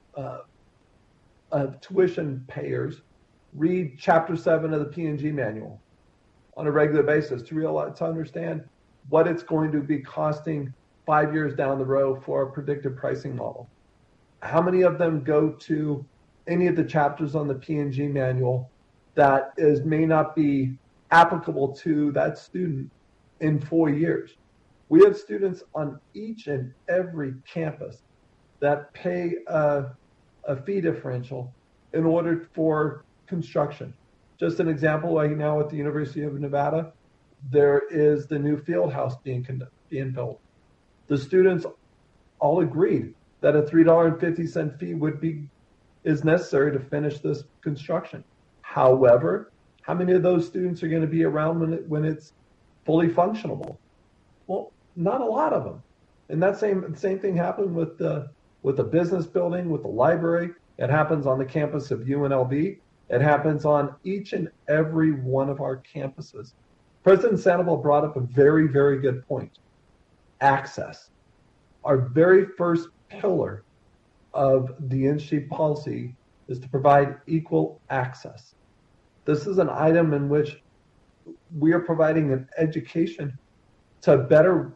tuition payers read Chapter 7 of the P&G manual on a regular basis to understand what it's going to be costing 5 years down the road for a predictive pricing model? How many of them go to any of the chapters on the P&G manual that may not be applicable to that student in 4 years? We have students on each and every campus that pay a fee differential in order for construction. Just an example, right now at the University of Nevada, there is the new field house being built. The students all agreed that a $3.50 fee is necessary to finish this construction. However, how many of those students are going to be around when it's fully functionable? Well, not a lot of them. And that same thing happened with the business building, with the library. It happens on the campus of UNLV. It happens on each and every one of our campuses. President Sandoval brought up a very, very good point. Access. Our very first pillar of the industry policy is to provide equal access. This is an item in which we are providing an education to better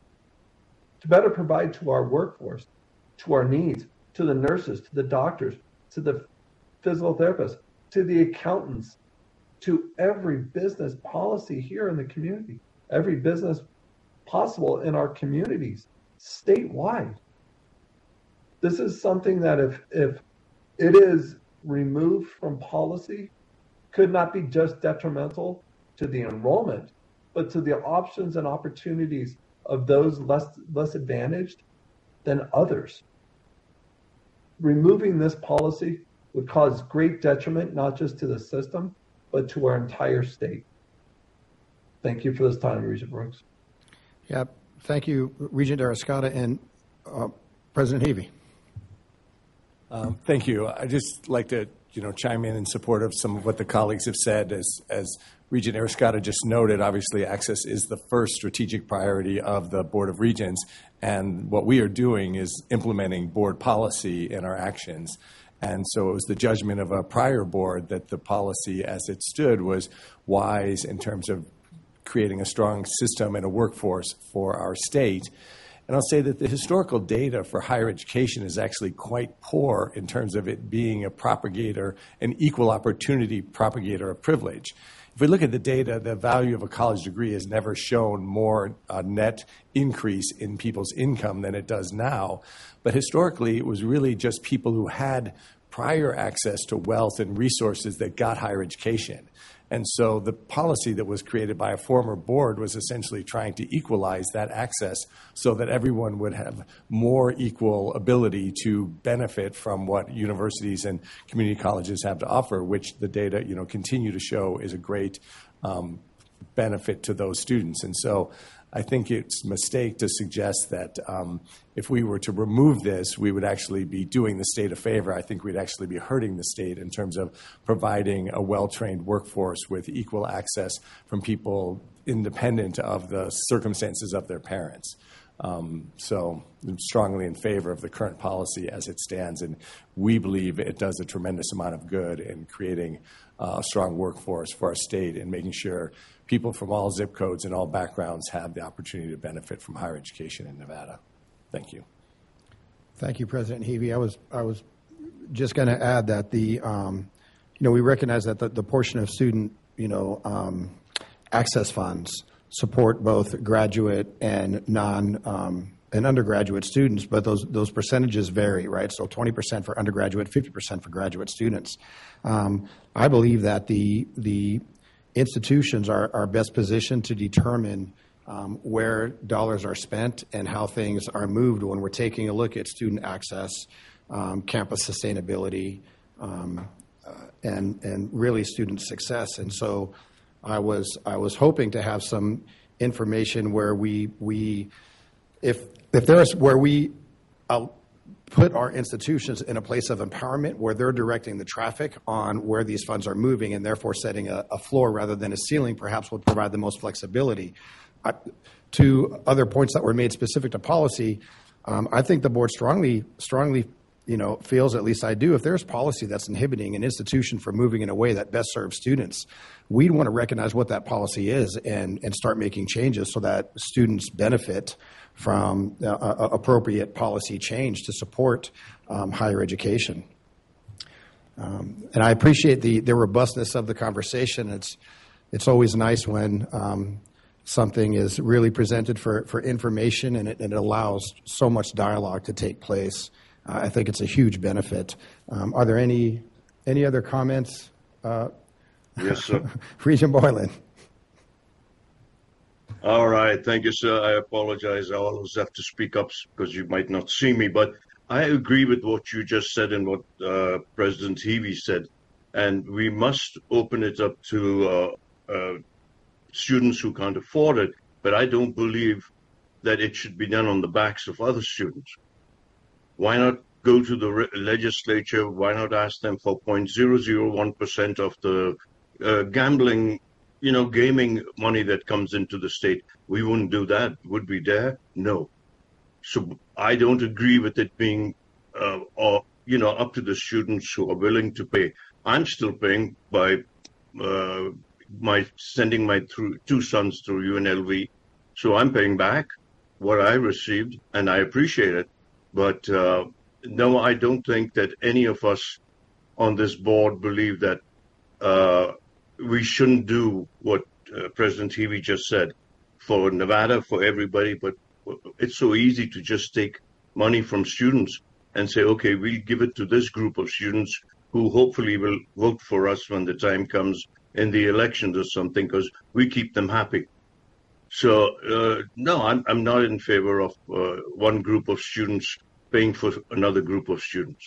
provide to our workforce, to our needs, to the nurses, to the doctors, to the physical therapists, to the accountants, to every business policy here in the community, every business possible in our communities, statewide. This is something that if it is removed from policy, could not be just detrimental to the enrollment, but to the options and opportunities of those less advantaged than others. Removing this policy would cause great detriment, not just to the system, but to our entire state. Thank you for this time, Regent Brooks. Yeah, thank you, Regent Arascata and President Havey. Thank you. I'd just like to, chime in support of some of what the colleagues have said. As Regent Arascata just noted, obviously access is the first strategic priority of the Board of Regents, and what we are doing is implementing board policy in our actions. And so it was the judgment of a prior board that the policy as it stood was wise in terms of creating a strong system and a workforce for our state. And I'll say that the historical data for higher education is actually quite poor in terms of it being a propagator, an equal opportunity propagator of privilege. If we look at the data, the value of a college degree has never shown more net increase in people's income than it does now. But historically, it was really just people who had prior access to wealth and resources that got higher education. And so the policy that was created by a former board was essentially trying to equalize that access so that everyone would have more equal ability to benefit from what universities and community colleges have to offer, which the data, continue to show is a great benefit to those students. And so I think it's a mistake to suggest that if we were to remove this, we would actually be doing the state a favor. I think we'd actually be hurting the state in terms of providing a well-trained workforce with equal access from people independent of the circumstances of their parents. So I'm strongly in favor of the current policy as it stands, and we believe it does a tremendous amount of good in creating a strong workforce for our state and making sure people from all zip codes and all backgrounds have the opportunity to benefit from higher education in Nevada. Thank you. Thank you, President Heavey. I was just going to add that we recognize that the portion of student access funds support both graduate and and undergraduate students, but those percentages vary, right? So 20% for undergraduate, 50% for graduate students. I believe that the institutions are best positioned to determine where dollars are spent and how things are moved when we're taking a look at student access, campus sustainability, and really student success. And so I was hoping to have some information where if there's where we put our institutions in a place of empowerment where they're directing the traffic on where these funds are moving and therefore setting a floor rather than a ceiling perhaps would provide the most flexibility. To other points that were made specific to policy, I think the board strongly feels, at least I do, if there's policy that's inhibiting an institution from moving in a way that best serves students, we'd want to recognize what that policy is and start making changes so that students benefit from appropriate policy change to support higher education. And I appreciate the robustness of the conversation. It's always nice when something is really presented for information and it allows so much dialogue to take place. I think it's a huge benefit. Are there any other comments? Yes, sir. Regent Boylan. All right. Thank you, sir. I apologize. I always have to speak up because you might not see me, but I agree with what you just said and what President Heavey said. And we must open it up to students who can't afford it. But I don't believe that it should be done on the backs of other students. Why not go to the legislature? Why not ask them for 0.001% of the gambling, gaming money that comes into the state? We wouldn't do that. Would we dare? No. So I don't agree with it being, up to the students who are willing to pay. I'm still paying by sending my two sons through UNLV. So I'm paying back what I received, and I appreciate it. But no, I don't think that any of us on this board believe that we shouldn't do what President Heavey just said for Nevada, for everybody. But it's so easy to just take money from students and say, okay, we'll give it to this group of students who hopefully will vote for us when the time comes in the elections or something, because we keep them happy. So, no, I'm not in favor of one group of students paying for another group of students.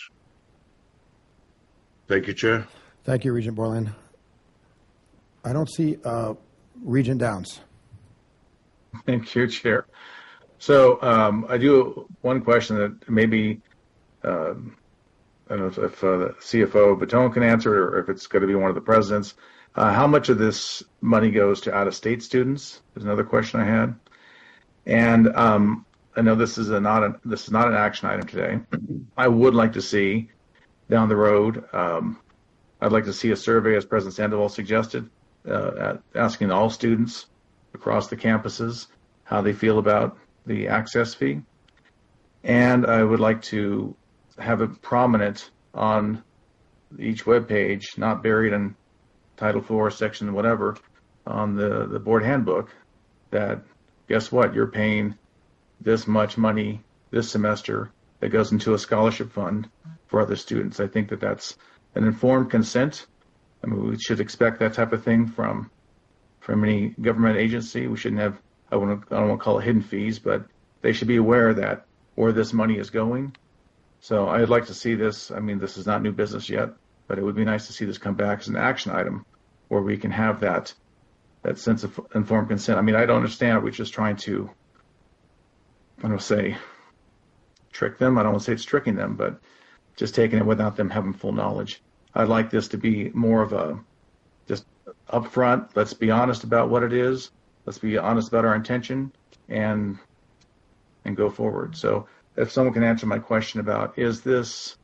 Thank you, Chair. Thank you, Regent Boylan. I don't see Regent Downs. Thank you, Chair. So I do one question that maybe don't know if the CFO Baton can answer it or if it's going to be one of the presidents. How much of this money goes to out-of-state students is another question I had. And I know this is not an action item today. I would like to see down the road, I'd like to see a survey, as President Sandoval suggested, asking all students across the campuses how they feel about the access fee. And I would like to have it prominent on each web page, not buried in Title IV, section whatever, on the board handbook, that guess what, you're paying this much money this semester that goes into a scholarship fund for other students. I think that that's an informed consent. I mean, we should expect that type of thing from any government agency. We shouldn't have, I don't want to call it hidden fees, but they should be aware that where this money is going. So I'd like to see this. I mean, this is not new business yet, but it would be nice to see this come back as an action item where we can have that sense of informed consent. I mean, I don't understand. We're just trying to, I don't say trick them. I don't want to say it's tricking them, but just taking it without them having full knowledge. I'd like this to be more of a just upfront. Let's be honest about what it is. Let's be honest about our intention and go forward. So if someone can answer my question about does this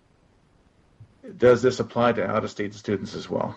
apply to out-of-state students as well?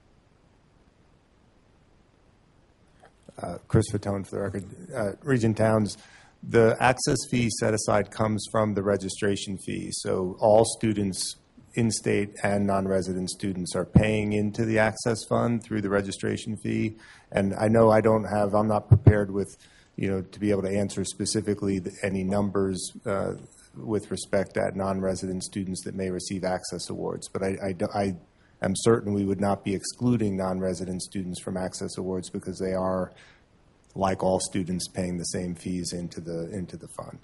Chris Fatone for the record. Regent Towns, the access fee set aside comes from the registration fee. So all students, in-state and non-resident students, are paying into the access fund through the registration fee. And I know I'm not prepared with, to be able to answer specifically any numbers with respect to non-resident students that may receive access awards. But I am certain we would not be excluding non-resident students from access awards because they are, like all students, paying the same fees into the fund.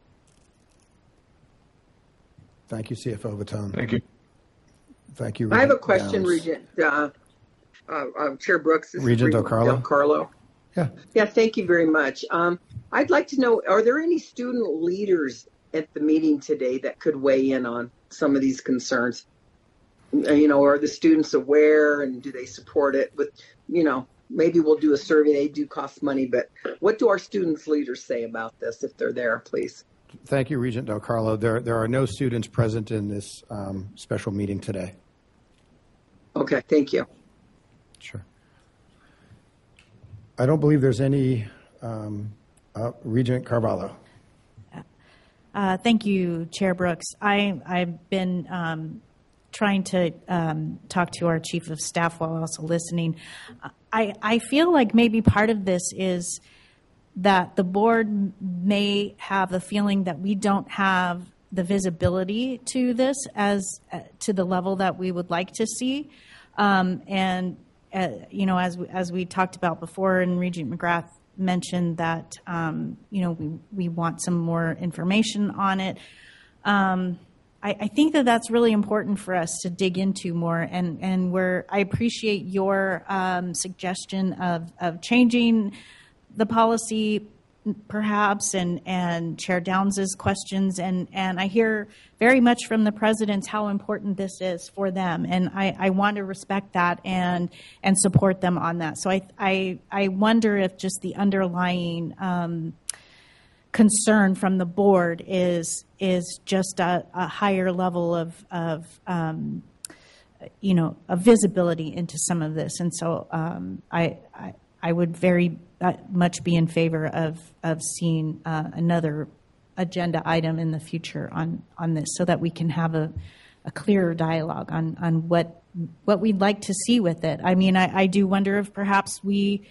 Thank you, CFO Baton. Thank you. Thank you, I have a Regent question, Downs. Regent. Chair Brooks. This Regent is Del Carlo. Yeah, thank you very much. I'd like to know, are there any student leaders at the meeting today that could weigh in on some of these concerns? Are the students aware and do they support it? With, maybe we'll do a survey. They do cost money, but what do our students leaders say about this if they're there, please? Thank you, Regent Del Carlo. There are no students present in this special meeting today. Okay, thank you. Sure. I don't believe there's any. Regent Carvalho. Thank you, Chair Brooks. I've been trying to talk to our chief of staff while also listening. I feel like maybe part of this is that the board may have the feeling that we don't have the visibility to this as to the level that we would like to see. As we talked about before, and Regent McGrath mentioned that, we want some more information on it. I think that that's really important for us to dig into more, and I appreciate your suggestion of changing the policy perhaps, and Chair Downs's questions, and I hear very much from the presidents how important this is for them, and I want to respect that and support them on that. So I wonder if just the underlying concern from the board is just a higher level of visibility into some of this, and so I would very much be in favor of seeing another agenda item in the future on this, so that we can have a clearer dialogue on what we'd like to see with it. I mean, I do wonder if perhaps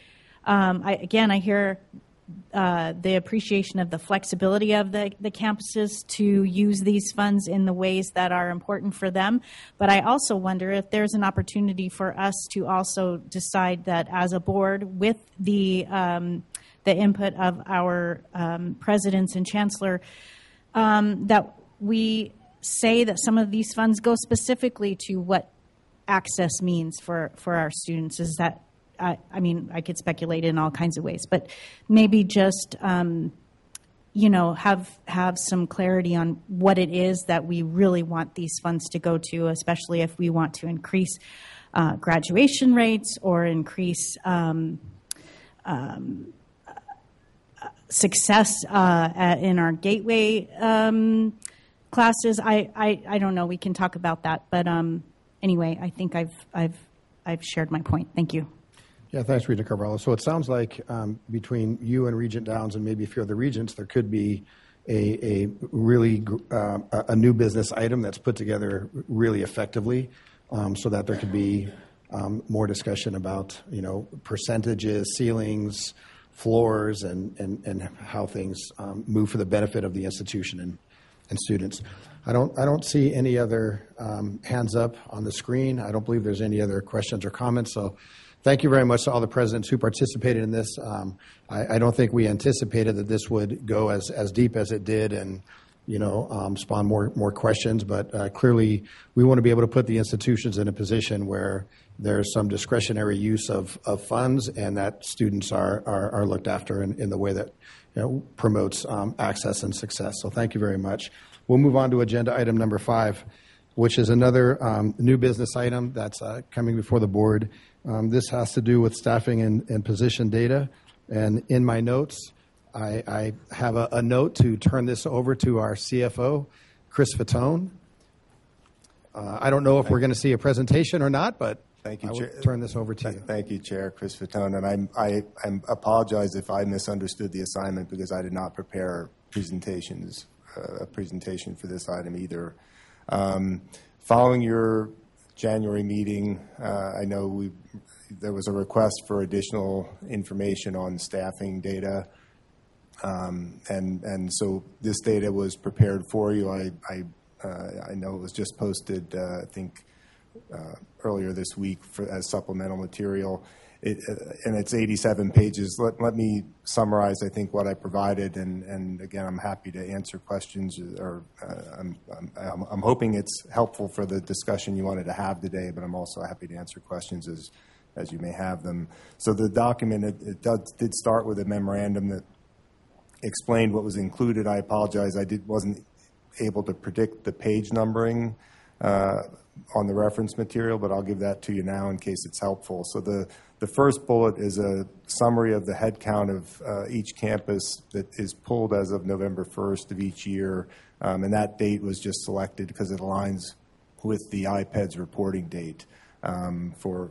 I hear the appreciation of the flexibility of the campuses to use these funds in the ways that are important for them. But I also wonder if there's an opportunity for us to also decide that as a board, with the input of our presidents and chancellor, that we say that some of these funds go specifically to what access means for our students. Is that I could speculate in all kinds of ways, but maybe just, have some clarity on what it is that we really want these funds to go to, especially if we want to increase graduation rates or increase success in our gateway classes. I don't know. We can talk about that, but anyway, I think I've shared my point. Thank you. Yeah, thanks, Regent Carvalho. So it sounds like between you and Regent Downs and maybe a few other regents, there could be a really a new business item that's put together really effectively, so that there could be more discussion about percentages, ceilings, floors, and how things move for the benefit of the institution and students. I don't see any other hands up on the screen. I don't believe there's any other questions or comments. So thank you very much to all the presidents who participated in this. I don't think we anticipated that this would go as deep as it did and spawn more questions. But clearly, we want to be able to put the institutions in a position where there's some discretionary use of funds and that students are looked after in the way that promotes access and success. So thank you very much. We'll move on to agenda item number 5, which is another new business item that's coming before the board. This has to do with staffing and position data. And in my notes, I have a note to turn this over to our CFO, Chris Fatone. I don't know if we're going to see a presentation or not, but thank you, I will Chair. turn this over to you. Thank you, Chair Chris Fatone. And I apologize if I misunderstood the assignment because I did not prepare a presentation for this item either. Following your January meeting, I know there was a request for additional information on staffing data. And so this data was prepared for you. I know it was just posted, I think, earlier this week as supplemental material. And it's 87 pages. Let me summarize, I think, what I provided. And again, I'm happy to answer questions. Or I'm hoping it's helpful for the discussion you wanted to have today, but I'm also happy to answer questions as you may have them. So the document, it did start with a memorandum that explained what was included. I apologize. Wasn't able to predict the page numbering on the reference material, but I'll give that to you now in case it's helpful. So the first bullet is a summary of the head count of each campus that is pulled as of November 1st of each year. And that date was just selected because it aligns with the IPEDS reporting date for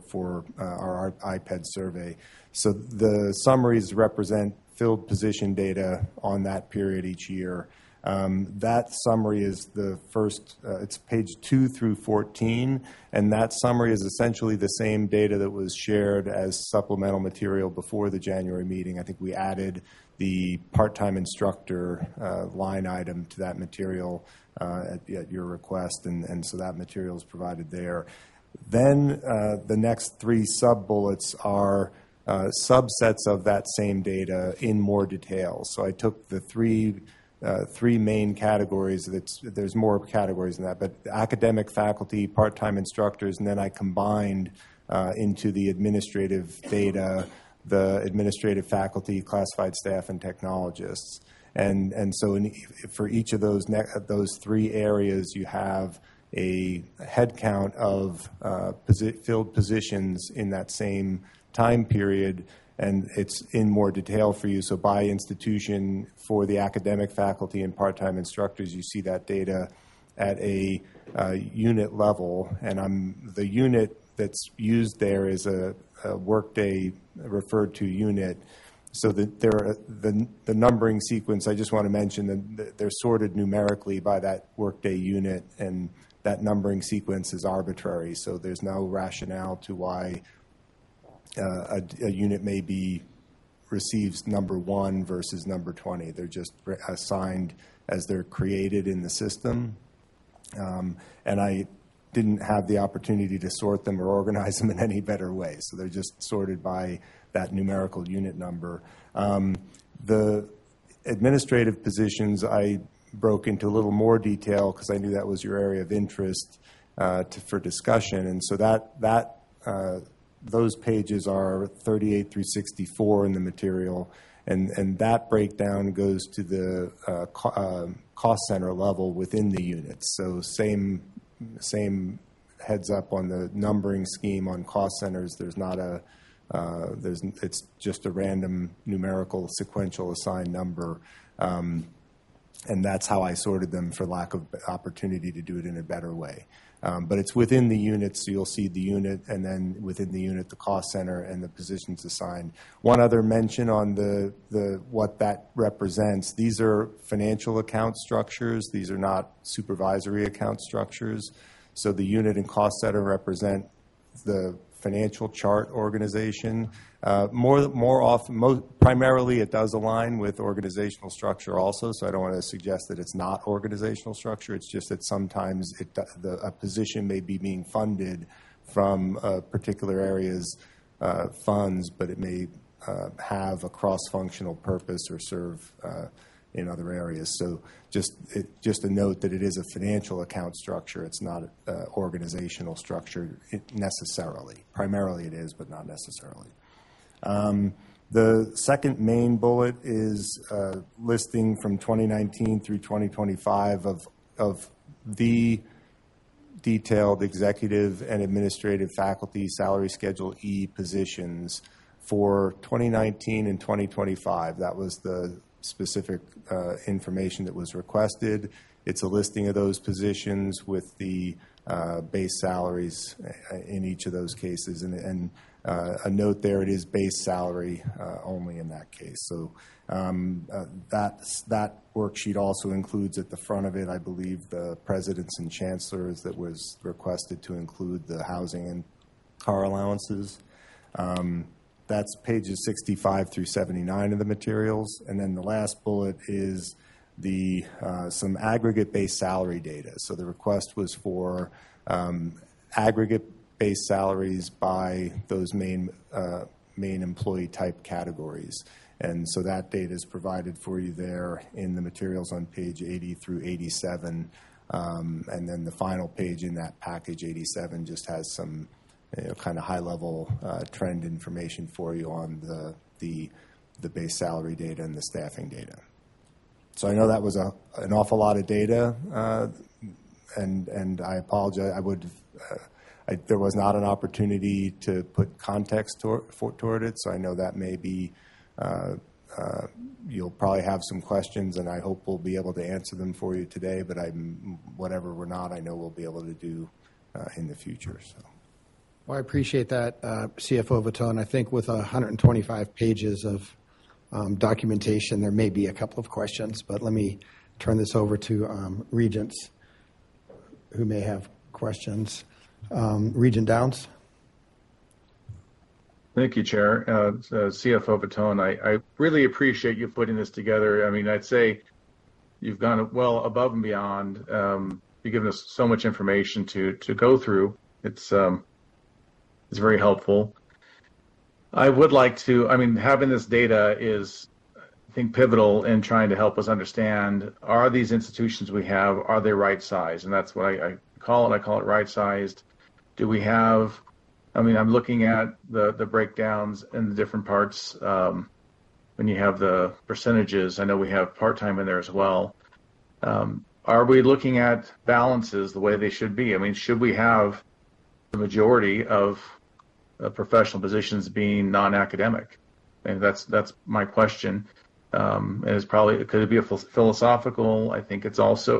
our IPED survey. So the summaries represent filled position data on that period each year. That summary is the first, it's page 2 through 14, and that summary is essentially the same data that was shared as supplemental material before the January meeting. I think we added the part-time instructor line item to that material at your request, and so that material is provided there. Then the next 3 sub-bullets are subsets of that same data in more detail. So I took the three main categories. There's more categories than that, but academic faculty, part-time instructors, and then I combined into the administrative data, the administrative faculty, classified staff, and technologists. And so for each of those 3 areas, you have a head count of filled positions in that same time period, and it's in more detail for you. So by institution, for the academic faculty and part-time instructors, you see that data at a unit level, and the unit that's used there is a workday referred to unit. So that the numbering sequence, I just want to mention that they're sorted numerically by that workday unit, and that numbering sequence is arbitrary. So there's no rationale to why a unit may be receives number 1 versus number 20. They're just assigned as they're created in the system. And I didn't have the opportunity to sort them or organize them in any better way. So they're just sorted by that numerical unit number. The administrative positions I broke into a little more detail because I knew that was your area of interest for discussion. And so those pages are 38 through 64 in the material. And that breakdown goes to the cost center level within the units. So same heads up on the numbering scheme on cost centers. There's not a it's just a random numerical sequential assigned number. And that's how I sorted them for lack of opportunity to do it in a better way. But it's within the unit, so you'll see the unit, and then within the unit, the cost center and the positions assigned. One other mention on the what that represents. These are financial account structures. These are not supervisory account structures. So the unit and cost center represent the financial chart organization. More often, primarily it does align with organizational structure also, so I don't want to suggest that it's not organizational structure. It's just that sometimes a position may be being funded from a particular area's funds, but it may have a cross-functional purpose or serve in other areas. So just a note that it is a financial account structure. It's not an organizational structure necessarily. Primarily it is, but not necessarily. The second main bullet is listing from 2019 through 2025 of the detailed executive and administrative faculty salary schedule E positions for 2019 and 2025. That was the specific information that was requested. It's a listing of those positions with the base salaries in each of those cases. And a note there, it is base salary only in that case. So that worksheet also includes at the front of it, I believe, the presidents and chancellors that was requested to include the housing and car allowances. That's pages 65 through 79 of the materials. And then the last bullet is some aggregate base salary data. So the request was for aggregate base salaries by those main employee type categories. And so that data is provided for you there in the materials on page 80 through 87. And then the final page in that package, 87, just has some kind of high-level trend information for you on the base salary data and the staffing data. So I know that was an awful lot of data, and I apologize. There was not an opportunity to put context toward it, so I know that may be you'll probably have some questions, and I hope we'll be able to answer them for you today. But whatever we're not, I know we'll be able to do in the future. So. Well, I appreciate that, CFO Vitone. I think with 125 pages of documentation, there may be a couple of questions, but let me turn this over to regents who may have questions. Regent Downs. Thank you, Chair. CFO Vitone, I really appreciate you putting this together. I mean, I'd say you've gone well above and beyond. You've given us so much information to go through. It's very helpful. I would like to, having this data is, I think, pivotal in trying to help us understand, are these institutions we have, are they right-sized? And that's what I call it. I call it right-sized. Do we have, I'm looking at the breakdowns in the different parts. When you have the percentages, I know we have part-time in there as well. Are we looking at balances the way they should be? Should we have the majority of professional positions being non-academic? And that's my question. And it's probably, could it be a philosophical? I think it's also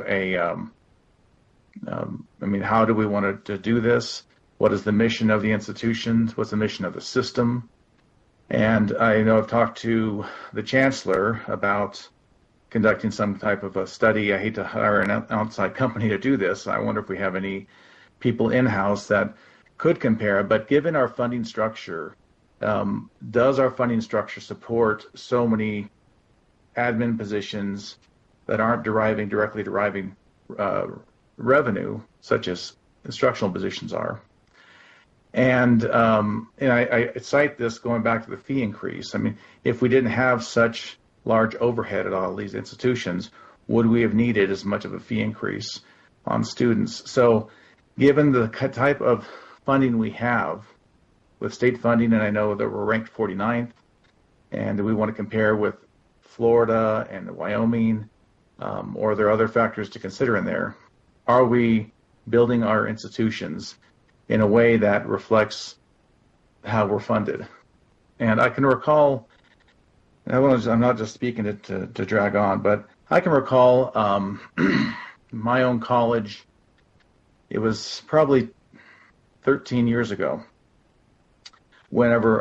how do we want to do this? What is the mission of the institutions? What's the mission of the system? And I know I've talked to the chancellor about conducting some type of a study. I hate to hire an outside company to do this. I wonder if we have any people in-house that could compare, but given our funding structure, does our funding structure support so many admin positions that aren't directly deriving revenue, such as instructional positions are? And I cite this going back to the fee increase. If we didn't have such large overhead at all these institutions, would we have needed as much of a fee increase on students? So given the type of funding we have with state funding, and I know that we're ranked 49th And do we want to compare with Florida and Wyoming, or are there other factors to consider in there? Are we building our institutions in a way that reflects how we're funded? And I can recall, I'm not just speaking to drag on, but I can recall my own college. It was probably 13 years ago, whenever,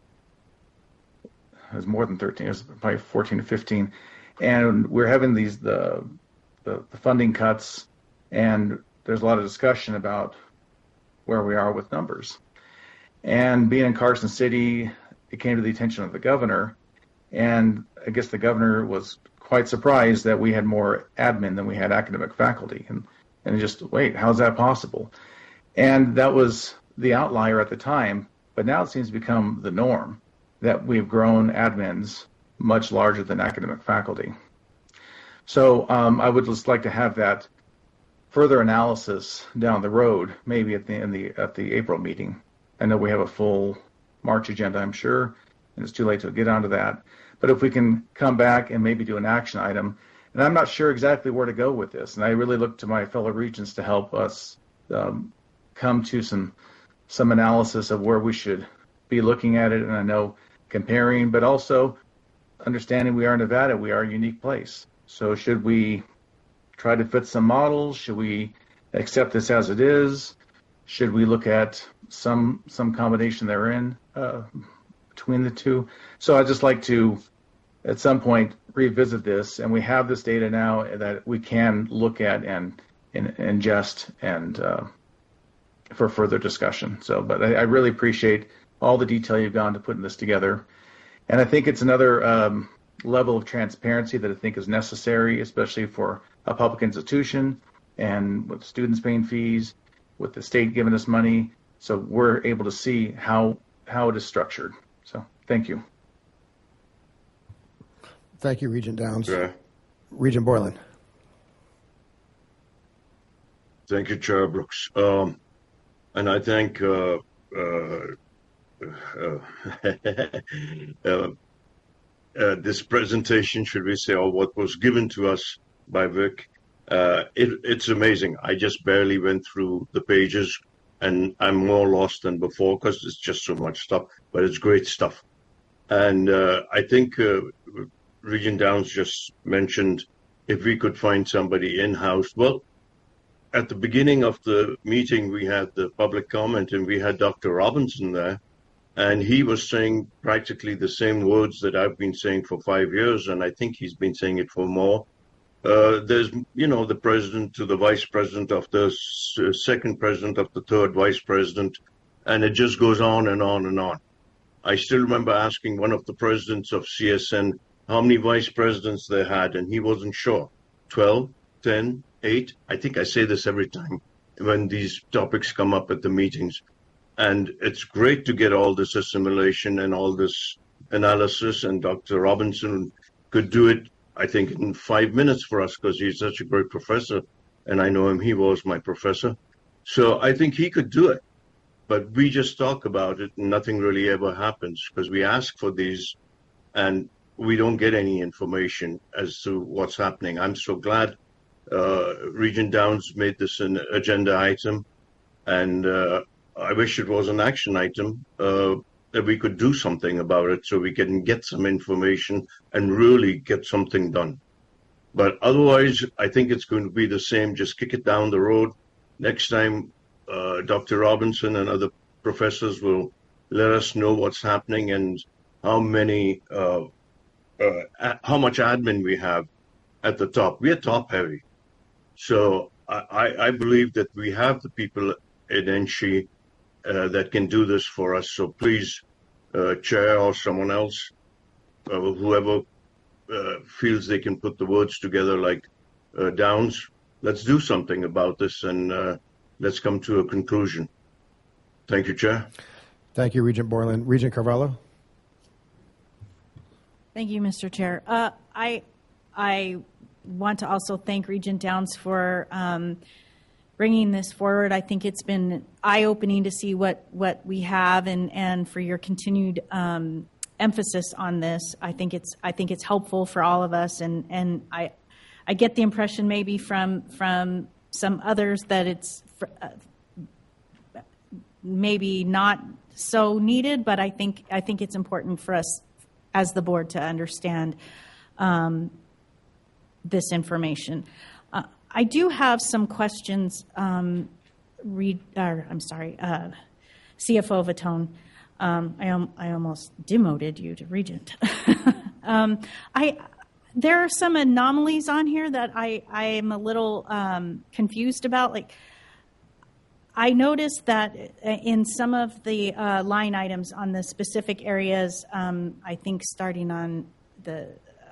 it was more than 13, it was probably 14 to 15, and we're having the funding cuts, and there's a lot of discussion about where we are with numbers. And being in Carson City, it came to the attention of the governor, and I guess the governor was quite surprised that we had more admin than we had academic faculty. And just, wait, how's that possible? And that was the outlier at the time, but now it seems to become the norm that we've grown admins much larger than academic faculty. So I would just like to have that further analysis down the road, maybe at the April meeting. I know we have a full March agenda, I'm sure, and it's too late to get onto that. But if we can come back and maybe do an action item, and I'm not sure exactly where to go with this, and I really look to my fellow regents to help us come to some analysis of where we should be looking at it. And I know comparing, but also understanding we are Nevada, we are a unique place. So should we try to fit some models? Should we accept this as it is? Should we look at some combination therein between the two? So I'd just like to, at some point, revisit this, and we have this data now that we can look at and ingest and for further discussion. So, but I really appreciate all the detail you've gone to putting this together. And I think it's another level of transparency that I think is necessary, especially for a public institution and with students paying fees, with the state giving us money. So we're able to see how it is structured. So thank you. Thank you, Regent Downs. Yeah. Regent Borland. Thank you, Chair Brooks. And I thank this presentation, should we say, or what was given to us by Vic. It's amazing. I just barely went through the pages, and I'm more lost than before because it's just so much stuff, but it's great stuff. And I think Regent Downs just mentioned if we could find somebody in-house. Well, at the beginning of the meeting, we had the public comment, and we had Dr. Robinson there, and he was saying practically the same words that I've been saying for 5 years, and I think he's been saying it for more. There's, the president to the vice president of the second president of the third vice president, and it just goes on and on and on. I still remember asking one of the presidents of CSN how many vice presidents they had, and he wasn't sure. 12, 10, 8. I think I say this every time when these topics come up at the meetings. And it's great to get all this assimilation and all this analysis, and Dr. Robinson could do it, I think, in 5 minutes for us because he's such a great professor, and I know him, he was my professor. So I think he could do it, but we just talk about it and nothing really ever happens because we ask for these and we don't get any information as to what's happening. I'm so glad Regent Downs made this an agenda item, and I wish it was an action item that we could do something about it so we can get some information and really get something done. But otherwise, I think it's going to be the same. Just kick it down the road. Next time, Dr. Robinson and other professors will let us know what's happening and how much admin we have at the top. We are top heavy. So I believe that we have the people at NSHE that can do this for us. So please, Chair or someone else, whoever feels they can put the words together like Downs, let's do something about this and let's come to a conclusion. Thank you, Chair. Thank you, Regent Borland. Regent Carvalho. Thank you, Mr. Chair. I want to also thank Regent Downs for bringing this forward. I think it's been eye-opening to see what we have and for your continued emphasis on this. I think it's helpful for all of us, and I get the impression maybe from some others that it's maybe not so needed, but I think it's important for us as the board to understand this information. I do have some questions. CFO Vitone. I almost demoted you to Regent. There are some anomalies on here that I am a little confused about. Like, I noticed that in some of the line items on the specific areas, I think starting on the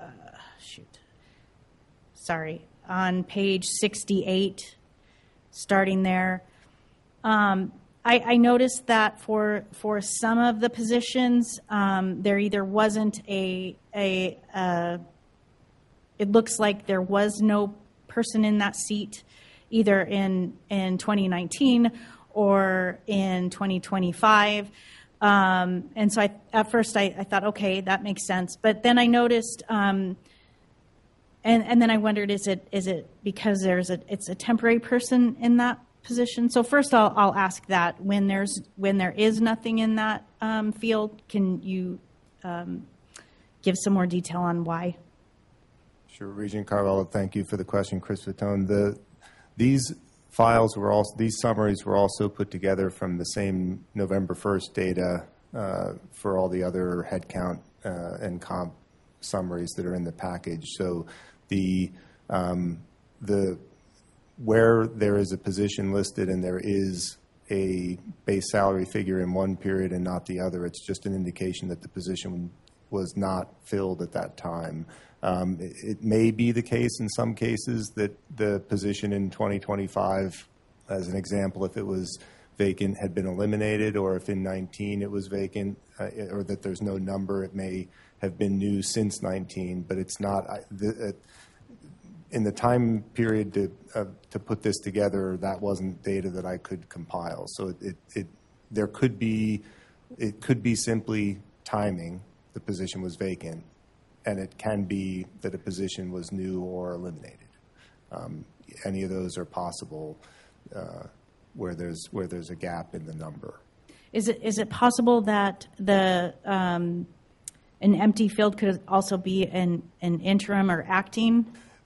on page 68, starting there. I noticed that for some of the positions, there either wasn't it looks like there was no person in that seat either in 2019 or in 2025. And so at first I thought, okay, that makes sense. But then I noticed, and then I wondered, is it because it's a temporary person in that position? So first I'll ask that when there is nothing in that field, can you give some more detail on why? Sure, Regent Carvalho, thank you for the question, Chris Vitone. These summaries were also put together from the same November 1st data for all the other headcount and comp summaries that are in the package. So where there is a position listed and there is a base salary figure in one period and not the other, it's just an indication that the position was not filled at that time. It may be the case in some cases that the position in 2025, as an example, if it was vacant, had been eliminated, or if in 19 it was vacant, or that there's no number, it may have been new since 19, but it's not. In the time period to put this together, that wasn't data that I could compile. So it could be simply timing. The position was vacant, and it can be that a position was new or eliminated. Any of those are possible where there's a gap in the number. Is it possible that an empty field could also be an interim or acting?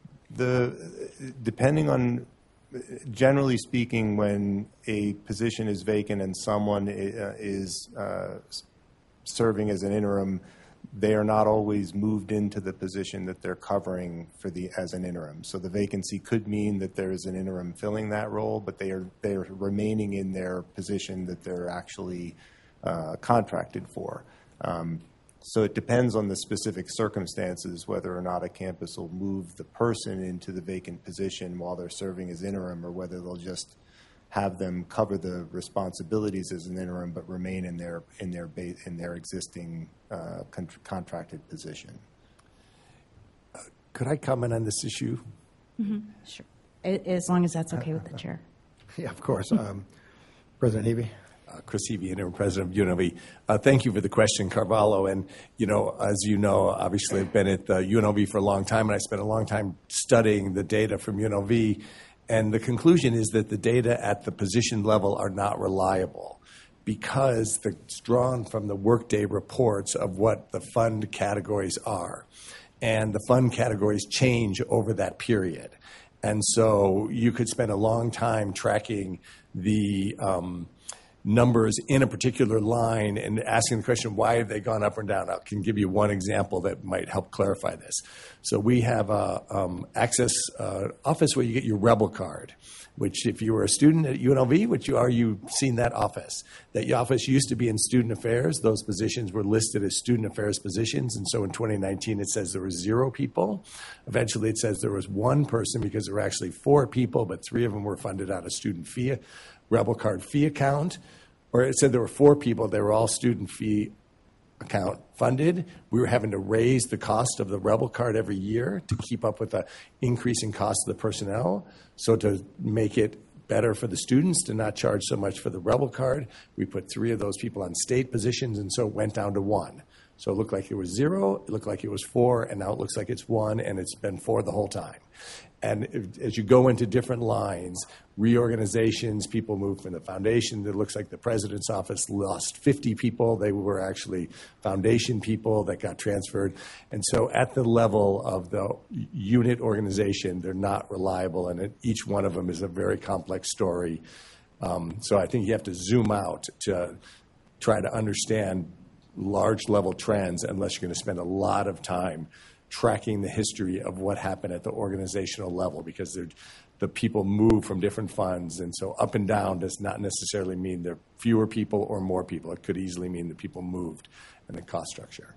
Depending on, generally speaking, when a position is vacant and someone is serving as an interim, they are not always moved into the position that they're covering as an interim. So the vacancy could mean that there is an interim filling that role, but they are remaining in their position that they're actually contracted for. So it depends on the specific circumstances whether or not a campus will move the person into the vacant position while they're serving as interim, or whether they'll just have them cover the responsibilities as an interim but remain in their existing contracted position. Could I comment on this issue? Mm-hmm. Sure, as long as that's okay with the chair. Yeah, of course. President Hebe. Chris Hebe, interim president of UNLV. Thank you for the question, Carvalho. And, as you know, obviously I've been at UNLV for a long time, and I spent a long time studying the data from UNLV. And the conclusion is that the data at the position level are not reliable because it's drawn from the workday reports of what the fund categories are. And the fund categories change over that period. And so you could spend a long time tracking the numbers in a particular line and asking the question, why have they gone up or down? I can give you one example that might help clarify this. So we have a access office where you get your Rebel card, which if you were a student at UNLV, which you are, you've seen that office. That office used to be in student affairs. Those positions were listed as student affairs positions. And so in 2019, it says there were 0 people. Eventually, it says there was 1 person because there were actually 4 people, but 3 of them were funded out of student fee, Rebel card fee account. Or it said there were 4 people. They were all student fee account funded. We were having to raise the cost of the Rebel card every year to keep up with the increasing cost of the personnel. So to make it better for the students to not charge so much for the Rebel card, we put 3 of those people on state positions, and so it went down to 1. So it looked like it was 0, it looked like it was 4, and now it looks like it's 1, and it's been 4 the whole time. And as you go into different lines, reorganizations, people move from the foundation. It looks like the president's office lost 50 people. They were actually foundation people that got transferred. And so at the level of the unit organization, they're not reliable, and each one of them is a very complex story. So I think you have to zoom out to try to understand large level trends unless you're going to spend a lot of time tracking the history of what happened at the organizational level, because the people move from different funds, and so up and down does not necessarily mean there are fewer people or more people. It could easily mean the people moved in the cost structure.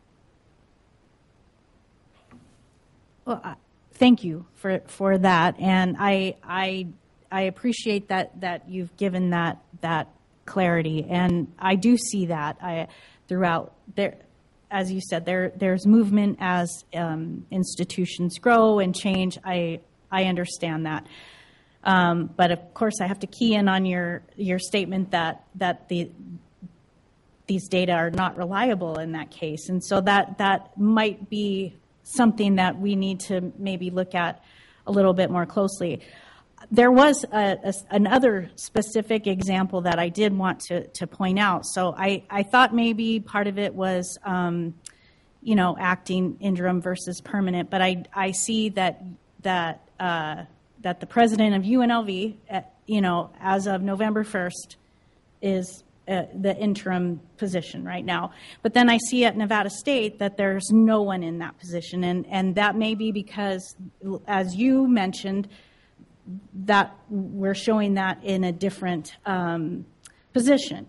Well, thank you for that, and I appreciate that you've given that clarity, and I do see that throughout there. As you said, there's movement as institutions grow and change. I understand that, but of course, I have to key in on your statement that these data are not reliable in that case, and so that might be something that we need to maybe look at a little bit more closely. There was another specific example that I did want to point out. So I thought maybe part of it was, acting interim versus permanent. But I see that the president of UNLV, as of November 1st, is the interim position right now. But then I see at Nevada State that there's no one in that position, and that may be because, as you mentioned, that we're showing that in a different position.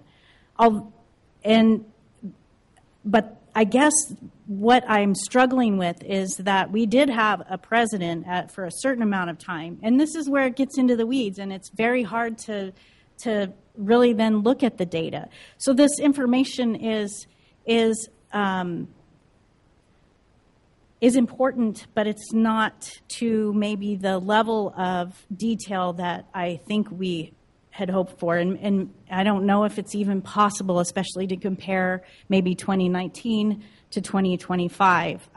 But I guess what I'm struggling with is that we did have a president for a certain amount of time, and this is where it gets into the weeds, and it's very hard to really then look at the data. So this information is important, but it's not to maybe the level of detail that I think we had hoped for. And I don't know if it's even possible, especially to compare maybe 2019 to 2025.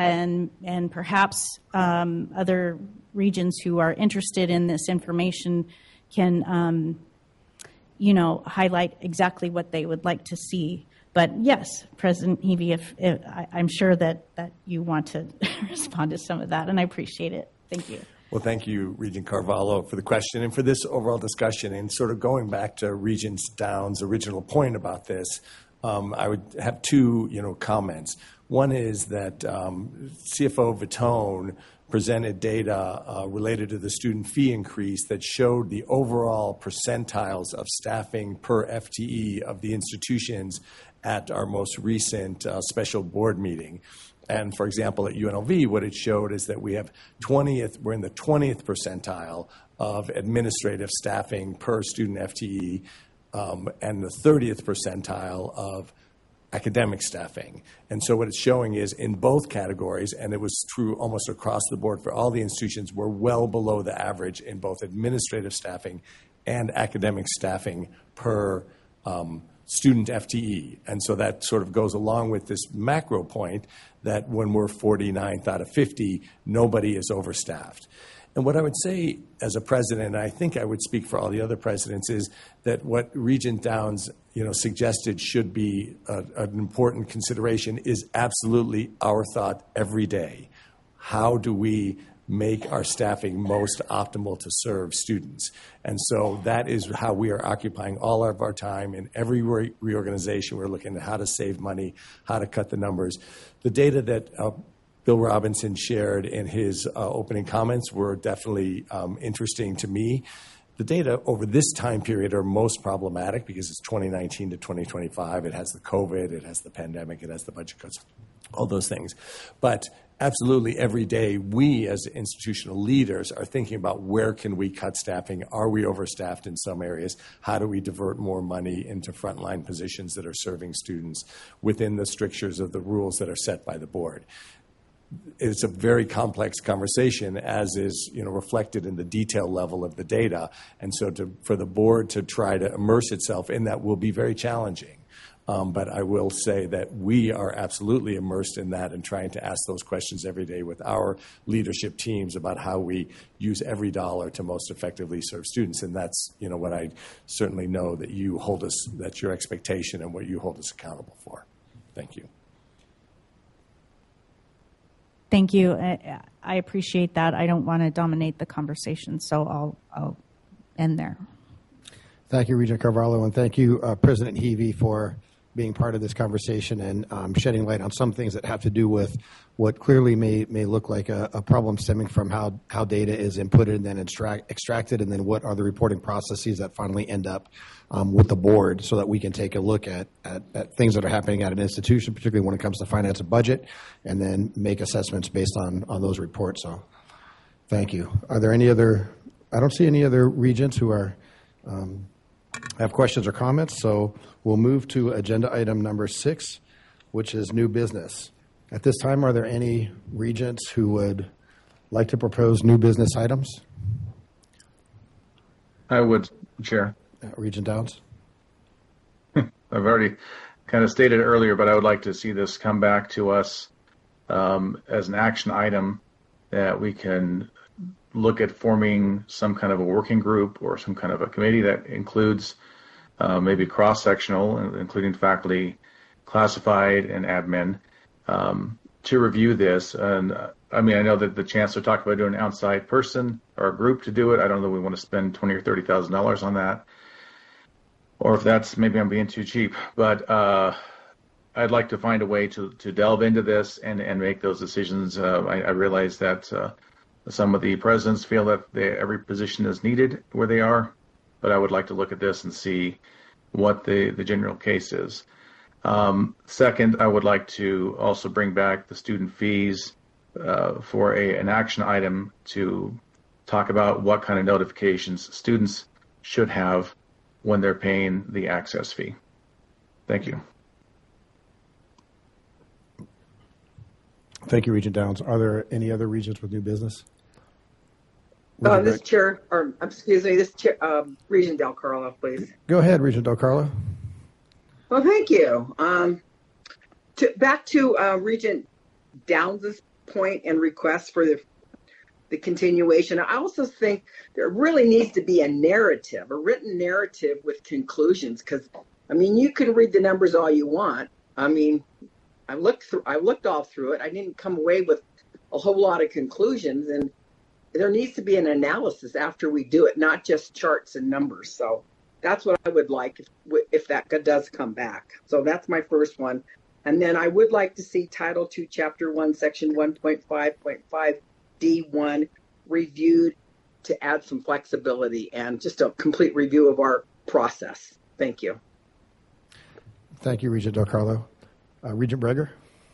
And perhaps other regions who are interested in this information can, highlight exactly what they would like to see. But yes, President Heavey, I'm sure that you want to respond to some of that, and I appreciate it. Thank you. Well, thank you, Regent Carvalho, for the question and for this overall discussion. And sort of going back to Regent Downs' original point about this, I would have two, comments. One is that CFO Vitone presented data related to the student fee increase that showed the overall percentiles of staffing per FTE of the institutions at our most recent special board meeting. And for example, at UNLV, what it showed is that we're in the 20th percentile of administrative staffing per student FTE, and the 30th percentile of academic staffing. And so what it's showing is in both categories, and it was true almost across the board for all the institutions, we're well below the average in both administrative staffing and academic staffing per student FTE. And so that sort of goes along with this macro point that when we're 49th out of 50, nobody is overstaffed. And what I would say as a president, and I think I would speak for all the other presidents, is that what Regent Downs suggested should be an important consideration is absolutely our thought every day. How do we make our staffing most optimal to serve students? And so that is how we are occupying all of our time in every reorganization. We're looking at how to save money, how to cut the numbers. The data that Bill Robinson shared in his opening comments were definitely interesting to me. The data over this time period are most problematic because it's 2019 to 2025. It has the COVID, it has the pandemic, it has the budget cuts, all those things. But absolutely every day, we as institutional leaders are thinking about where can we cut staffing? Are we overstaffed in some areas? How do we divert more money into frontline positions that are serving students within the strictures of the rules that are set by the board? It's a very complex conversation, as is reflected in the detail level of the data. And so for the board to try to immerse itself in that will be very challenging. But I will say that we are absolutely immersed in that and trying to ask those questions every day with our leadership teams about how we use every dollar to most effectively serve students. And that's, what I certainly know that you hold us, that's your expectation and what you hold us accountable for. Thank you. Thank you. I appreciate that. I don't want to dominate the conversation, so I'll end there. Thank you, Regent Carvalho, and thank you, President Heavey, for being part of this conversation and shedding light on some things that have to do with what clearly may look like a problem stemming from how data is inputted and then extracted, and then what are the reporting processes that finally end up with the board, so that we can take a look at things that are happening at an institution, particularly when it comes to finance and budget, and then make assessments based on those reports. So thank you. Are there any other, I don't see any other regents who are have questions or comments, so we'll move to agenda item number 6, which is new business. At this time, are there any regents who would like to propose new business items? I would, Chair. Regent Downs? I've already kind of stated earlier, but I would like to see this come back to us as an action item that we can look at forming some kind of a working group or some kind of a committee that includes maybe cross-sectional, including faculty, classified, and admin, to review this. And I know that the chancellor talked about doing an outside person or a group to do it. I don't know if we want to spend $20,000 or $30,000 on that, or if that's, maybe I'm being too cheap. But I'd like to find a way to delve into this and make those decisions. I realize that some of the presidents feel that every position is needed where they are, but I would like to look at this and see what the general case is. Second, I would like to also bring back the student fees for an action item to talk about what kind of notifications students should have when they're paying the access fee. Thank you. Thank you, Regent Downs. Are there any other regents with new business? This chair, or excuse me, this chair, Regent Del Carlo, please. Go ahead, Regent Del Carlo. Well, thank you. Back to Regent Downs' point and request for the continuation. I also think there really needs to be a narrative, a written narrative with conclusions, because you can read the numbers all you want. I looked all through it. I didn't come away with a whole lot of conclusions, and there needs to be an analysis after we do it, not just charts and numbers. So that's what I would like if that does come back. So that's my first one. And then I would like to see Title II, Chapter 1, Section 1.5.5 D1 reviewed to add some flexibility and just a complete review of our process. Thank you. Thank you, Regent Del Carlo. Regent Breger?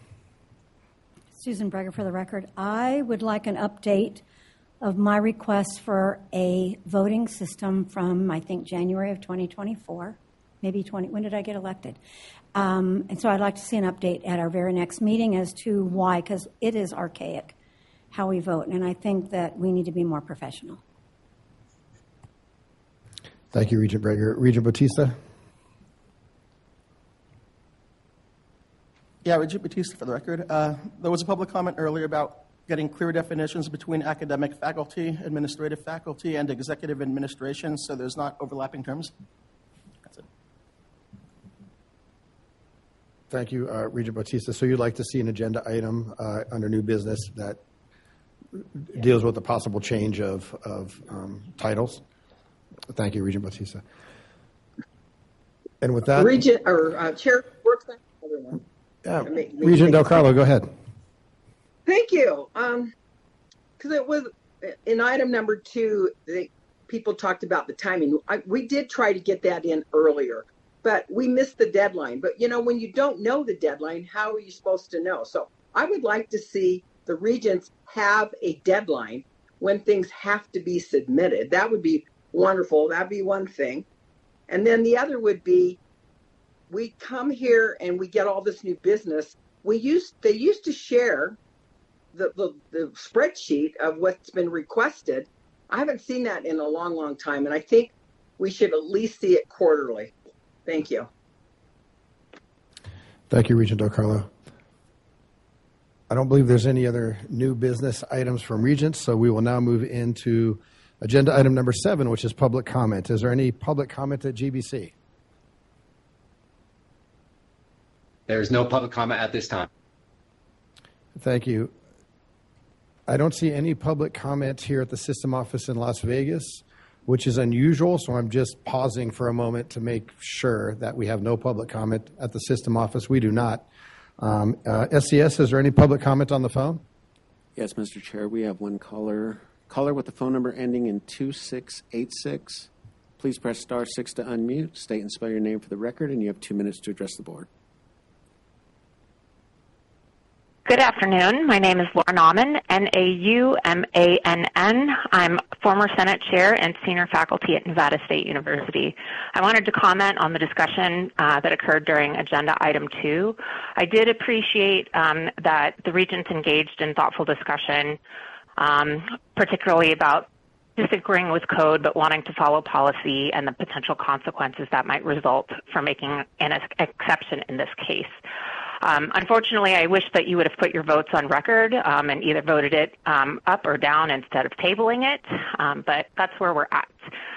Susan Breger for the record. I would like an update of my request for a voting system from, I think, January of 2024, maybe when did I get elected? And so I'd like to see an update at our very next meeting as to why, because it is archaic how we vote, and I think that we need to be more professional. Thank you, Regent Breger. Regent Batista? Yeah, Regent Batista for the record. There was a public comment earlier about getting clear definitions between academic faculty, administrative faculty, and executive administration, so there's not overlapping terms. That's it. Thank you, Regent Batista. So you'd like to see an agenda item under new business that deals with the possible change of titles? Thank you, Regent Batista. And with that, Regent or Chair Brooks, everyone. Regent Del Carlo, go ahead. Thank you. Because it was in item number 2, people talked about the timing. We did try to get that in earlier, but we missed the deadline. But, when you don't know the deadline, how are you supposed to know? So I would like to see the regents have a deadline when things have to be submitted. That would be wonderful. That'd be one thing. And then the other would be, we come here and we get all this new business. They used to share the spreadsheet of what's been requested. I haven't seen that in a long, long time, and I think we should at least see it quarterly. Thank you. Thank you, Regent DelCarlo. I don't believe there's any other new business items from Regents, so we will now move into agenda item number 7, which is public comment. Is there any public comment at GBC? There's no public comment at this time. Thank you. I don't see any public comment here at the system office in Las Vegas, which is unusual, so I'm just pausing for a moment to make sure that we have no public comment at the system office. We do not. SCS, is there any public comment on the phone? Yes, Mr. Chair, we have one caller. Caller with the phone number ending in 2686. Please press star 6 to unmute. State and spell your name for the record, and you have 2 minutes to address the board. Good afternoon. My name is Laura Naumann, Naumann. I'm former Senate Chair and Senior Faculty at Nevada State University. I wanted to comment on the discussion that occurred during Agenda Item 2. I did appreciate that the Regents engaged in thoughtful discussion, particularly about disagreeing with code but wanting to follow policy and the potential consequences that might result from making an exception in this case. Unfortunately, I wish that you would have put your votes on record and either voted it up or down instead of tabling it, but that's where we're at.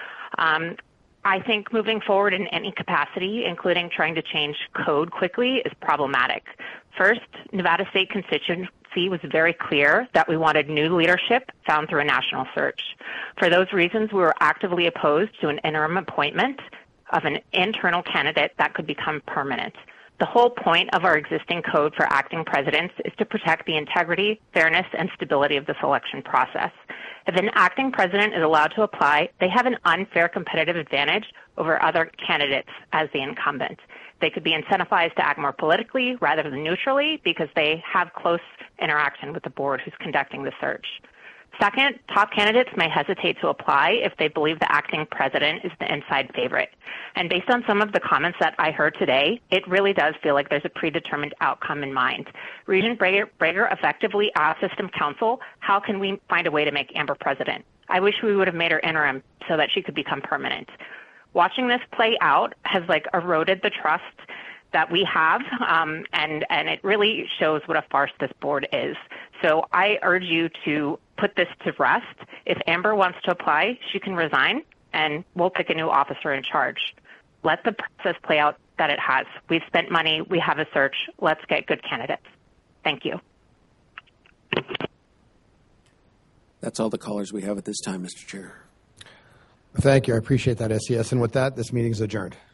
I think moving forward in any capacity, including trying to change code quickly, is problematic. First, Nevada State constituency was very clear that we wanted new leadership found through a national search. For those reasons, we were actively opposed to an interim appointment of an internal candidate that could become permanent. The whole point of our existing code for acting presidents is to protect the integrity, fairness, and stability of the selection process. If an acting president is allowed to apply, they have an unfair competitive advantage over other candidates as the incumbent. They could be incentivized to act more politically rather than neutrally because they have close interaction with the board who's conducting the search. Second, top candidates may hesitate to apply if they believe the acting president is the inside favorite. And based on some of the comments that I heard today, it really does feel like there's a predetermined outcome in mind. Regent Brager effectively asked System Council, how can we find a way to make Amber president? I wish we would have made her interim so that she could become permanent. Watching this play out has eroded the trust that we have, and it really shows what a farce this board is. So I urge you to put this to rest. If Amber wants to apply, she can resign, and we'll pick a new officer in charge. Let the process play out that it has. We've spent money. We have a search. Let's get good candidates. Thank you. That's all the callers we have at this time, Mr. Chair. Thank you. I appreciate that, SCS. And with that, this meeting is adjourned.